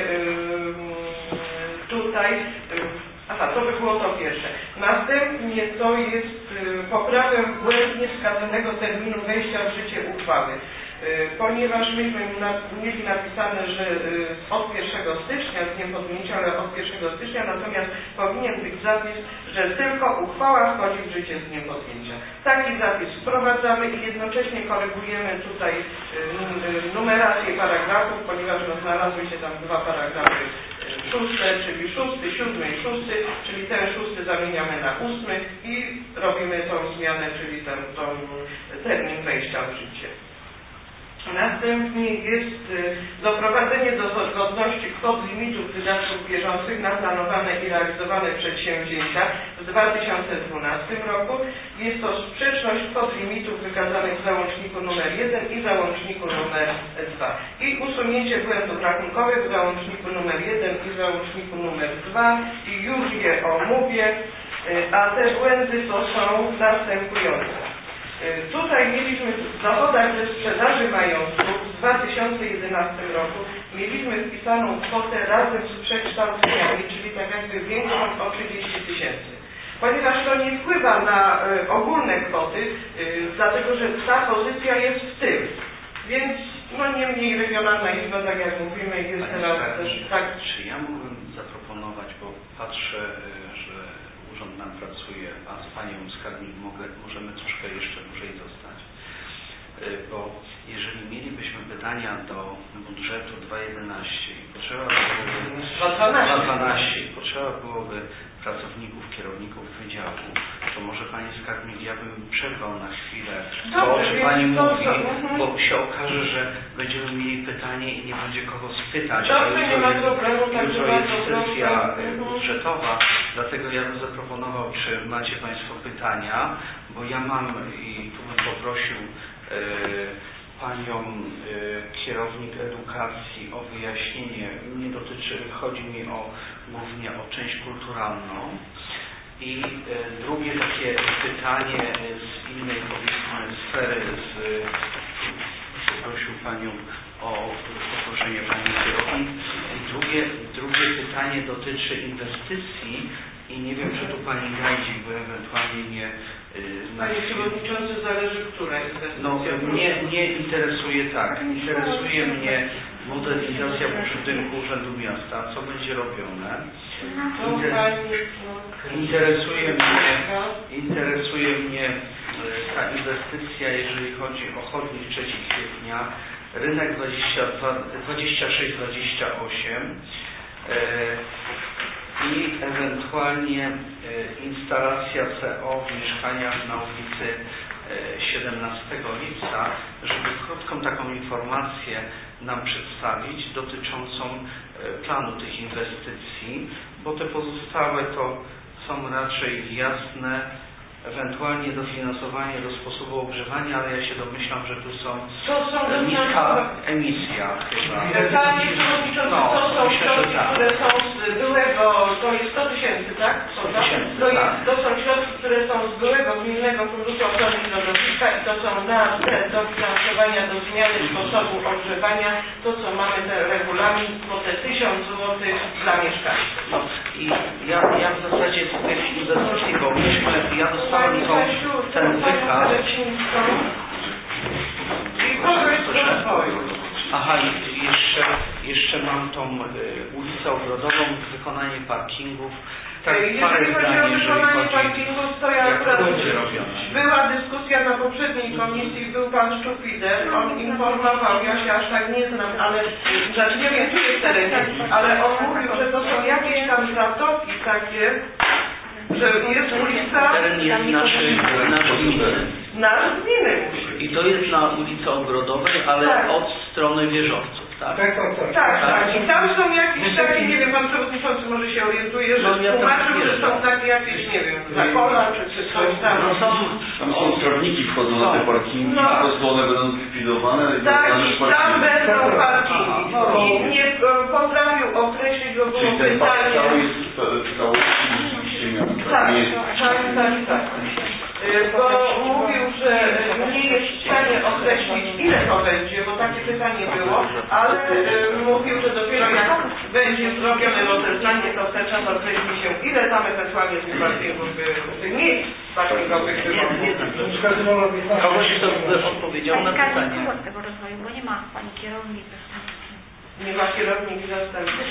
tutaj to by było to pierwsze. Następnie to jest poprawę błędnie wskazanego terminu wejścia w życie uchwały. Ponieważ myśmy mieli napisane, że od 1 stycznia, z dniem podjęcia, ale od 1 stycznia, natomiast powinien być zapis, że tylko uchwała wchodzi w życie z dniem podjęcia. Taki zapis wprowadzamy i jednocześnie korygujemy tutaj numerację paragrafów, ponieważ znalazły się tam 2 paragrafy 6, czyli 6, 7 i 6, czyli ten 6 zamieniamy na 8 i robimy tą zmianę, czyli ten termin wejścia w życie. Następnie jest doprowadzenie do zgodności kwot limitów wydatków bieżących na planowane i realizowane przedsięwzięcia w 2012 roku. Jest to sprzeczność kwot limitów wykazanych w załączniku nr 1 i załączniku nr 2 i usunięcie błędów rachunkowych w załączniku nr 1 i załączniku nr 2 i już je omówię, a te błędy to są następujące. Tutaj mieliśmy w dochodach ze sprzedaży majątków w 2011 roku mieliśmy wpisaną kwotę razem z przekształceniami, czyli tak jakby większą o 30 000. Ponieważ to nie wpływa na ogólne kwoty, dlatego że ta pozycja jest w tył. Więc no niemniej regionalna izba, tak jak mówimy, jest teraz też tak. Czy ja mógłbym zaproponować, bo patrzę, że urząd nam pracuje, a z panią skarbnik możemy troszkę jeszcze dłużej zostać. Bo jeżeli mielibyśmy pytania do budżetu 2.11 i potrzeba byłoby pracowników, kierowników wydziału, to może pani skarbnik, ja bym przerwał na chwilę to, o czym pani mówi, bo się okaże, że będziemy mieli pytanie i nie będzie kogo spytać. Jutro jest sesja budżetowa, dlatego ja bym zaproponował, czy macie państwo pytania, bo ja mam i tu bym poprosił panią kierownik edukacji o wyjaśnienie. Nie dotyczy, chodzi mi głównie o część kulturalną. I drugie takie pytanie z innej, powiedzmy, sfery, poprosił panią o poproszenie pani kierownik. Drugie pytanie dotyczy inwestycji i nie wiem, czy tu pani Gajdzik, bo ewentualnie nie... Panie Przewodniczący, zależy, która inwestycja. No, mnie interesuje tak. Interesuje mnie modernizacja budynku Urzędu Miasta, co będzie robione. Interesuje mnie ta inwestycja, jeżeli chodzi o chodnik 3 kwietnia, rynek 26-28 i ewentualnie instalacja CO w mieszkaniach na ulicy 17 lipca, żeby krótką taką informację nam przedstawić dotyczącą planu tych inwestycji, bo te pozostałe to są raczej jasne, ewentualnie dofinansowanie do sposobu ogrzewania, ale ja się domyślam, że tu są niska emisja chyba. Panie Przewodniczący, to są środki, które są z byłego, to jest 100 000, tak? 100 000, to są środki, które są z byłego Gminnego Funduszu Ochrony Środowiska i to są na te dofinansowania do zmiany sposobu ogrzewania, to co mamy ten regulamin, po te 1000 zł dla mieszkańców. No i ja w zasadzie z tych inwestycji, bo ja dostałem ten wykaz. Aha, i jeszcze mam tą ulicę Ogrodową, wykonanie parkingów. Tak, jeżeli chodzi o wykonanie parkingów, to ja akurat była dyskusja na poprzedniej komisji, był pan Szczupider, on informował, ja się aż tak nie znam, ale znaczy nie wiem, czy jest terenie, ale on mówił, że to są jakieś tam zatoki takie, że jest ulica... Teren jest nasz gminy. Nasz gminy. I to jest na ulicy Ogrodowej, ale tak, od strony wieżowców, tak? Tak. I tam są jakieś takie, nie wiem, pan Przewodniczący może się orientuje, że tłumaczył, że są takie jakieś, nie wiem, zakola czy coś tam. Tam są trawniki wchodzą na te parkingi, po prostu one będą zlikwidowane. Tak, i tam będą parkingi. I nie potrafił określić, bo było pytanie. Tak. Bo mówił, że nie jest w stanie określić, ile to będzie, bo takie pytanie było, ale mówił, że dopiero jak będzie zrobione rozeznanie, to wtedy czas określi się, ile tam ewentualnie z parkingów, tych miejsc parkingowych było. Kogoś, kto by odpowiedział na pytanie. Z tego rozwoju, bo nie ma pani kierownik zastępcy. Nie ma kierownik zastępcy?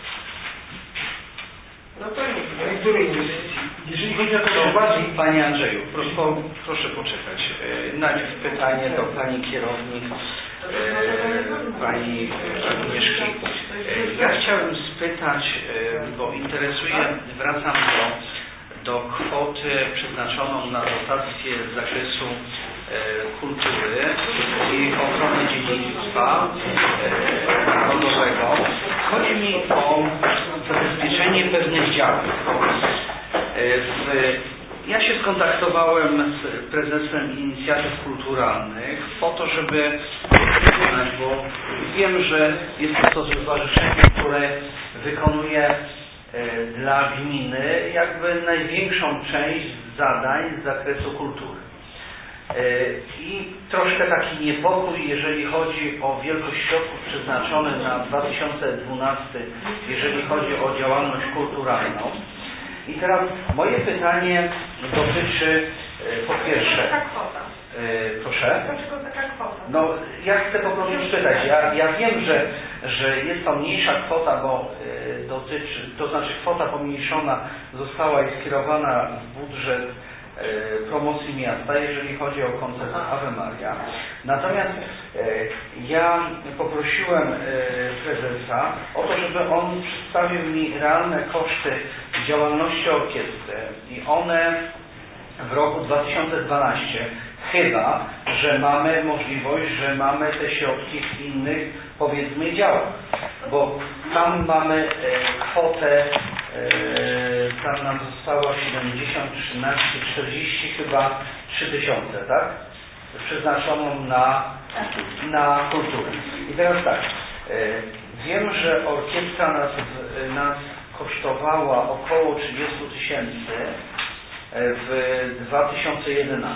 No to nie. Jeżeli chodzi o to bardziej... Panie Andrzeju, proszę poczekać. Najpierw pytanie do pani kierownik, pani Agnieszki. Ja chciałbym spytać, bo wracam do kwoty przeznaczoną na dotację z zakresu Kultury i Ochrony Dziedzictwa Narodowego. Chodzi mi o zabezpieczenie pewnych działań. Ja się skontaktowałem z prezesem Inicjatyw Kulturalnych po to, żeby wykonać, bo wiem, że jest to stowarzyszenie, które wykonuje dla gminy jakby największą część zadań z zakresu kultury. I troszkę taki niepokój, jeżeli chodzi o wielkość środków przeznaczonych na 2012, jeżeli chodzi o działalność kulturalną. I teraz moje pytanie dotyczy po pierwsze... Dlaczego taka kwota? Proszę? Dlaczego taka kwota? No, ja chcę po prostu spytać. Ja wiem, że jest to mniejsza kwota, bo to znaczy kwota pomniejszona została i skierowana w budżet promocji miasta, jeżeli chodzi o koncert Ave Maria. Natomiast ja poprosiłem prezesa o to, żeby on przedstawił mi realne koszty działalności orkiestry i one w roku 2012 chyba, że mamy możliwość, że mamy te środki w innych, powiedzmy, działach, bo tam mamy kwotę, tam nam zostało 70, 13, 40 chyba 3000, tak? Przeznaczoną na kulturę. I teraz tak, wiem, że orkiestra nas kosztowała około 30 000 w 2011.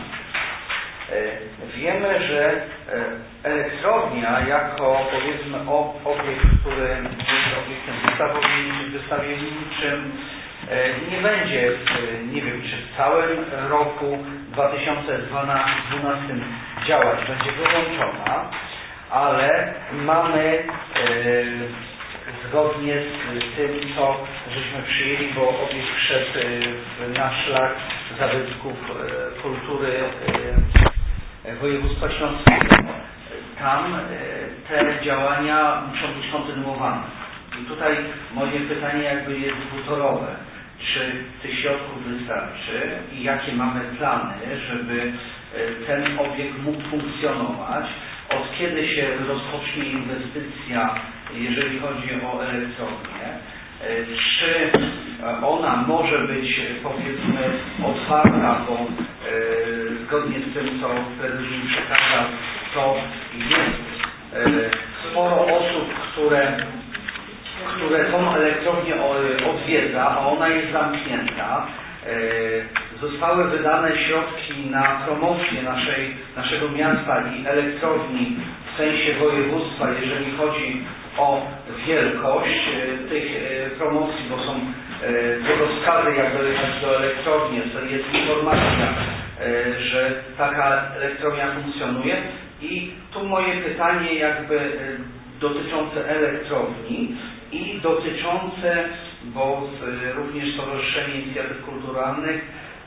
Wiemy, że elektrownia jako, powiedzmy, obiekt, który jest obiektem wystawienniczym, nie będzie, nie wiem, czy w całym roku 2012 działać, będzie wyłączona, ale mamy zgodnie z tym, co żeśmy przyjęli, bo obiekt wszedł na szlak zabytków kultury województwa śląskiego. Tam te działania muszą być kontynuowane. I tutaj moje pytanie jakby jest dwutorowe. Czy tych środków wystarczy i jakie mamy plany, żeby ten obiekt mógł funkcjonować? Od kiedy się rozpocznie inwestycja, jeżeli chodzi o elektrownię? Czy ona może być, powiedzmy, otwarta, bo zgodnie z tym, co prezes mi przekazał, to jest sporo osób, które tą elektrownię odwiedza, a ona jest zamknięta. Zostały wydane środki na promocję naszego miasta i elektrowni w sensie województwa, jeżeli chodzi o wielkość tych promocji, bo są drogowskazy, jak dojechać do elektrowni, jest informacja, że taka elektrownia funkcjonuje. I tu moje pytanie jakby dotyczące elektrowni i dotyczące, bo również Stowarzyszenie Inicjatyw Kulturalnych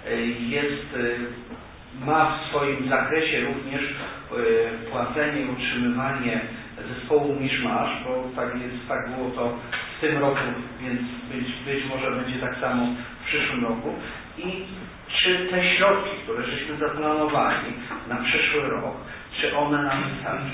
ma w swoim zakresie również płacenie i utrzymywanie zespołu Miszmasz, bo tak było to w tym roku, więc być może będzie tak samo w przyszłym roku. I czy te środki, które żeśmy zaplanowali na przyszły rok, czy one nam wystarczą?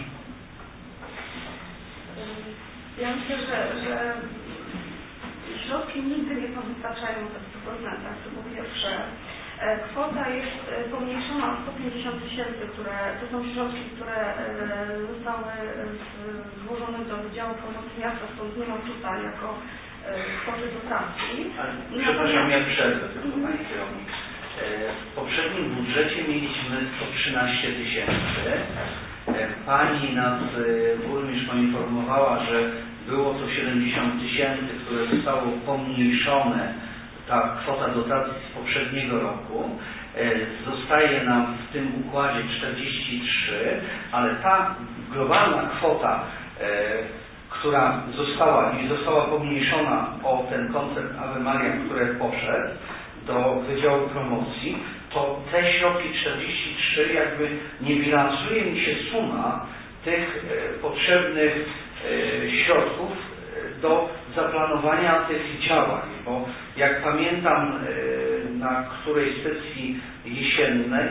Ja myślę, że środki nigdy nie wystarczają w 100%. To po pierwsze. Kwota jest pomniejszona o 150 000, to są środki, które zostały złożone do Wydziału Promocji Miasta, stąd nie ma tutaj jako kwoty dotacji. Przepraszam, ja przerwę tylko, Pani Kierownik. W poprzednim budżecie mieliśmy 113 000. Pani nas, burmistrz, poinformowała, że było to 70 000, które zostało pomniejszone, ta kwota dotacji z poprzedniego roku. Zostaje nam w tym układzie 43, ale ta globalna kwota, która została pomniejszona o ten koncert Ave Maria, który poszedł do Wydziału Promocji, to te środki 43 jakby nie bilansuje mi się suma tych potrzebnych środków do zaplanowania tych działań, bo jak pamiętam na którejś sesji jesiennej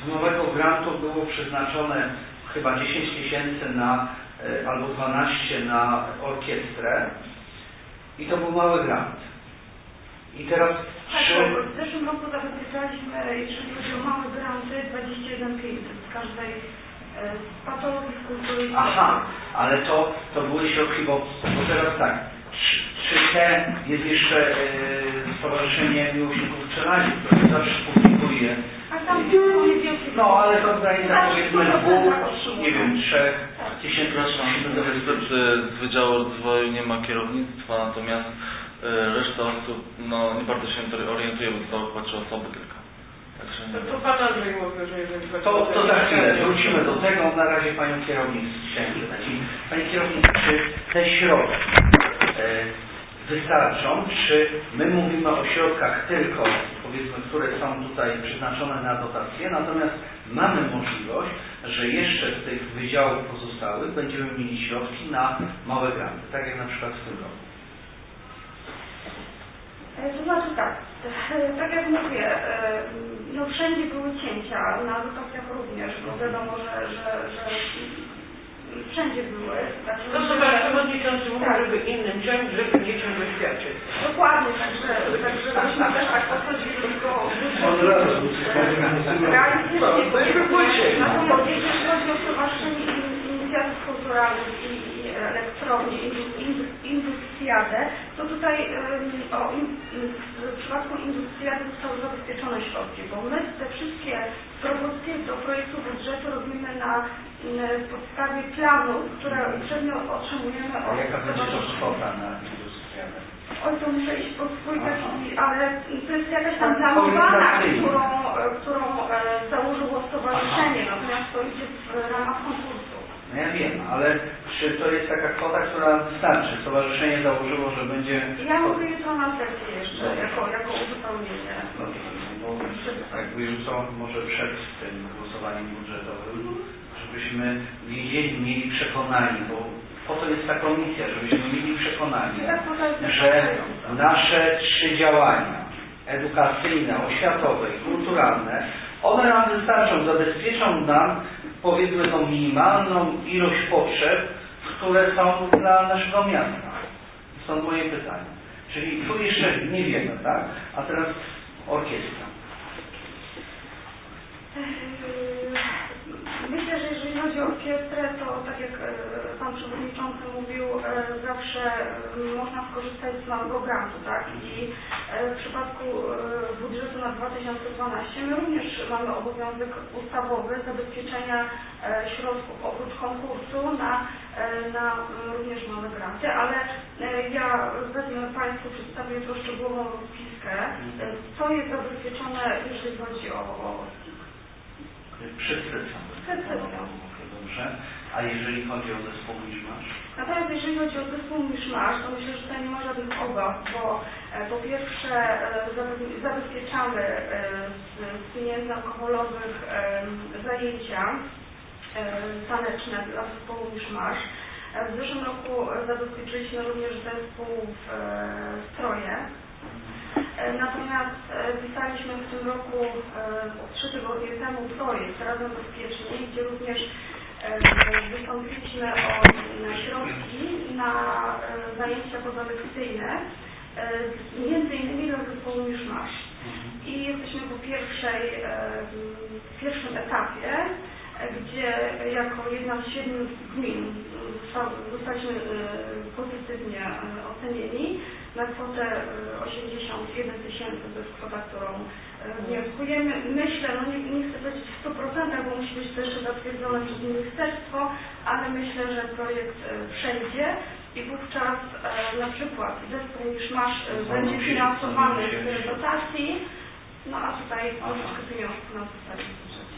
z nowego grantu było przeznaczone chyba 10 000 na, albo 12 na orkiestrę i to był mały grant. I teraz W zeszłym roku zabezpieczaliśmy, jeżeli chodzi o małe granty, 21 500 z każdej patologii kultury. Aha, ale to były środki, bo teraz tak, czy te jest jeszcze Stowarzyszenie Miłośników Strzelania, które zawsze publikuje. A tam no, ale to w granicach powiedzmy 2, nie wiem, 3 tysięcy. Niestety z Wydziału Rozwoju nie ma kierownictwa, natomiast reszta osób nie bardzo się orientuje, bo zostało chyba 3 osoby tylko. To Pan Andrzej mówi, że jeżeli to za chwilę wrócimy do tego. Na razie Panią Kierownik chciałem pytać. Pani Kierownik, czy te środki wystarczą? Czy my mówimy o środkach tylko, powiedzmy, które są tutaj przeznaczone na dotacje, natomiast mamy możliwość, że jeszcze z tych wydziałów pozostałych będziemy mieli środki na małe granty, tak jak na przykład w tym roku. To znaczy tak jak mówię, wszędzie były cięcia, na dotacjach również, bo wiadomo, że wszędzie były. Także to co Pan Przewodniczący mówi, żeby innym ciąć, żeby nie ciągle świadczyć. Dokładnie, także myśmy też tak podchodzili do tego realistycznie. Natomiast jeżeli chodzi o Stowarzyszenie Inicjatyw Kulturalnych i Elektrownię, Industriadę, to tutaj w przypadku Industriady zostały zabezpieczone środki, bo my te wszystkie propozycje do projektu budżetu robimy na podstawie planów, które uprzednio otrzymujemy od jaka będzie to kwota na Industriadę? Oj, to muszę iść po swój taki, ale to jest jakaś tam planowana, którą założyło stowarzyszenie, natomiast to idzie w ramach konkursu. No ja wiem, ale czy to jest taka kwota, która wystarczy? Stowarzyszenie założyło, że będzie... Ja mówię jutro na sesję jeszcze, jako uzupełnienie. Jakby jutro, może przed tym głosowaniem budżetowym, żebyśmy wiedzieli, mieli przekonanie, bo po to jest ta komisja, żebyśmy mieli przekonanie, że nasze 3 działania edukacyjne, oświatowe i kulturalne, one nam wystarczą, zabezpieczą nam, powiedzmy, tą minimalną ilość potrzeb, które są dla naszego miasta. Są moje pytania. Czyli tu jeszcze nie wiemy, tak? A teraz orkiestra. Myślę, że jeżeli chodzi o orkiestrę, to tak jak Pan Przewodniczący mówił, zawsze można skorzystać z małego grantu, tak? I w przypadku budżetu na 2012 my również mamy obowiązek ustawowy zabezpieczenia środków oprócz konkursu na również małe granty, ale ja wezmę Państwu, przedstawię to szczegółową rozpiskę, co jest zabezpieczone, jeżeli chodzi o przed sesją. Dobrze. A jeżeli chodzi o zespół Miszmasz? Natomiast jeżeli chodzi o zespół Miszmasz, to myślę, że tutaj nie ma żadnych obaw, bo po pierwsze zabezpieczamy z pieniędzy alkoholowych zajęcia taneczne dla zespołu Miszmasz. W zeszłym roku zabezpieczyliśmy również zespół w stroje. Natomiast pisaliśmy w tym roku 3 tygodnie temu projekt Razem Bezpieczniej, gdzie również wystąpiliśmy o środki na zajęcia pozalekcyjne, między innymi dla zespołu Miszmasz. I jesteśmy po pierwszym etapie, gdzie jako jedna z 7 gmin zostaliśmy pozytywnie ocenieni na kwotę 81 000, to jest kwota, którą wnioskujemy. Myślę, nie chcę powiedzieć w 100%, bo musi być to jeszcze zatwierdzone przez ministerstwo, ale myślę, że projekt przejdzie i wówczas na przykład zespół Miszmasz będzie finansowany z dotacji, no a tutaj troszeczkę pieniążków nam zostanie w budżecie.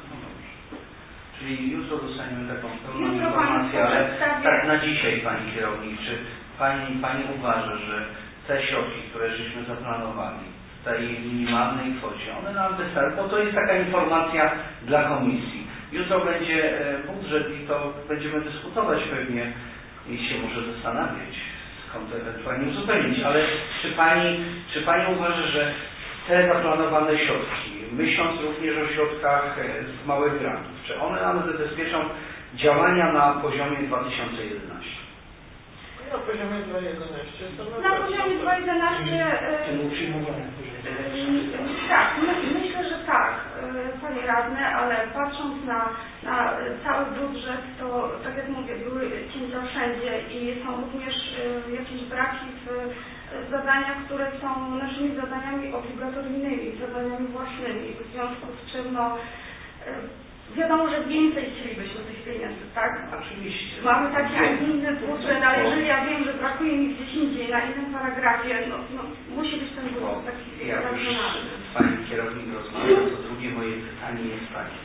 Czyli jutro dostaniemy taką pełną informację, ale tak na dzisiaj, Pani Kierownik, czy Pani uważa, że te środki, które żeśmy zaplanowali w tej minimalnej kwocie, one nam wystarczą, bo to jest taka informacja dla komisji. Jutro będzie budżet i to będziemy dyskutować pewnie i się może zastanawiać, skąd ewentualnie uzupełnić, ale czy Pani uważa, że te zaplanowane środki, myśląc również o środkach z małych grantów, czy one nam zabezpieczą działania na poziomie 2011? Na poziomie 2.11. Na poziomie 2.11 tak, myślę, że tak, Panie Radny, ale patrząc na cały budżet, to tak jak mówię, były cięcia wszędzie i są również jakieś braki w zadaniach, które są naszymi zadaniami obligatoryjnymi, zadaniami własnymi, w związku z czym wiadomo, że więcej chcielibyśmy tych pieniędzy, tak? Oczywiście. Mamy taki, a inny budżet, ale jeżeli ja wiem, że brakuje mi gdzieś indziej, na innym paragrafie, musi być ten budżet taki racjonalny. Z Pani kierownik rozmawiam, to drugie moje pytanie jest takie.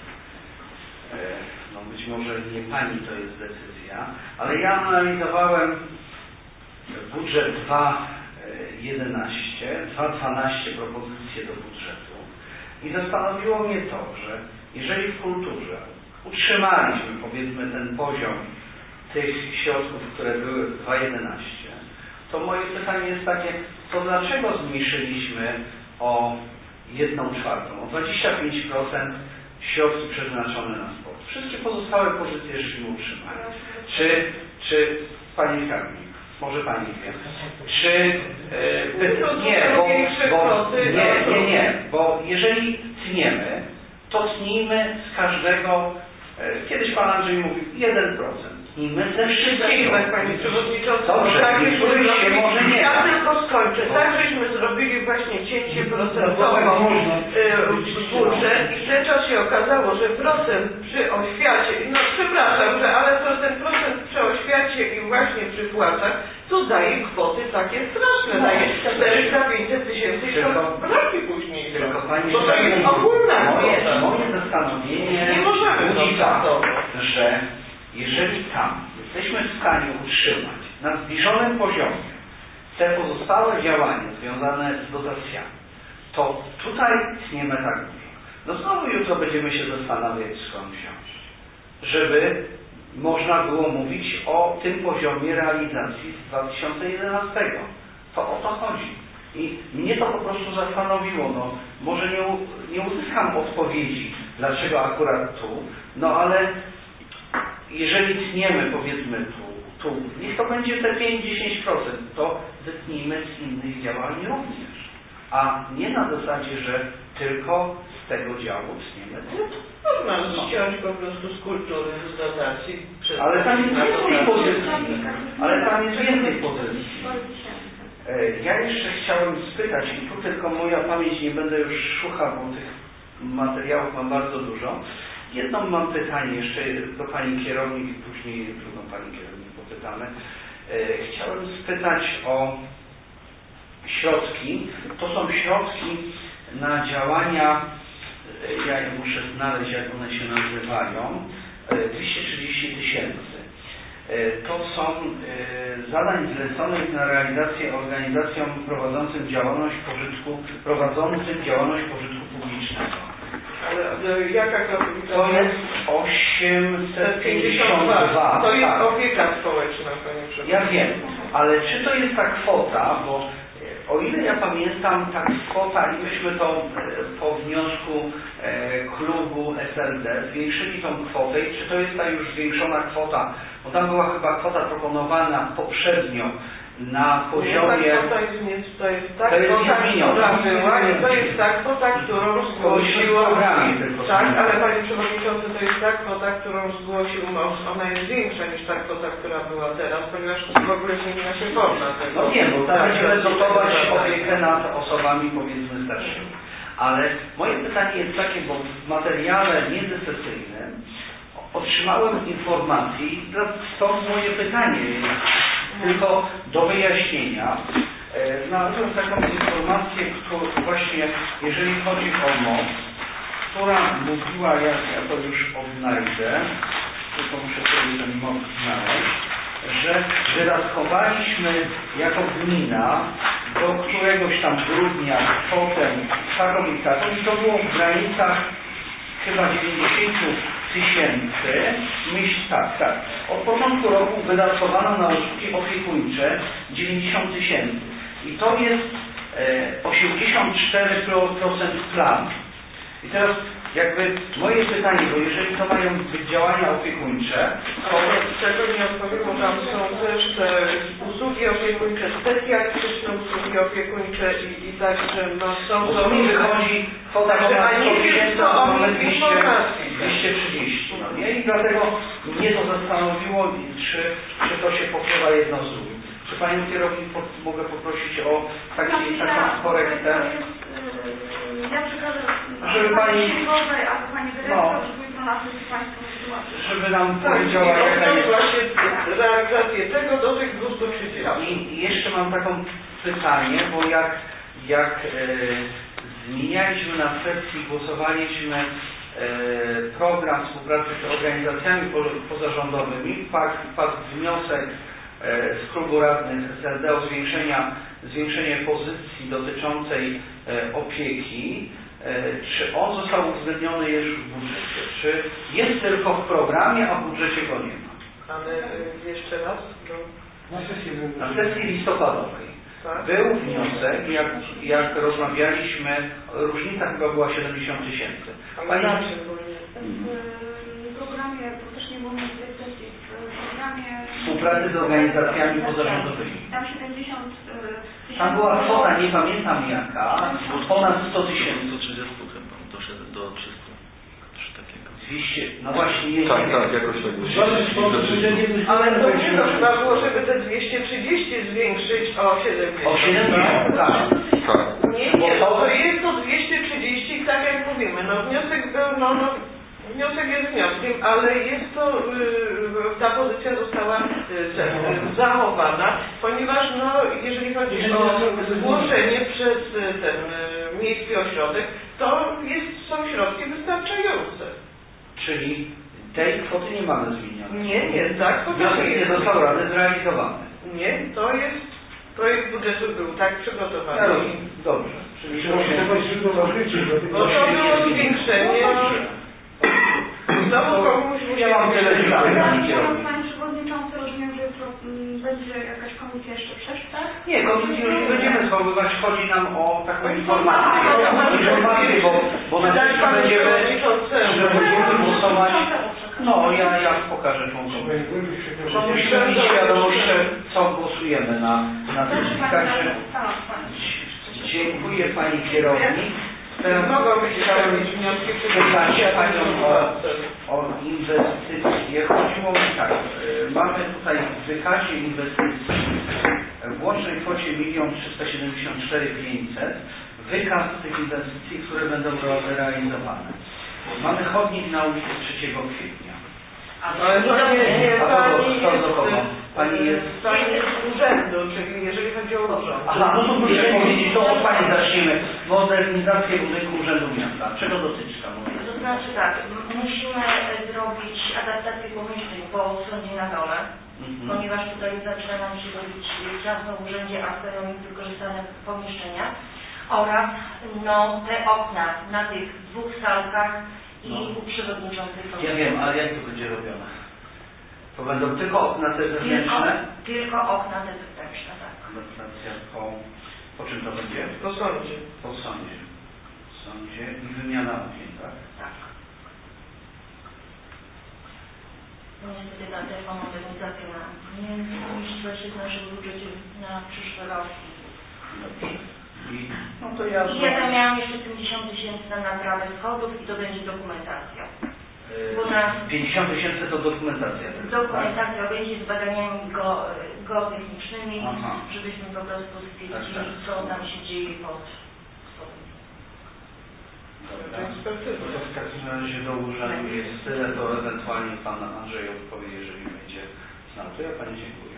Być może nie Pani to jest decyzja, ale ja analizowałem budżet 2.11, 2.12 propozycje do budżetu i zastanowiło mnie to, że jeżeli w kulturze utrzymaliśmy, powiedzmy, ten poziom tych środków, które były w 2.11, to moje pytanie jest takie, to dlaczego zmniejszyliśmy o 1/4, o 25% środki przeznaczone na sport? Wszystkie pozostałe pozycje żeśmy utrzymali. Czy Pani skarbnik, może Pani wie, czy bo jeżeli tniemy, to tnijmy z każdego, kiedyś Pan Andrzej mówił, 1%. Tnijmy ze wszystkiego. Panie Przewodniczący, dobrze, może nie. Ja tylko skończę. Tak żeśmy zrobili właśnie cięcie procentowe w budżet i w czas się okazało, że procent przy oświacie, przepraszam, ale ten procent przy oświacie i właśnie przy płacach, to daje kwoty takie straszne, daje 400-500 tysięcy i to braki później. Tylko Pani, bo to jest ogólna kwota. Moje zastanowienie nie możemy budzi że jeżeli tam jesteśmy w stanie utrzymać na zbliżonym poziomie te pozostałe działania związane z dotacjami, to tutaj tniemy tak dużo. Znowu jutro będziemy się zastanawiać, skąd wziąć, żeby można było mówić o tym poziomie realizacji z 2011. To o to chodzi. I mnie to po prostu zastanowiło. Może nie uzyskam odpowiedzi, dlaczego akurat tu, ale jeżeli tniemy, powiedzmy tu, niech to będzie te 5-10%, to wytnijmy z innych działań również. A nie na zasadzie, że tylko z tego działu tniemy. Można ściąć po prostu z kultury, z dotacji. Ale tam jest więcej pozycji. Ja jeszcze chciałem spytać, i tu tylko moja pamięć, nie będę już szukał, bo tych materiałów mam bardzo dużo. Jedno mam pytanie jeszcze do Pani kierownik i później drugą Pani kierownik popytamy. Chciałem spytać o środki. To są środki na działania, ja je muszę znaleźć, jak one się nazywają, 230 tysięcy. To są zadań zleconych na realizację organizacjom prowadzącym działalność pożytku publicznego. Ale jaka klasyfikacja? To jest 852. To jest opieka społeczna, Panie Przewodniczący. Ja wiem, ale czy to jest ta kwota, bo o ile ja pamiętam, ta kwota, i myśmy to po wniosku klubu SLD zwiększyli tą kwotę, i czy to jest ta już zwiększona kwota, bo tam była chyba kwota proponowana poprzednio na poziomie... To jest ta kwota, która była i to jest ta kwota, którą zgłosiło... Tak, ale Panie Przewodniczący, to jest ta kwota, którą zgłosił MOS. Ona jest większa niż ta kwota, która była teraz, ponieważ w ogóle zmienia się forma tego. No nie, bo tam będziemy dotować opiekę nad osobami, powiedzmy, starszymi. Ale moje pytanie jest takie, bo w materiale międzysesyjnym otrzymałem informację i stąd moje pytanie tylko do wyjaśnienia. Znalazłem taką informację, którą właśnie, jeżeli chodzi o MOP, która mówiła, ja to już odnajdę, tylko muszę sobie ten MOP znaleźć, że wydatkowaliśmy jako gmina do któregoś tam grudnia kwotę taką i taką, i to było w granicach chyba 90 tysięcy. Tak. Od początku roku wydatkowano na usługi opiekuńcze 90 tysięcy. I to jest 84% planu. I teraz jakby moje pytanie, bo jeżeli to mają być działania opiekuńcze, ale czego nie odpowiem, bo tam są też te usługi opiekuńcze, specjalistyczne usługi opiekuńcze i także no, są to mi wychodzi kwota ponad 100 tysięcy, a mamy 230. No nie? I dlatego mnie to zastanowiło, czy to się pokrywa jedno z drugim. Czy Panią kierownik mogę poprosić o taką korektę? Ja przekażę żeby Pani księgowej, albo Pani dyrektor, żeby jutro na tym Państwu sytuację. Żeby nam powiedziała, jaka jest właśnie realizację tego do tych 230. I jeszcze mam taką pytanie, bo jak zmienialiśmy na sesji, głosowaliśmy program współpracy z organizacjami pozarządowymi, padł wniosek z klubu radnych SLD o zwiększenie pozycji dotyczącej opieki. Czy on został uwzględniony już w budżecie? Czy jest tylko w programie, a w budżecie go nie ma? Ale jeszcze raz? Na sesji listopadowej tak? był wniosek, jak rozmawialiśmy, różnica chyba była 70 tysięcy. W programie, bo też nie było tej sesji, w programie współpracy z organizacjami pozarządowymi. Tam 70 Tam była kwota, nie pamiętam jaka, ponad 100 tysięcy. 130 chyba, do 300. Coś takiego. 200, no właśnie. Tak, jakoś tak. Ale to nie, to chyba było, żeby te 230 zwiększyć o 70. O 70, tak. Nie, to jest to 230 i tak jak mówimy, no wniosek był, wniosek jest wnioskiem, ale jest to, ta pozycja została zachowana, ponieważ jeżeli chodzi o zgłoszenie przez ten miejski ośrodek, to są środki wystarczające. Czyli tej kwoty nie mamy zmienionej. Nie, tak. Wniosek nie został rady zrealizowany. Nie, to jest, projekt budżetu był tak przygotowany. Ja rozumiem, dobrze. Czyli Trzeba się dawać źródło na życie. No to było zwiększenie. Znowu komuś ja mam tyle Panie Przewodniczący, rozumiem, że jutro będzie jakaś komisja jeszcze przeszła, tak? Nie, komisji już nie będziemy zwoływać. Chodzi nam o taką informację, bo na pewno będziemy głosować. No, ja pokażę członkowi. Musimy mieć świadomość, co głosujemy na tym. Także dziękuję Pani kierownik. Teraz chciałem pytać Panią o inwestycje. Chodziło mi tak, mamy tutaj w wykazie inwestycji w łącznej kwocie 1 374 500 wykaz tych inwestycji, które będą realizowane. Mamy chodnik na ulicy 3 kwietnia. Ale to nie do kogo? Pani jest z urzędu, czyli jeżeli chodzi o urząd. Aha, no to proszę powiedzieć, to od Pani zaczniemy. Modernizację budynku Urzędu Miasta. Czego dotyczy ta modernizacja? To znaczy tak, musimy zrobić adaptację pomieszczeń po sądzie na dole, ponieważ tutaj zaczyna nam się robić ciasno w urzędzie, a stoją wykorzystane pomieszczenia oraz te okna na tych 2 salkach i u przewodniczących. Ja wiem, ale jak to będzie robione? To będą tylko okna te zewnętrzne? Tylko okna te zewnętrzne, tak. Adaptacja po czym to będzie? Po sądzie. Po sądzie. W sądzie i wymiana okien, tak? Tak. No niestety na taką modernizację nie zmieściła się w naszym budżecie na przyszły rok. Dobrze. I ja tam miałam jeszcze 50 tysięcy na naprawę schodów i to będzie dokumentacja. 50 tysięcy to dokumentacja. Dokumentacja będzie z badaniami geotechnicznymi, żebyśmy po prostu stwierdzili, co nam się dzieje pod schodem. To w takim razie do urzędu jest tyle, to ewentualnie Pan Andrzej odpowie, jeżeli będzie znał. To ja Pani dziękuję.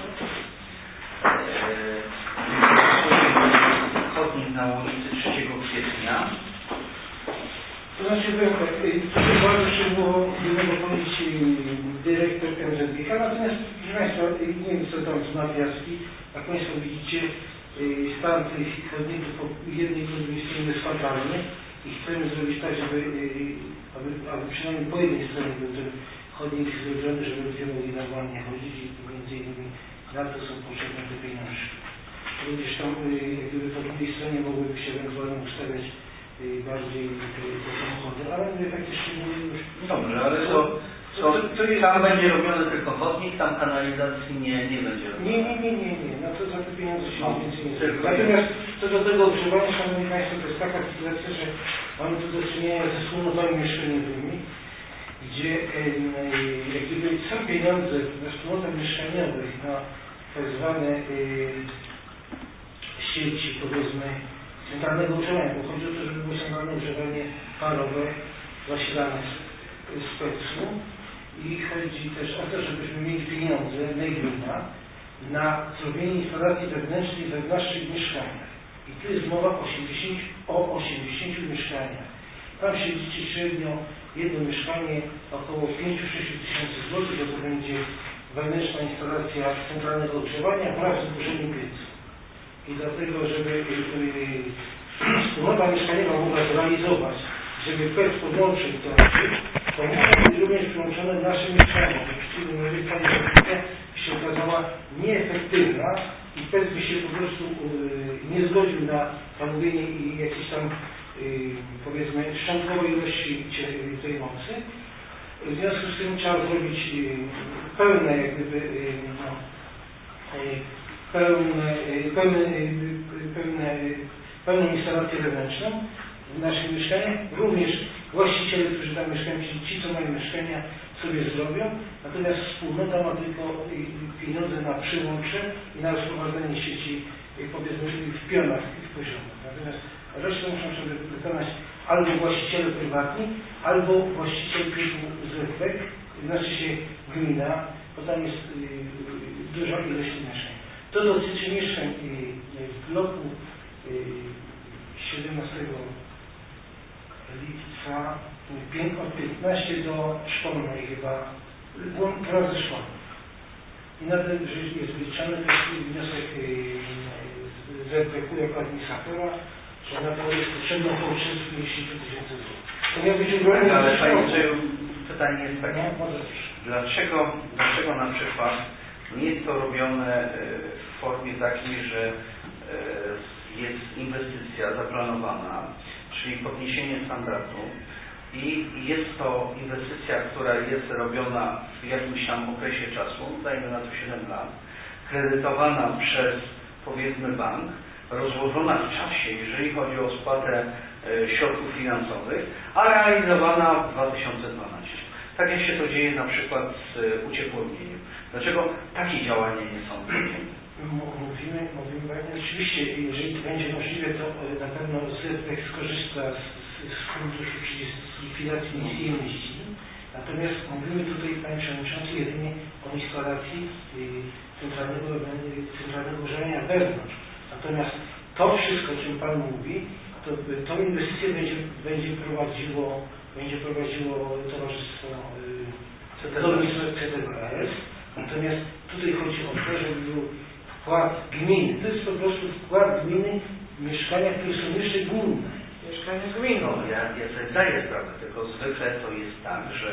Chodnik na ulicy 3 kwietnia. To znaczy, trochę bardzo szczegółowo nie mogę powiedzieć dyrektor MZGK, natomiast proszę Państwa, nie wiem co tam z nawiaski, jak Państwo widzicie, stan tych chodników po jednej i drugiej stronie jest fatalny i chcemy zrobić tak, aby przynajmniej po jednej stronie był ten chodnik zrobiony, żeby ludzie mogli normalnie chodzić i między innymi na to są potrzebne te pieniążki. również tam jak gdyby po drugiej stronie mogłyby się ewentualnie ustawiać bardziej te samochody, ale mówię takie szczegóły już... Dobrze, ale to jest... Tam będzie robiony tylko chodnik, tam kanalizacji nie będzie robiony. Nie. No to za te pieniądze się więcej nie zrobi. Natomiast co do tego ogrzewania, szanowni Państwo, to jest taka sytuacja, że mamy tu do czynienia ze wspólnotami mieszkaniowymi, gdzie jak gdyby są pieniądze we wspólnotach mieszkaniowych na tak zwane sieci, powiedzmy, centralnego ogrzewania, bo chodzi o to, żeby było centralne ogrzewanie parowe zasilane z PEC-u i chodzi też o to, żebyśmy mieli pieniądze na gmina na zrobienie instalacji wewnętrznej w naszych mieszkaniach. I tu jest mowa o 80 mieszkaniach. Tam się liczy średnio jedno mieszkanie około 5-6 tysięcy złotych, bo to będzie wewnętrzna instalacja centralnego ogrzewania wraz z zburzeniem piecu. I dlatego, żeby wspólnota mieszkaniowa mogła zrealizować, żeby PEC podłączyć do naszych, to muszą być również przyłączone nasze mieszkania. W przeciwnym razie ta inwestycja się okazała nieefektywna i PEC by się po prostu nie zgodził na zamówienie i jakieś tam powiedzmy szczątkowej ilości tej mocy. W związku z tym trzeba zrobić pełne jak gdyby pełną instalację wewnętrzną w naszych mieszkaniach. Również właściciele, którzy tam mieszkają, czyli ci, co mają mieszkania, sobie zrobią, natomiast wspólnota ma tylko pieniądze na przyłącze i na rozprowadzenie sieci, powiedzmy, w pionach i w poziomach. Natomiast resztę muszą sobie wykonać albo właściciele prywatni, albo właściciel PIT-u ZPEK, znaczy się gmina, bo tam jest duża ilość mieszkań. To dotyczy mieszkań w bloku 17 lipca od 15 do szkolnej chyba, wraz ze szkolną. I na tym, że jest wyliczany też wniosek ZPK jako administratora, że na to jest potrzebne około 350 tysięcy złotych. To miał być ubrane. Ale pytanie jest takie, dlaczego na przykład nie jest to robione w formie takiej, że jest inwestycja zaplanowana, czyli podniesienie standardu i jest to inwestycja, która jest robiona w jakimś tam okresie czasu, dajmy na to 7 lat, kredytowana przez powiedzmy bank, rozłożona w czasie, jeżeli chodzi o spłatę środków finansowych, a realizowana w 2012. Tak jak się to dzieje na przykład z uciepłownieniem. Dlaczego takie działania nie są podjęte? Mówimy, oczywiście, jeżeli to będzie możliwe, to na pewno ZPEK skorzysta z funduszu, czyli z likwidacji emisyjności. Natomiast mówimy tutaj, Panie Przewodniczący, jedynie o instalacji centralnego ogrzewania wewnątrz. Natomiast to wszystko, o czym Pan mówi, to tą inwestycję będzie prowadziło Towarzystwo CTBS. Natomiast tutaj chodzi o to, żeby był wkład gminy. To jest po prostu wkład gminy w mieszkania, które są jeszcze gminne. Mieszkania gminy. No, ja sobie zdaję sprawę, tylko zwykle to jest tak, że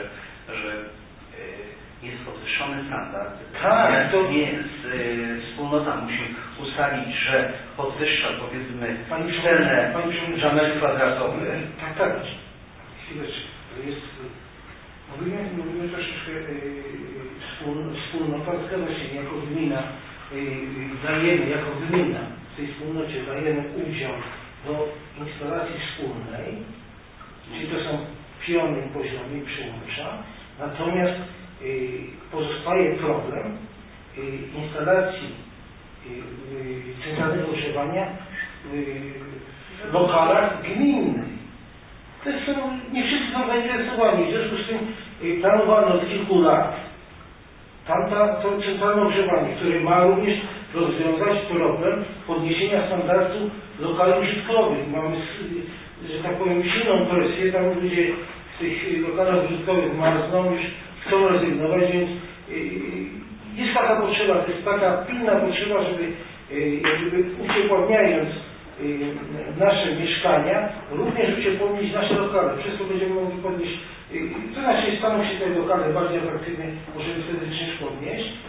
jest podwyższony standard. Tak, to wspólnota musi ustalić, że podwyższa powiedzmy cenę za metr kwadratowy. Tak. Chwileczkę. To jest... Mówimy troszeczkę wspólnota, zgadza się, jako gmina dajemy, jako gmina w tej wspólnocie dajemy udział do instalacji wspólnej, czyli to są piony, poziomy, przyłącza, natomiast pozostaje problem instalacji centralnego ogrzewania w lokalach gminnych. To są, nie wszyscy są zainteresowani, w związku z tym planowano od kilku lat to centralne ogrzewanie, które ma również rozwiązać problem podniesienia standardu lokali użytkowych. Mamy, że tak powiem, silną presję, tam ludzie w tych lokalach użytkowych marzną, już chcą rezygnować, więc jest taka potrzeba, to jest taka pilna potrzeba, żeby uciepławniając nasze mieszkania, również uciepłownić nasze lokale. Przez to będziemy mogli podnieść, to znaczy staną się te lokale bardziej atrakcyjne, możemy wtedy czynsz podnieść.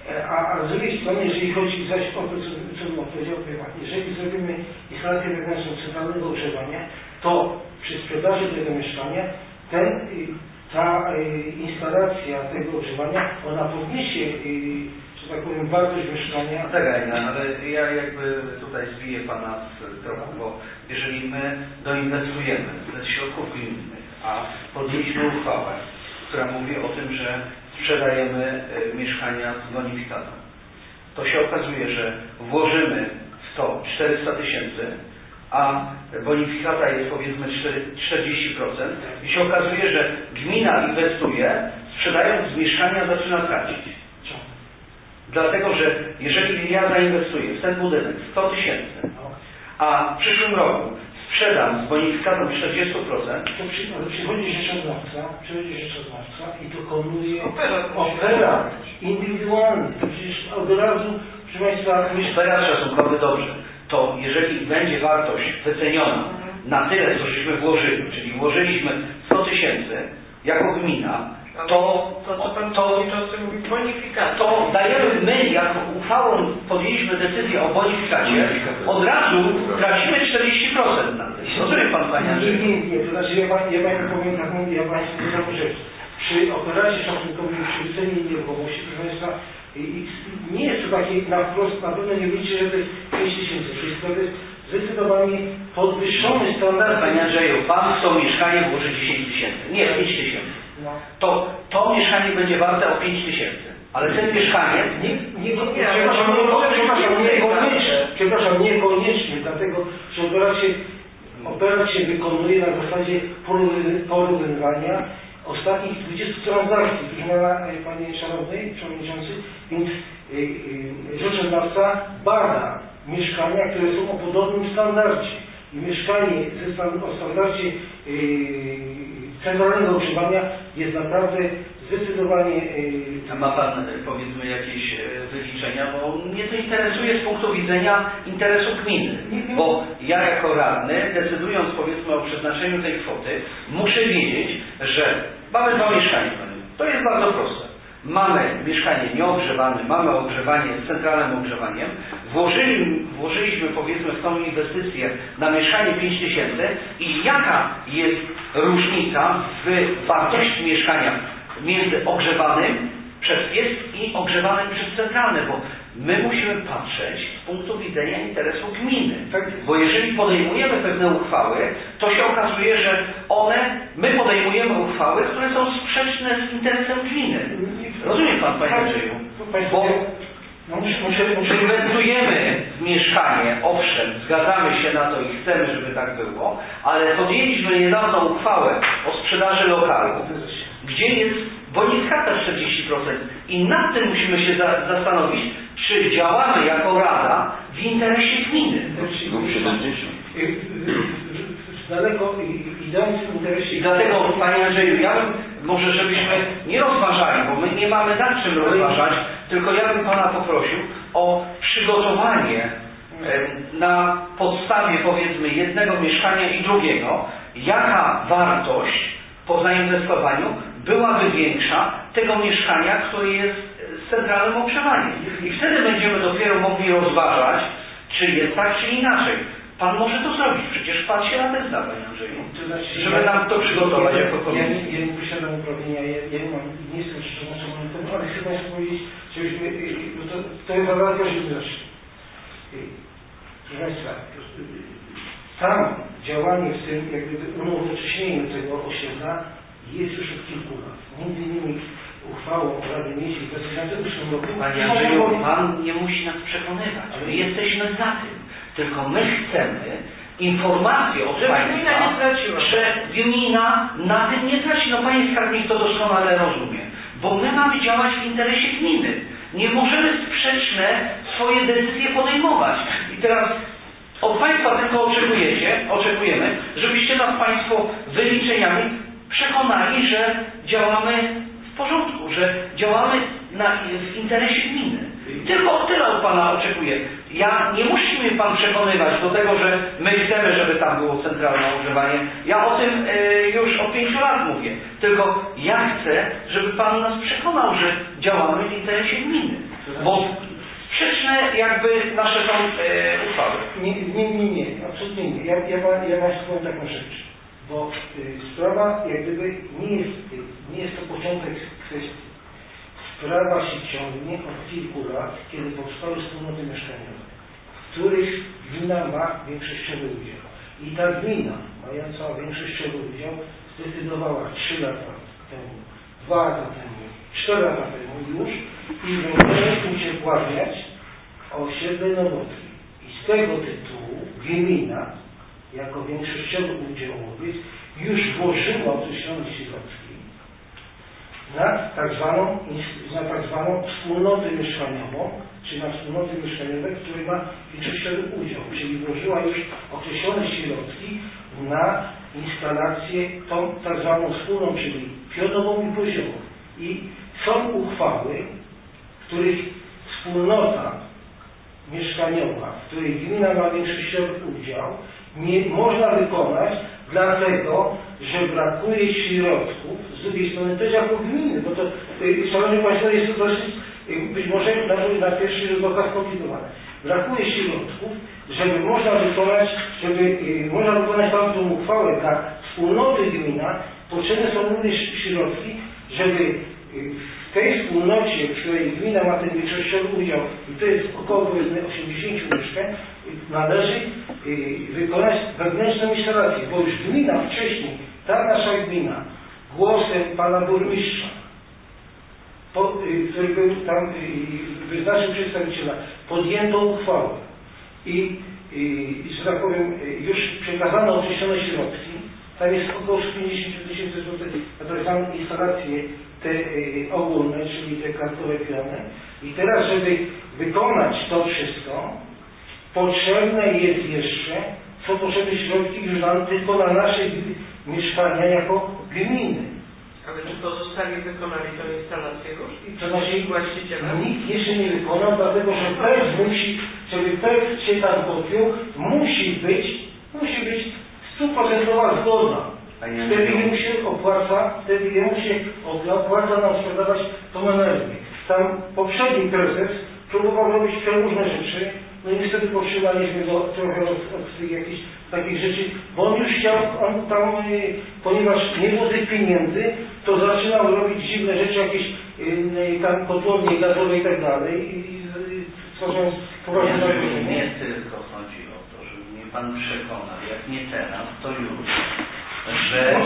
A z drugiej strony, jeżeli chodzi zaś o to, co bym odpowiedział prywatnie, jeżeli zrobimy instalację wewnętrzną centralnego ogrzewania, to przy sprzedaży tego mieszkania ta instalacja tego ogrzewania, ona podniesie, że tak powiem, wartość mieszkania. No tak, ale ja jakby tutaj zbiję Pana z trochę, bo jeżeli my doinwestujemy ze środków gminnych, a podjęliśmy uchwałę, która mówi o tym, że sprzedajemy mieszkania z bonifikatem, to się okazuje, że włożymy w to 400 000, a bonifikata jest powiedzmy 40% i się okazuje, że gmina inwestuje, sprzedając mieszkania zaczyna tracić. Dlatego, że jeżeli ja zainwestuję w ten budynek 100 000, a w przyszłym roku sprzedam z bonifikatą 40%, to przychodzi rzeczoznawca i dokonuje operat indywidualny. To przecież od razu, proszę Państwa... Teraz szacunkowy dobrze. To jeżeli będzie wartość wyceniona na tyle, co żeśmy włożyli, czyli włożyliśmy 100 000 jako gmina, to dajemy my, jako uchwałą podjęliśmy decyzję o bonifikacie, od razu tracimy 40% na tym. Rozumie Pan, Panie Andrzeju? Nie, to znaczy ja Pani powiem taką, ja Państwu taką rzecz. Przy operacie szacunkowym, przy wycenie nieruchomości, proszę Państwa, nie jest to takie na wprost, na pewno nie mówicie, że to jest 5 000, to jest zdecydowanie podwyższony standard. Panie Andrzeju, Pan w to mieszkanie włoży 10 000, nie 5 000. To mieszkanie będzie warte o 5 000, ale ten mieszkaniec... Przepraszam, niekoniecznie, dlatego, że operat się wykonuje na zasadzie porównywania ostatnich 20 transakcji, Panie Szanowny Przewodniczący, więc rzeczoznawca bada mieszkania, które są o podobnym standardzie i mieszkanie o standardzie centralnego ogrzewania jest naprawdę zdecydowanie... A ma Pan, powiedzmy, jakieś wyliczenia, bo mnie to interesuje z punktu widzenia interesu gminy, bo ja jako radny, decydując, powiedzmy, o przeznaczeniu tej kwoty, muszę wiedzieć, że mamy 2 mieszkania. To jest bardzo proste. Mamy mieszkanie nieogrzewane, mamy ogrzewanie z centralnym ogrzewaniem, włożyliśmy, powiedzmy, w tą inwestycję na mieszkanie 5 000 i jaka jest różnica w wartości mieszkania między ogrzewanym przez piec i ogrzewanym przez centralne, bo my musimy patrzeć z punktu widzenia interesu gminy. Bo jeżeli podejmujemy pewne uchwały, to się okazuje, że my podejmujemy uchwały, które są sprzeczne z interesem gminy. Rozumie Pan, Panie Andrzeju? Bo inwestujemy w mieszkanie, owszem, zgadzamy się na to i chcemy, żeby tak było, ale podjęliśmy niedawno uchwałę o sprzedaży lokalu, gdzie jest bonifikata 40% i nad tym musimy się zastanowić, czy działamy jako Rada w interesie gminy. Daleko idącym interesie. I dlatego, Panie Andrzeju, ja bym, może żebyśmy nie rozważali, bo my nie mamy nad czym rozważać, tylko ja bym Pana poprosił o przygotowanie na podstawie, powiedzmy, jednego mieszkania i drugiego, jaka wartość po zainwestowaniu byłaby większa tego mieszkania, które jest z centralnym ogrzewaniem. I wtedy będziemy dopiero mogli rozważać, czy jest tak, czy inaczej. Pan może to zrobić, przecież Pan się na tym zna, Panie Andrzeju. To znaczy, żeby nam to przygotować jako komisję. Ja nie posiadam uprawnienia, ja nie jestem rzeczoznawcą, ale chcę Państwu powiedzieć, żebyśmy, to jest bardzo żebyśmy zaczęli. Proszę Państwa, tam działanie w tym jakby unowocześnieniu tego osiedla jest już od kilku lat. Między innymi uchwałą Rady Miejskiej w 2008 roku. Panie Andrzeju, Pan nie musi nas przekonywać. My jesteśmy za tym. Tylko my chcemy informację od Państwa, że gmina na tym nie traci. No Panie Skarbnik to doskonale rozumie. Bo my mamy działać w interesie gminy. Nie możemy sprzeczne swoje decyzje podejmować. I teraz od Państwa tylko oczekujemy, żebyście nas Państwo wyliczeniami przekonali, że działamy w porządku, że działamy w interesie gminy. Tylko o tyle od Pana oczekuję. Nie musi mnie Pan przekonywać do tego, że my chcemy, żeby tam było centralne ogrzewanie. Ja o tym już od 5 lat mówię. Tylko ja chcę, żeby Pan nas przekonał, że działamy w interesie gminy. Bo sprzeczne jakby nasze są uchwały. Nie, absolutnie nie. Ja Państwu powiem taką rzecz, bo sprawa jak gdyby nie jest to początek kwestii. Sprawa się ciągnie od kilku lat, kiedy powstały wspólnoty mieszkaniowe, w których gmina ma większościowy udział. I ta gmina, mająca większościowy udział, zdecydowała 3 lata temu, 2 lata temu, 4 lata temu już i będzie uciepłaniać osiedle Nowotki. I z tego tytułu gmina, jako większościowy udziałowiec, już włożyła określone środki na tak zwaną wspólnotę mieszkaniową, czy na wspólnotę mieszkaniowe, w której ma większościowy udział, czyli włożyła już określone środki na instalację tą tak zwaną wspólną, czyli pionową i poziomą. I są uchwały, w których wspólnota mieszkaniowa, w której gmina ma większościowy udział, nie można wykonać, dlatego, że brakuje środków, z drugiej strony też jako gminy, bo to, szanowni Państwo, jest to dosyć, być może na pierwszy rzut oka skomplikowane. Brakuje środków, żeby można wykonać tamtą uchwałę dla wspólnoty gmina, potrzebne są również środki, żeby w tej wspólnocie, w której gmina ma ten większościowy udział, i to jest około 80 mieszkań, należy wykonać wewnętrzną instalację, bo już gmina wcześniej, ta nasza gmina, głosem pana burmistrza, który był tam, wyznaczył przedstawiciela, podjęto uchwałę i że tak powiem, już przekazano określone środki, tam jest około 50 000 złotych na tak zwaną instalację te ogólne, czyli te klatkowe piony. I teraz, żeby wykonać to wszystko, potrzebne jest jeszcze, są potrzebne środki już tylko na nasze mieszkania jako gminy. Ale czy pozostali wykonali tę instalację już? I to znaczy, właścicielem? Nikt jeszcze nie wykonał, dlatego że PES musi, żeby PES się tam podjął, musi być 100% zgoda. Wtedy jemu się opłaca nam sprzedawać tą energię. Tam poprzedni prezes próbował robić przeróżne rzeczy, no i niestety powstrzymaliśmy go trochę od tych jakichś takich rzeczy, bo on już chciał, ponieważ nie było tych pieniędzy, to zaczynał robić dziwne rzeczy, jakieś tam kotłownie gazowe i tak dalej. Tworząc poważne zagrożenie. Nie tylko chodzi o to, żeby mnie Pan przekonał, jak nie teraz, to już, że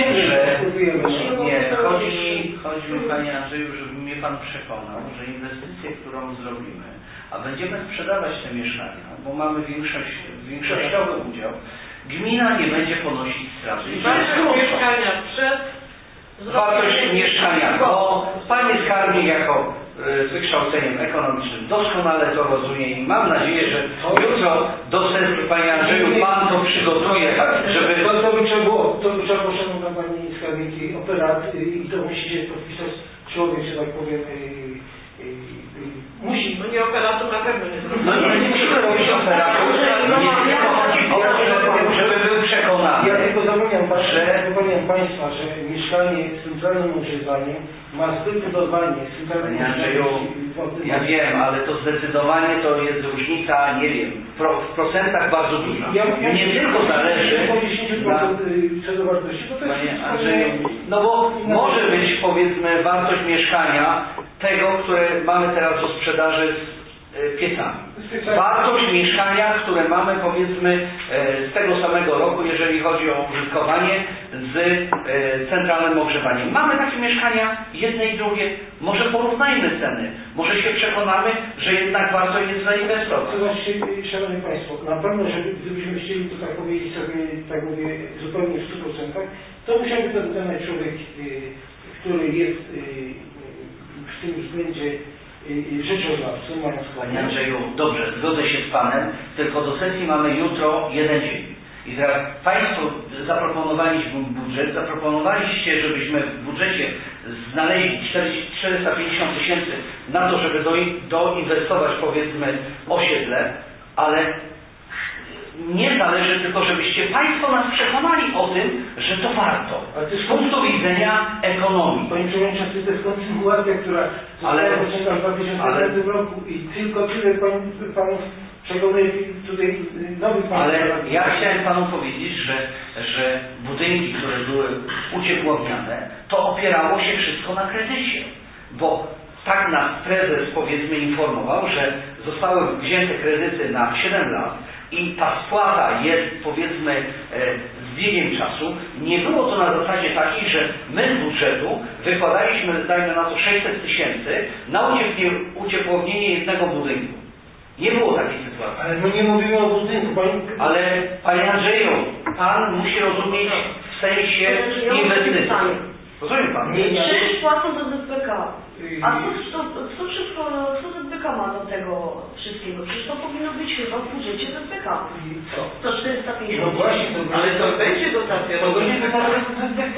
nie, chodzi mi Panie Andrzeju, żeby mnie Pan przekonał, że inwestycję, którą zrobimy, a będziemy sprzedawać te mieszkania, bo mamy większościowy udział, gmina nie będzie ponosić straty. Wartość mieszkania przed wartość mieszkania, bo Pan jest karny jako z wykształceniem ekonomicznym, doskonale to rozumie i mam nadzieję, że jutro do sesji, Panie Andrzeju, Pan to przygotuje, żeby... To by trzeba było, szanowna Pani skarbnik, operat i to musi się podpisać człowiek, że tak powiem, musi... No nie operatu na pewno nie zrobić. No nie musi robić operatu, nie chodzi o to, żeby był przekonany. Ja tylko zapomniałem Państwa, że mieszkanie z centralnym ogrzewaniem ma zdecydowanie z centralnym ja wiem, ale to zdecydowanie to jest różnica, nie wiem, w procentach bardzo duża. Nie tylko zależy na... co do wartości, to jest... Panie Andrzeju, no bo może być, powiedzmy, wartość mieszkania tego, które mamy teraz do sprzedaży z piecami. Wartość mieszkania, które mamy, powiedzmy, z tego samego roku, jeżeli chodzi o użytkowanie, z centralnym ogrzewaniem. Mamy takie mieszkania, jedne i drugie, może porównajmy ceny, może się przekonamy, że jednak warto jest zainwestować. To znaczy, Szanowni Państwo, na pewno, gdybyśmy chcieli to tak powiedzieć sobie, tak mówię, zupełnie w 100%, to musiałby to wykonać człowiek, który jest w tym względzie rzeczoznawcą, mając... Panie Andrzeju, dobrze, zgodzę się z Panem, tylko do sesji mamy jutro jeden dzień. I teraz Państwo zaproponowaliśmy budżet, zaproponowaliście, żebyśmy w budżecie znaleźli 450 000 na to, żeby doinwestować, powiedzmy, osiedle, ale nie zależy tylko, żebyście Państwo nas przekonali o tym, że to warto. Z punktu widzenia ekonomii. Panie Przewodniczący, to jest kontynuacja, która została rozpoczęta w 2005 roku i tylko tyle panów przekonuje tutaj nowych panów. Ale ja chciałem panu powiedzieć, że budynki, które były uciepłowniane, to opierało się wszystko na kredycie. Bo tak nas prezes powiedzmy informował, że zostały wzięte kredyty na 7 lat i ta spłata jest powiedzmy z biegiem czasu. Nie było to na zasadzie takiej, że my z budżetu wykładaliśmy, dajmy na to 600 tysięcy na uciepłownienie jednego budynku. Nie było takiej sytuacji. Ale my nie mówimy o budynku. Ale panie Andrzeju, pan musi rozumieć w sensie inwestycji. Rozumie pan? Przecież płacą do ZBK. A co ZBK ma do tego wszystkiego? Przecież to powinno być chyba w budżecie ZBK. To 450. No właśnie, ale to będzie dotacja. To będzie dotacja do ZBK.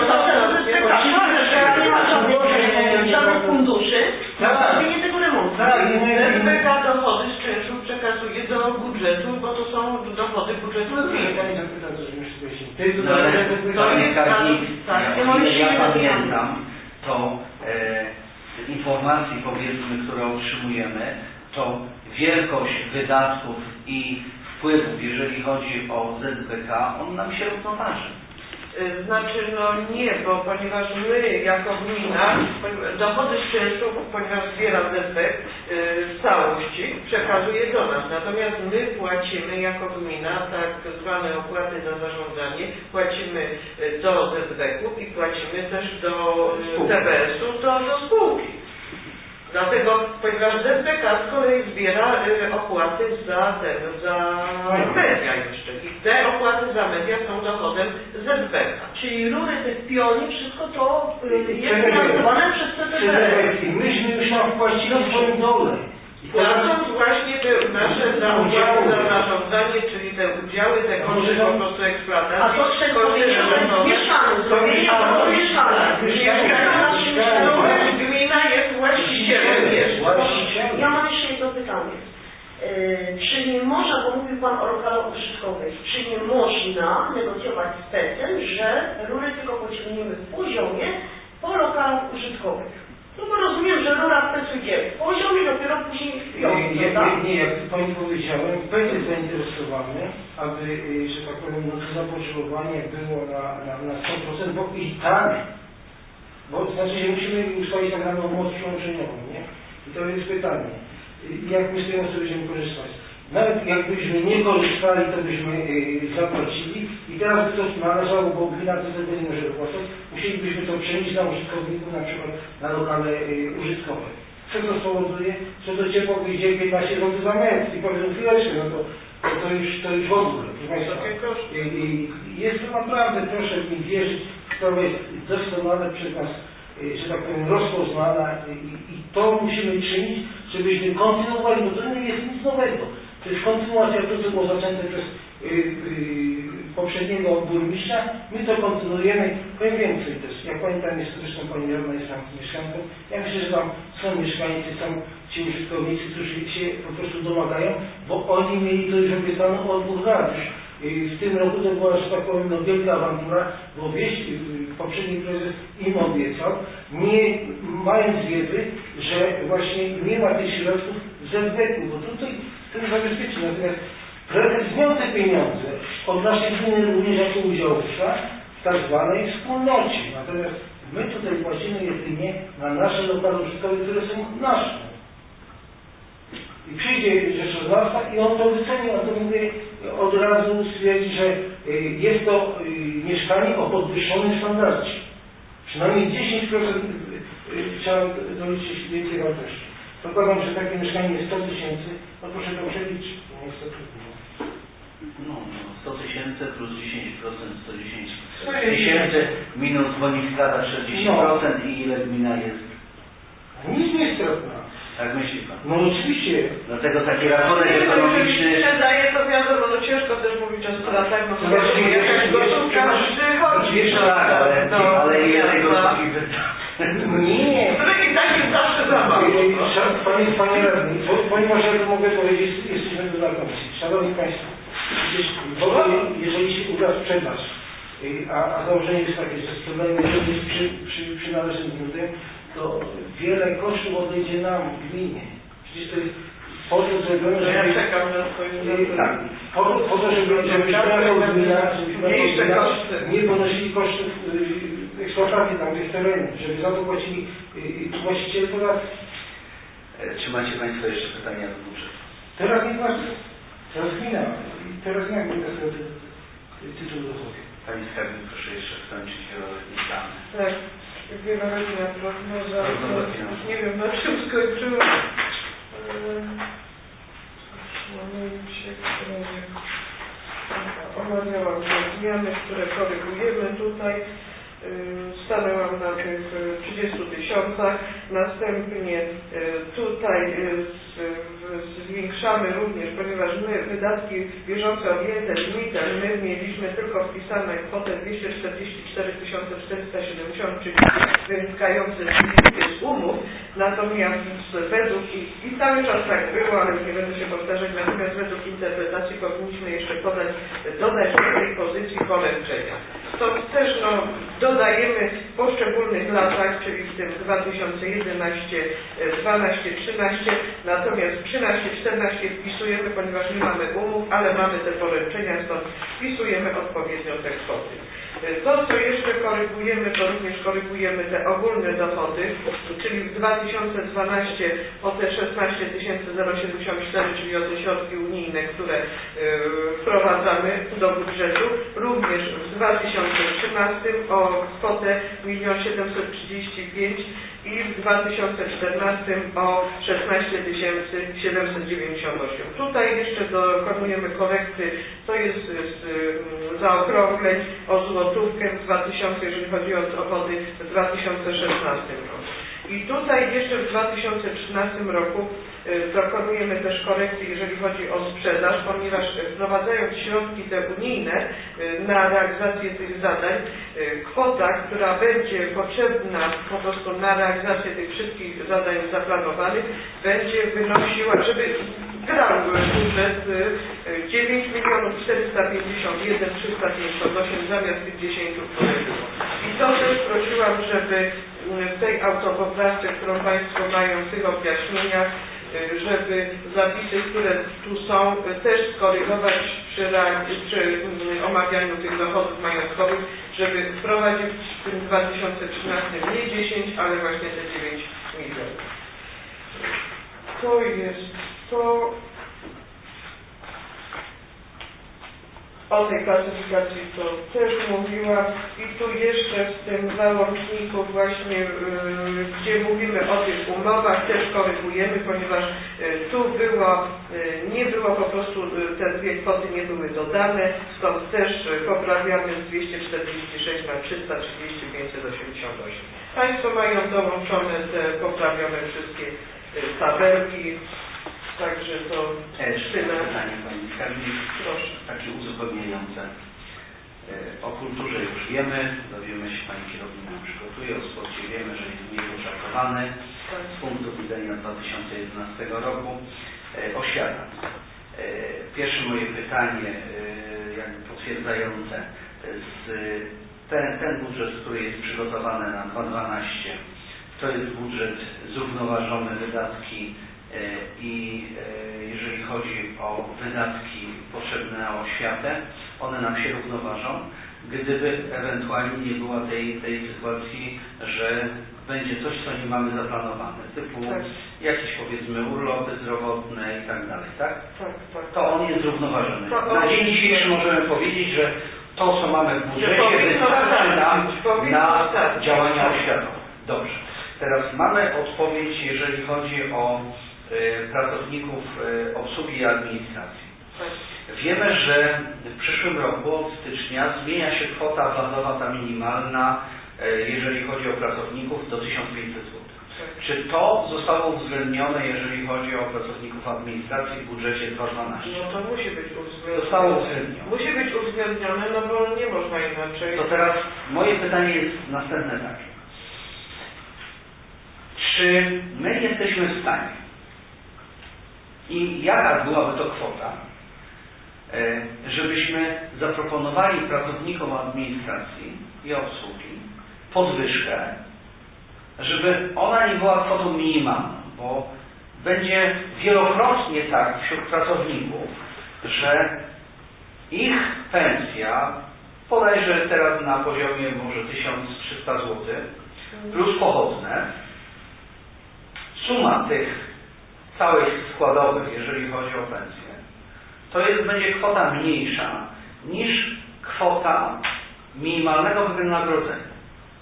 Nie ma żadnych funduszy na zrobienie tego remontu. ZBK dochody z czynszu przekazuje do budżetu, bo to są dochody budżetu gminy. Ja pamiętam, to z informacji powiedzmy, które otrzymujemy, to wielkość wydatków i wpływów, jeżeli chodzi o ZBK, on nam się równoważy. Znaczy, no nie, bo ponieważ my jako gmina dochody z czynszu, ponieważ zbiera ZBK w całości, przekazuje do nas. Natomiast my płacimy jako gmina tak zwane opłaty za zarządzanie, płacimy do ZBK-ów i płacimy też do TBS-u, do spółki. Dlatego, ponieważ ZBK z kolei zbiera opłaty za media jeszcze. I te opłaty za media są dochodem ZBK. Czyli rury tych pioni, wszystko to jest finansowane przez CCTV. Myśmy już tam wpłacili w swoim dole. Płacąc właśnie te nasze opłaty za zarządzanie, czyli te udziały, te koszty po prostu eksploatacji. A to koszty mieszane, zrobienie to mieszane. Gmina jest właścicielem jeszcze. Ja mam jeszcze jedno pytanie. Czy nie można, bo mówił Pan o lokalach użytkowych, czy nie można negocjować z PES-em, że rury tylko pociągniemy w poziomie po lokalach użytkowych? No bo rozumiem, że rura w PES idzie w poziomie, dopiero później w piątce, tak? Nie, jak Pani powiedziałem, PES jest zainteresowany, aby, że tak powiem, to zapotrzebowanie było na 100%, bo i tak, bo znaczy, że musimy ustalić tak zwaną moc przyłączeniową, nie? I to jest pytanie, jak my z tego sobie będziemy korzystać? Nawet jakbyśmy nie korzystali, to byśmy zapłacili i teraz by to należało, bo gmina to sobie nie może wypłacać, musielibyśmy to przenieść na użytkowników, na przykład na lokale użytkowe. Co to spowoduje? Co do ciepła wyjdzie 15 zł za metr i powiedzą chwileczkę, no to już w ogóle. Jest to naprawdę, proszę mi wierzyć, sprawa jest doskonale przez nas, że tak powiem, rozpoznana i to musimy czynić, żebyśmy kontynuowali, bo to nie jest nic nowego. To jest kontynuacja to, co było zaczęte przez poprzedniego burmistrza. My to kontynuujemy. Powiem więcej też. Jak pamiętam, jest zresztą pani Joanna jest tam mieszkanką. Ja myślę, że tam są mieszkańcy, są ci użytkownicy, którzy się po prostu domagają, bo oni mieli to już obiecane od 2 lat. W tym roku to była, że tak powiem, wielka awantura, bo poprzedni prezes im obiecał, nie mając wiedzy, że właśnie nie ma tych środków z ZBK-u, bo tutaj to zabezpieczy. Natomiast prezes miał te pieniądze od naszej gminy również jako udziałowca w tak zwanej wspólnocie. Natomiast my tutaj płacimy jedynie na nasze lokale użytkowe, które są nasze. I przyjdzie rzeczoznawca i on to wyceni, on to mówię, od razu stwierdzi, że jest to mieszkanie o podwyższonym standardzie. Przynajmniej 10% trzeba doliczyć więcej wartości. Zakładam, że takie mieszkanie jest 100 000, no proszę to przeliczyć. No, 100 000 plus 10%, 110 tysięcy minus bonifikata 40% i ile gmina jest? Nic nie jest stratna. Tak myśli Pan? No oczywiście. Dlatego taki rachunek ekonomiczny... Daje to wiadomo, no ciężko też mówić o stratach, bo jakaś gotówka przychodzi. Tak, ale ile tego nie. To i tak jest zawsze zabawa. Panie radny, ponieważ ja to mogę powiedzieć, jesteśmy tu na komisji. Szanowni Państwo, jeżeli się uda sprzedać a założenie jest takie, że sprzedajemy ziemię z przynależnym gruntem, to wiele kosztów odejdzie nam, gminie. Przecież to jest po to zrobione, żeby... Ja czekam na swoim tak, po to, żebyśmy jako gmina nie ponosili kosztów eksploatacji tamtych terenów, żeby za to płacili właściciele podatki. Czy macie Państwo jeszcze pytania do budżetu? Teraz nie bardzo. Teraz gmina. Teraz jak gmina sobie tytuł dochodzi. Pani Skarbnik, proszę jeszcze skończyć wieloletnie plany. Tak, wieloletnia prognoza. Już nie wiem, na czym skończyłam. Omawiałam te zmiany, które korygujemy tutaj. Stanęłam na tych 30 000. Następnie tutaj zwiększamy również, ponieważ my wydatki bieżące objęte limitem, my mieliśmy tylko wpisane kwotę 244 470, czyli wynikające z umów, natomiast według, i cały czas tak było, ale nie będę się powtarzać, natomiast według interpretacji powinniśmy jeszcze dodać do tej pozycji polepszenia. To też dodajemy w poszczególnych latach, czyli w tym 2011, 12, 13, natomiast 13, 14 wpisujemy, ponieważ nie mamy umów, ale mamy te poręczenia, stąd wpisujemy odpowiednio te kwoty. To, co jeszcze korygujemy, to również korygujemy te ogólne dochody, czyli w 2012 o te 16 074, czyli o te środki unijne, które wprowadzamy do budżetu, również w 2013 o kwotę 1 735 000 i w 2014 o 16 798. Tutaj jeszcze dokonujemy korekty, to jest z zaokrągleń o złotówkę w 2000, jeżeli chodzi o dochody w 2016 roku. I tutaj jeszcze w 2013 roku dokonujemy też korekty, jeżeli chodzi o sprzedaż, ponieważ wprowadzając środki te unijne na realizację tych zadań, kwota, która będzie potrzebna po prostu na realizację tych wszystkich zadań zaplanowanych, będzie wynosiła, żeby grał budżet 9 451 358 zamiast tych 10, które było. I to też prosiłam, żeby w tej autopoprawce, którą Państwo mają w tych objaśnieniach, żeby zapisy, które tu są, też skorygować przy omawianiu tych dochodów majątkowych, żeby wprowadzić w tym 2013 nie 10, ale właśnie te 9 milionów. To jest to. O tej klasyfikacji to też mówiłam i tu jeszcze w tym załączniku właśnie, gdzie mówimy o tych umowach, też korygujemy, ponieważ tu nie było po prostu, te dwie kwoty nie były dodane, stąd też poprawiamy z 246 na 330 588. Państwo mają dołączone te poprawione wszystkie tabelki. Także to tyle. Pytanie Pani Skarbnik, proszę, takie uzupełniające. O kulturze już wiemy, dowiemy się, Pani kierownik nam przygotuje, o sporcie wiemy, że jest mniej uszarpowany z punktu widzenia 2011 roku. Oświata. Pierwsze moje pytanie, jakby potwierdzające, ten budżet, który jest przygotowany na 2012, to jest budżet zrównoważony, wydatki i jeżeli chodzi o wydatki potrzebne na oświatę, one nam się równoważą. Gdyby ewentualnie nie była tej sytuacji, że będzie coś, co nie mamy zaplanowane, typu jakieś powiedzmy urlopy zdrowotne i tak dalej, tak? Tak. To on jest zrównoważony. Na dzień dzisiejszy możemy powiedzieć, że to, co mamy w budżecie, wystarczy nam na działania oświatowe. Dobrze. Teraz mamy odpowiedź, jeżeli chodzi o pracowników obsługi i administracji. Wiemy, że w przyszłym roku od stycznia zmienia się kwota bazowa, ta minimalna, jeżeli chodzi o pracowników, do 1500 zł. Czy to zostało uwzględnione, jeżeli chodzi o pracowników administracji w budżecie 2012? No to musi być uwzględnione. Zostało uwzględnione. Musi być uwzględnione, no bo nie można inaczej. To teraz moje pytanie jest następne takie. Czy my jesteśmy w stanie i jaka byłaby to kwota, żebyśmy zaproponowali pracownikom administracji i obsługi podwyżkę, żeby ona nie była kwotą minimalną, bo będzie wielokrotnie tak wśród pracowników, że ich pensja, bodajże teraz na poziomie może 1300 zł, plus pochodne, suma tych całych składowych, jeżeli chodzi o pensję, to będzie kwota mniejsza niż kwota minimalnego wynagrodzenia.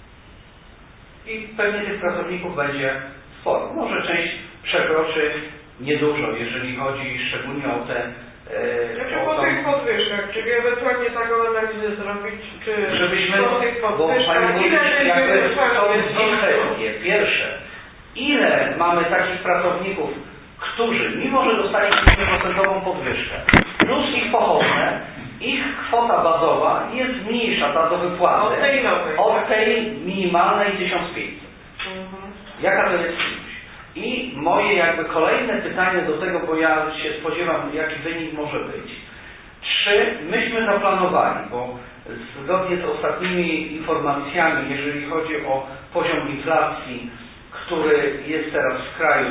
I pewnie tych pracowników będzie sporo. Może część przekroczy niedużo, jeżeli chodzi szczególnie o te... po tych podwyżkach, czyli ewentualnie taką analizę zrobić, czy żebyśmy, po tych podwyżkach, bo Pani jakby są dwie kwestie. Pierwsze, ile mamy takich pracowników, którzy, mimo że dostali 5% podwyżkę, plus ich pochodne, ich kwota bazowa jest mniejsza, ta do wypłaty, od tej minimalnej 1500. Jaka to jest ilość? I moje jakby kolejne pytanie do tego, bo ja się spodziewam, jaki wynik może być. Czy myśmy zaplanowali, bo zgodnie z ostatnimi informacjami, jeżeli chodzi o poziom inflacji, który jest teraz w kraju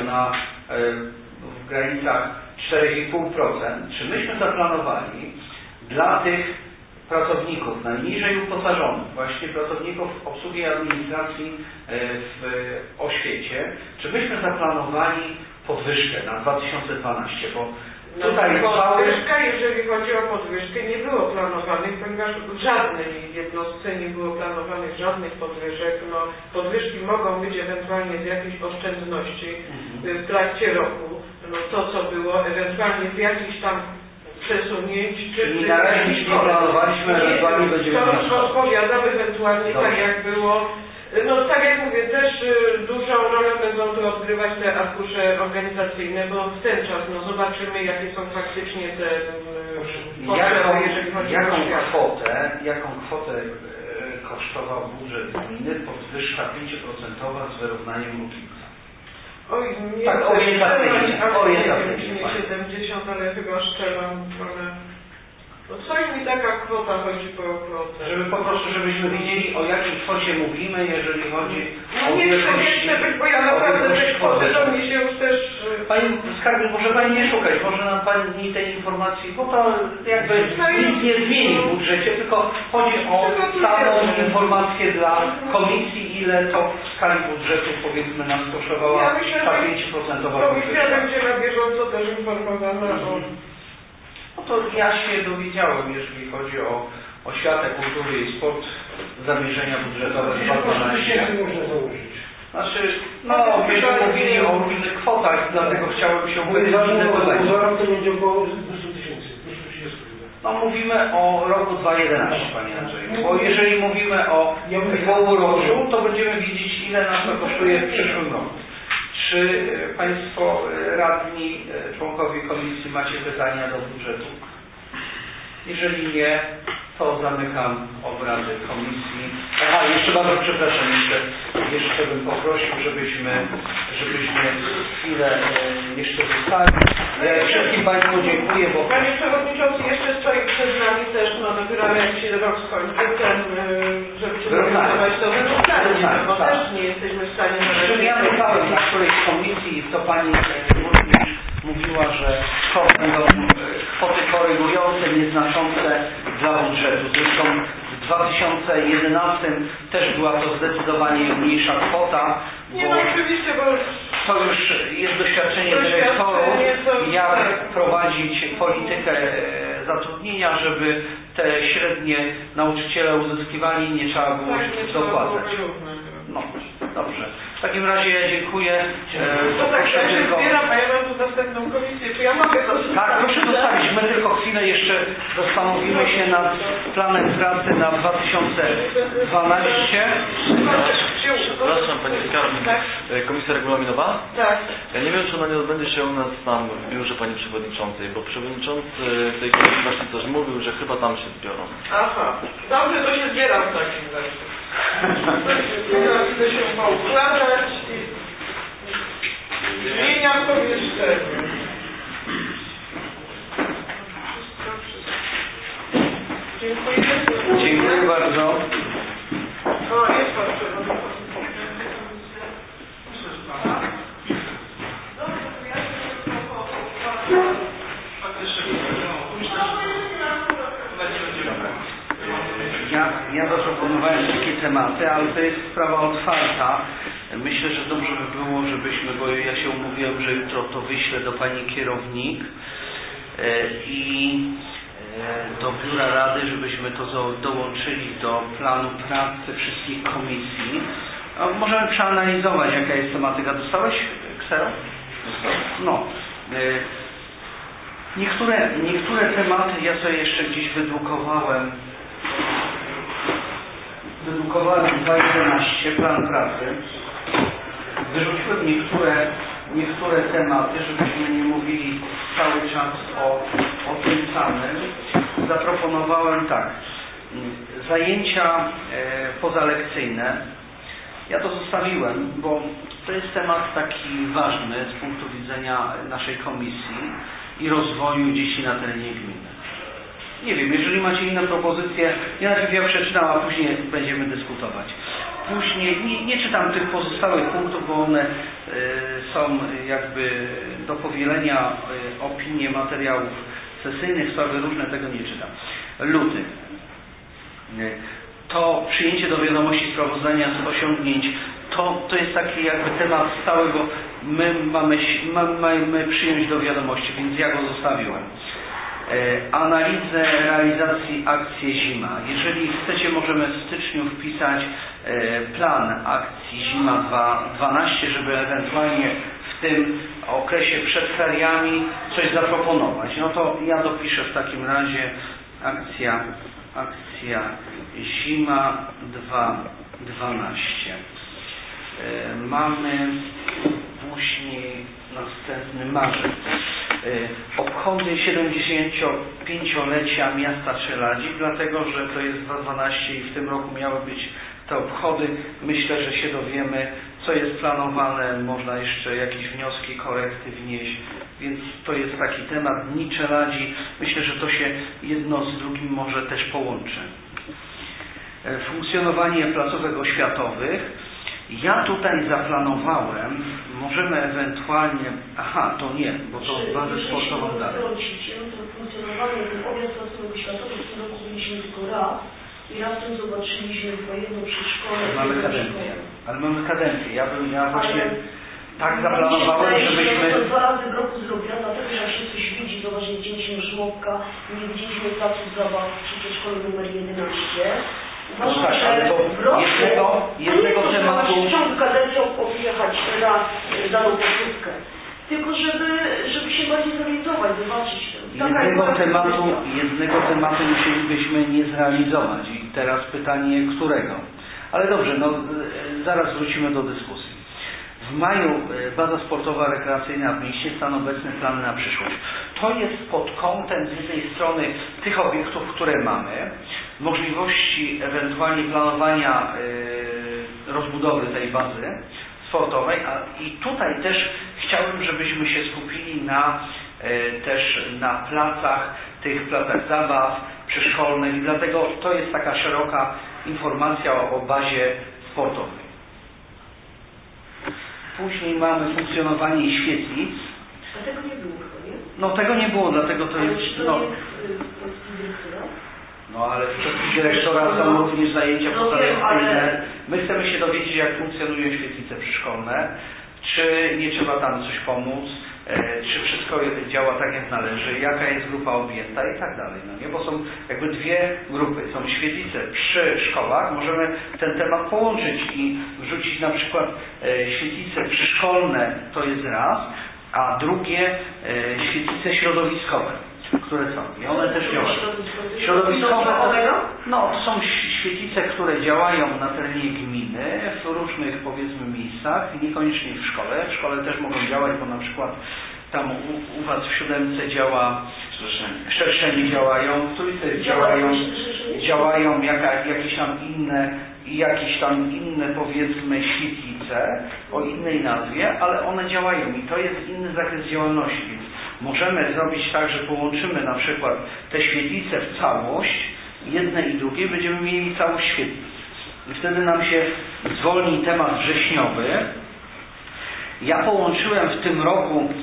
w granicach 4,5%, czy myśmy zaplanowali dla tych pracowników najniżej uposażonych, właśnie pracowników obsługi i administracji w oświecie, czy myśmy zaplanowali podwyżkę na 2012, bo tutaj podwyżka, jeżeli chodzi o podwyżkę, nie było planowanych, ponieważ w żadnej jednostce nie było planowanych żadnych podwyżek. Podwyżki mogą być ewentualnie z jakiejś oszczędności w trakcie roku. To, co było, ewentualnie z jakichś tam przesunięć, czyli na razie nic nie planowaliśmy, ewentualnie będziemy to odpowiadam ewentualnie tak jak było. Tak jak mówię, też dużą rolę będą tu odgrywać te arkusze organizacyjne, bo w ten czas zobaczymy, jakie są faktycznie te potrzeby, jeżeli chodzi o oświatę. Jaką kwotę kosztował budżet gminy podwyżka 5% z wyrównaniem lutnica? Oj, nie tak orientacyjnie, 70, ale chyba szczelam, ale coś mi taka kwota chodzi po kwotę. Żeby po prostu, żebyśmy widzieli, o jakiej kwocie mówimy, jeżeli chodzi o nie chcę być, bo ja naprawdę tej kwoty to mi się już też... Pani skarbnik, może Pani nie szukać, może nam Pani tej informacji, bo to jakby nic nie zmieni w budżecie, tylko chodzi o samą informację dla komisji, ile to w skali budżetu powiedzmy nas kosztowała ta 5% podwyżka. Komisja będzie na bieżąco też informowana o... To ja się dowiedziałem, jeżeli chodzi o oświatę, kulturę i sport, zamierzenia budżetowe 2012. Znaczy, myśmy mówili o różnych kwotach, dlatego chciałem się upewnić, ile to będzie. Za rok to będzie około 200 000. Mówimy o roku 2011, Panie Andrzeju, bo jeżeli mówimy o półroczu, to będziemy wiedzieć, ile nas to kosztuje w przyszłym roku. Czy Państwo radni, członkowie komisji macie pytania do budżetu? Jeżeli nie, to zamykam obrady komisji. Jeszcze bardzo przepraszam, jeszcze bym poprosił, żebyśmy chwilę jeszcze zostali. Wszystkim Państwu dziękuję, bo... Panie Przewodniczący, jeszcze stoi przed nami też, dopiero jak się rok skończy, żeby się zrealizować to wyrównanie, bo też nie jesteśmy w stanie... Ja pytałem na którejś komisji i to Pani burmistrz mówiła, że to będą kwoty korygujące, nieznaczące dla budżetu. Zresztą w 2011 też była to zdecydowanie mniejsza kwota, bo oczywiście, bo to już jest doświadczenie dyrektorów, jak prowadzić politykę zatrudnienia, żeby te średnie nauczyciele uzyskiwali i nie trzeba było dopłacać. Dobrze. W takim razie ja dziękuję. Ja się zbieram, a ja mam tu następną komisję. Czy ja mogę to zostawić? Tak, proszę zostawić. My tylko chwilę jeszcze zastanowimy się nad planem pracy na 2012. Przepraszam, Pani Skarbnik. Komisja regulaminowa? Tak. Ja nie wiem, czy ona nie odbędzie się u nas tam w biurze Pani Przewodniczącej, bo Przewodniczący tej komisji właśnie coś mówił, że chyba tam się zbiorą. Aha. Dobrze, to się zbieram w takim razie. Idę się poukładać i zmieniam pomieszczenie. Wszystko. Ja zaproponowałem takie tematy, ale to jest sprawa otwarta. Myślę, że dobrze by było, żebyśmy, bo ja się umówiłem, że jutro to wyślę do pani kierownik i do biura rady, żebyśmy to dołączyli do planu pracy wszystkich komisji. Możemy przeanalizować, jaka jest tematyka. Dostałeś ksero? No. Niektóre tematy ja sobie jeszcze gdzieś wydrukowałem 2.11, plan pracy. Wyrzuciłem niektóre tematy, żebyśmy nie mówili cały czas o tym samym. Zaproponowałem tak, zajęcia pozalekcyjne. Ja to zostawiłem, bo to jest temat taki ważny z punktu widzenia naszej komisji i rozwoju dzieci na terenie gminy. Nie wiem, jeżeli macie inne propozycje, najpierw ja przeczytam, a później będziemy dyskutować. Później nie czytam tych pozostałych punktów, bo one są jakby do powielenia opinie materiałów sesyjnych, sprawy różne, tego nie czytam. Luty. To przyjęcie do wiadomości sprawozdania z osiągnięć, to jest taki jakby temat stały, bo my mamy przyjąć do wiadomości, więc ja go zostawiłem. Analizę realizacji akcji Zima. Jeżeli chcecie, możemy w styczniu wpisać plan akcji Zima 2012, żeby ewentualnie w tym okresie przed feriami coś zaproponować. No to ja dopiszę w takim razie akcja Zima 2012. Mamy później następny marzec. Obchody 75-lecia miasta Czeladzik, dlatego że to jest 2012 i w tym roku miały być te obchody. Myślę, że się dowiemy, co jest planowane, można jeszcze jakieś wnioski, korekty wnieść, więc to jest taki temat Dni Czeladzi. Myślę, że to się jedno z drugim może też połączy. Funkcjonowanie placówek oświatowych. Ja tutaj zaplanowałem, możemy ewentualnie, to nie, bo to bazę sportową dalej. Funkcjonowanie tych objazd placówek oświatowych w tym roku byliśmy tylko raz i razem zobaczyliśmy tylko jedną przedszkolę. Ale mamy kadencję. Ja właśnie tak zaplanowałem, żebyśmy... To 2 razy w roku zrobione, dlatego że jak się coś widzi, zobacz, nie widzieliśmy żłobka, nie widzieliśmy placu zabaw przy przedszkolu numer 11. No tak, ale to jednego tematu... W ciągu kadencji objechać raz daną placówkę. Tylko żeby się bardziej zorientować, zobaczyć. Jednego tematu musielibyśmy nie zrealizować i teraz pytanie, którego? Ale dobrze, zaraz wrócimy do dyskusji. W maju baza sportowa rekreacyjna w mieście, stan obecny, plany na przyszłość. To jest pod kątem z jednej strony tych obiektów, które mamy, możliwości ewentualnie planowania rozbudowy tej bazy sportowej, i tutaj też chciałbym, żebyśmy się skupili też na placach, tych placach zabaw przyszkolnych, i dlatego to jest taka szeroka informacja o bazie sportowej. Później mamy funkcjonowanie świetlic. A tego nie było, nie? No tego nie było, dlatego to jest... ale w kwestii dyrektora są również zajęcia pozalekcyjne. My chcemy się dowiedzieć, jak funkcjonują świetlice przyszkolne, czy nie trzeba tam coś pomóc, czy wszystko działa tak, jak należy, jaka jest grupa objęta i tak dalej. No nie? Bo są jakby dwie grupy. Są świetlice przy szkołach, możemy ten temat połączyć i wrzucić na przykład świetlice przyszkolne, to jest raz, a drugie świetlice środowiskowe, które są. I one też działają. Środowiskowe to są świetlice, które działają na terenie gminy w różnych, powiedzmy, miejscach, niekoniecznie w szkole. W szkole też mogą działać, bo na przykład tam u Was w 7 działa, w Szerszeni działają, w Trójce działają jakieś tam inne, powiedzmy, świetlice o innej nazwie, ale one działają i to jest inny zakres działalności, więc możemy zrobić tak, że połączymy na przykład te świetlice w całość, jedne i drugie, będziemy mieli całość świetlic. I wtedy nam się zwolni temat wrześniowy. Ja połączyłem w tym roku,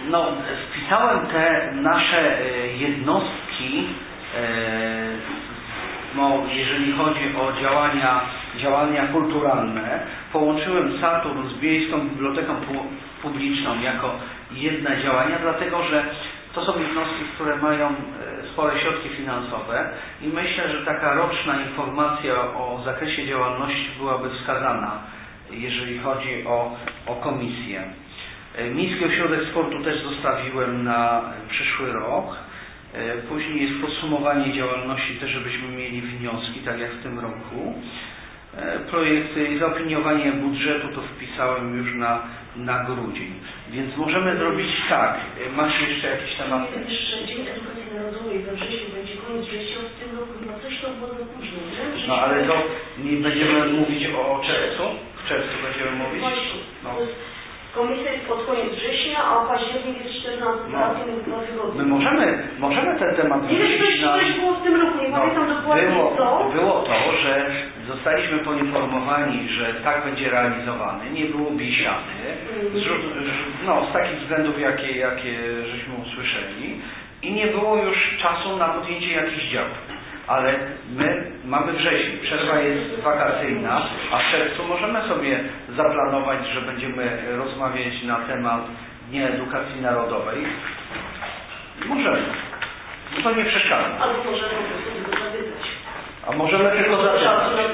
wpisałem te nasze jednostki jeżeli chodzi o działania kulturalne, połączyłem Saturn z Wiejską Biblioteką Publiczną jako jedne działania, dlatego że to są jednostki, które mają spore środki finansowe i myślę, że taka roczna informacja o zakresie działalności byłaby wskazana, jeżeli chodzi o komisję. Miejski Ośrodek Sportu też zostawiłem na przyszły rok. Później jest podsumowanie działalności, też żebyśmy mieli wnioski, tak jak w tym roku. Projekty i zaopiniowanie budżetu to wpisałem już na grudzień. Więc możemy zrobić tak. Masz jeszcze jakiś temat? Jeszcze Dzień Edukacji Narodowej we wrześniu będzie koniec września w tym roku, no coś to było za późno, nie? No ale to nie będziemy mówić o czerwcu? W czerwcu będziemy mówić? Właśnie. No. Komisja jest pod koniec września, a październik jest 14, dwa tygodnie. My możemy ten temat Nie wiem, coś było w tym roku, nie pamiętam dokładnie co. Było to, że zostaliśmy poinformowani, że tak będzie realizowany, nie było biesiany, z takich względów, jakie żeśmy usłyszeli i nie było już czasu na podjęcie jakichś działań. Ale my mamy wrzesień, przerwa jest wakacyjna, a w czerwcu możemy sobie zaplanować, że będziemy rozmawiać na temat Dnia Edukacji Narodowej. Możemy. To nie przeszkadza. Albo możemy po prostu tylko zapytać. A możemy tylko zapytać.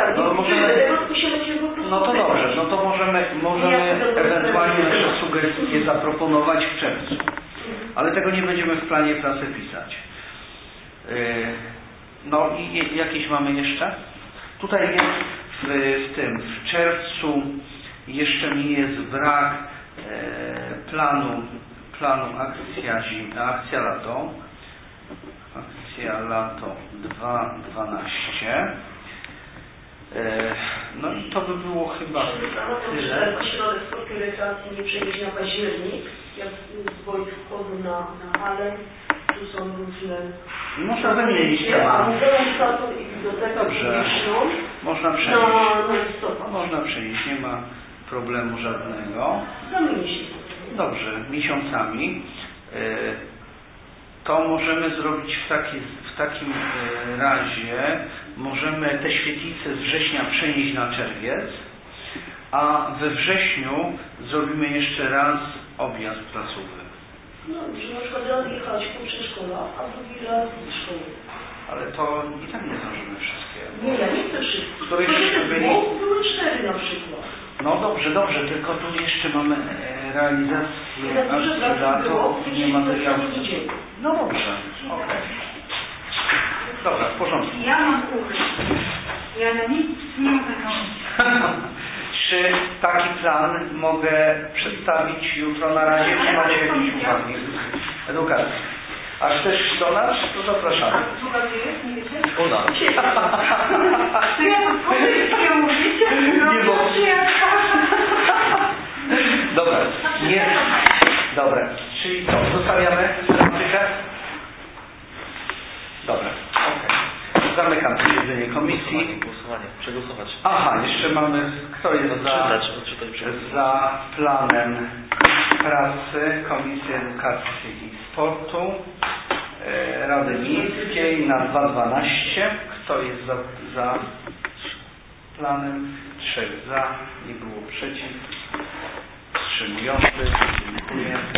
No to dobrze, no to możemy ewentualnie nasze sugestie zaproponować w czerwcu. Ale tego nie będziemy w planie pracy pisać. No i jakieś mamy jeszcze? Tutaj jest w czerwcu jeszcze nie jest brak planu akcja lato 2012. No i to by było chyba tyle. Ośrodek Sportu i Rekreacji nie przejdzie na październik, jak z Wojt wchodzą na halę. Tu są różne... Można wymienić a Muzeum Statu i Bibliotekę Publiczną. Można przenieść. Na listopad. Można przenieść, nie ma problemu żadnego. Zamieni się. Dobrze, miesiącami. To możemy zrobić w takim razie, możemy te świetlice z września przenieść na czerwiec, a we wrześniu zrobimy jeszcze raz objazd placowy. No, że na przykład raz jechać po przedszkolach, a drugi raz do szkoły. Ale to i tak nie zdążymy wszystkiego. Nie, ja nie chcę wszystkich. Których byli... Były 4 na przykład. No dobrze, tylko tu jeszcze mamy realizację akcji lato, nie materiału. No dobrze, okej. Dobra, w porządku. Ja mam ukryć. Ja na nic nie mogę. Czy taki plan mogę przedstawić jutro na razie? Czy macie jakieś uwagi? Edukacja. A chcesz do nas? To zapraszamy. A druga gdzie jest? Nie wiecie? U nas. To ja to pozycję mówicie? Nie bo... Dobra. Nie. Dobra. Czyli co? Zostawiamy tematykę? Dobra. Okej. Zamykam posiedzenie komisji. Przegłosować. Aha, jeszcze mamy, kto jest za planem pracy Komisji Edukacji i Sportu Rady Miejskiej na 2012. Kto jest za planem? 3 za, nie było przeciw. Wstrzymujących. Dziękuję.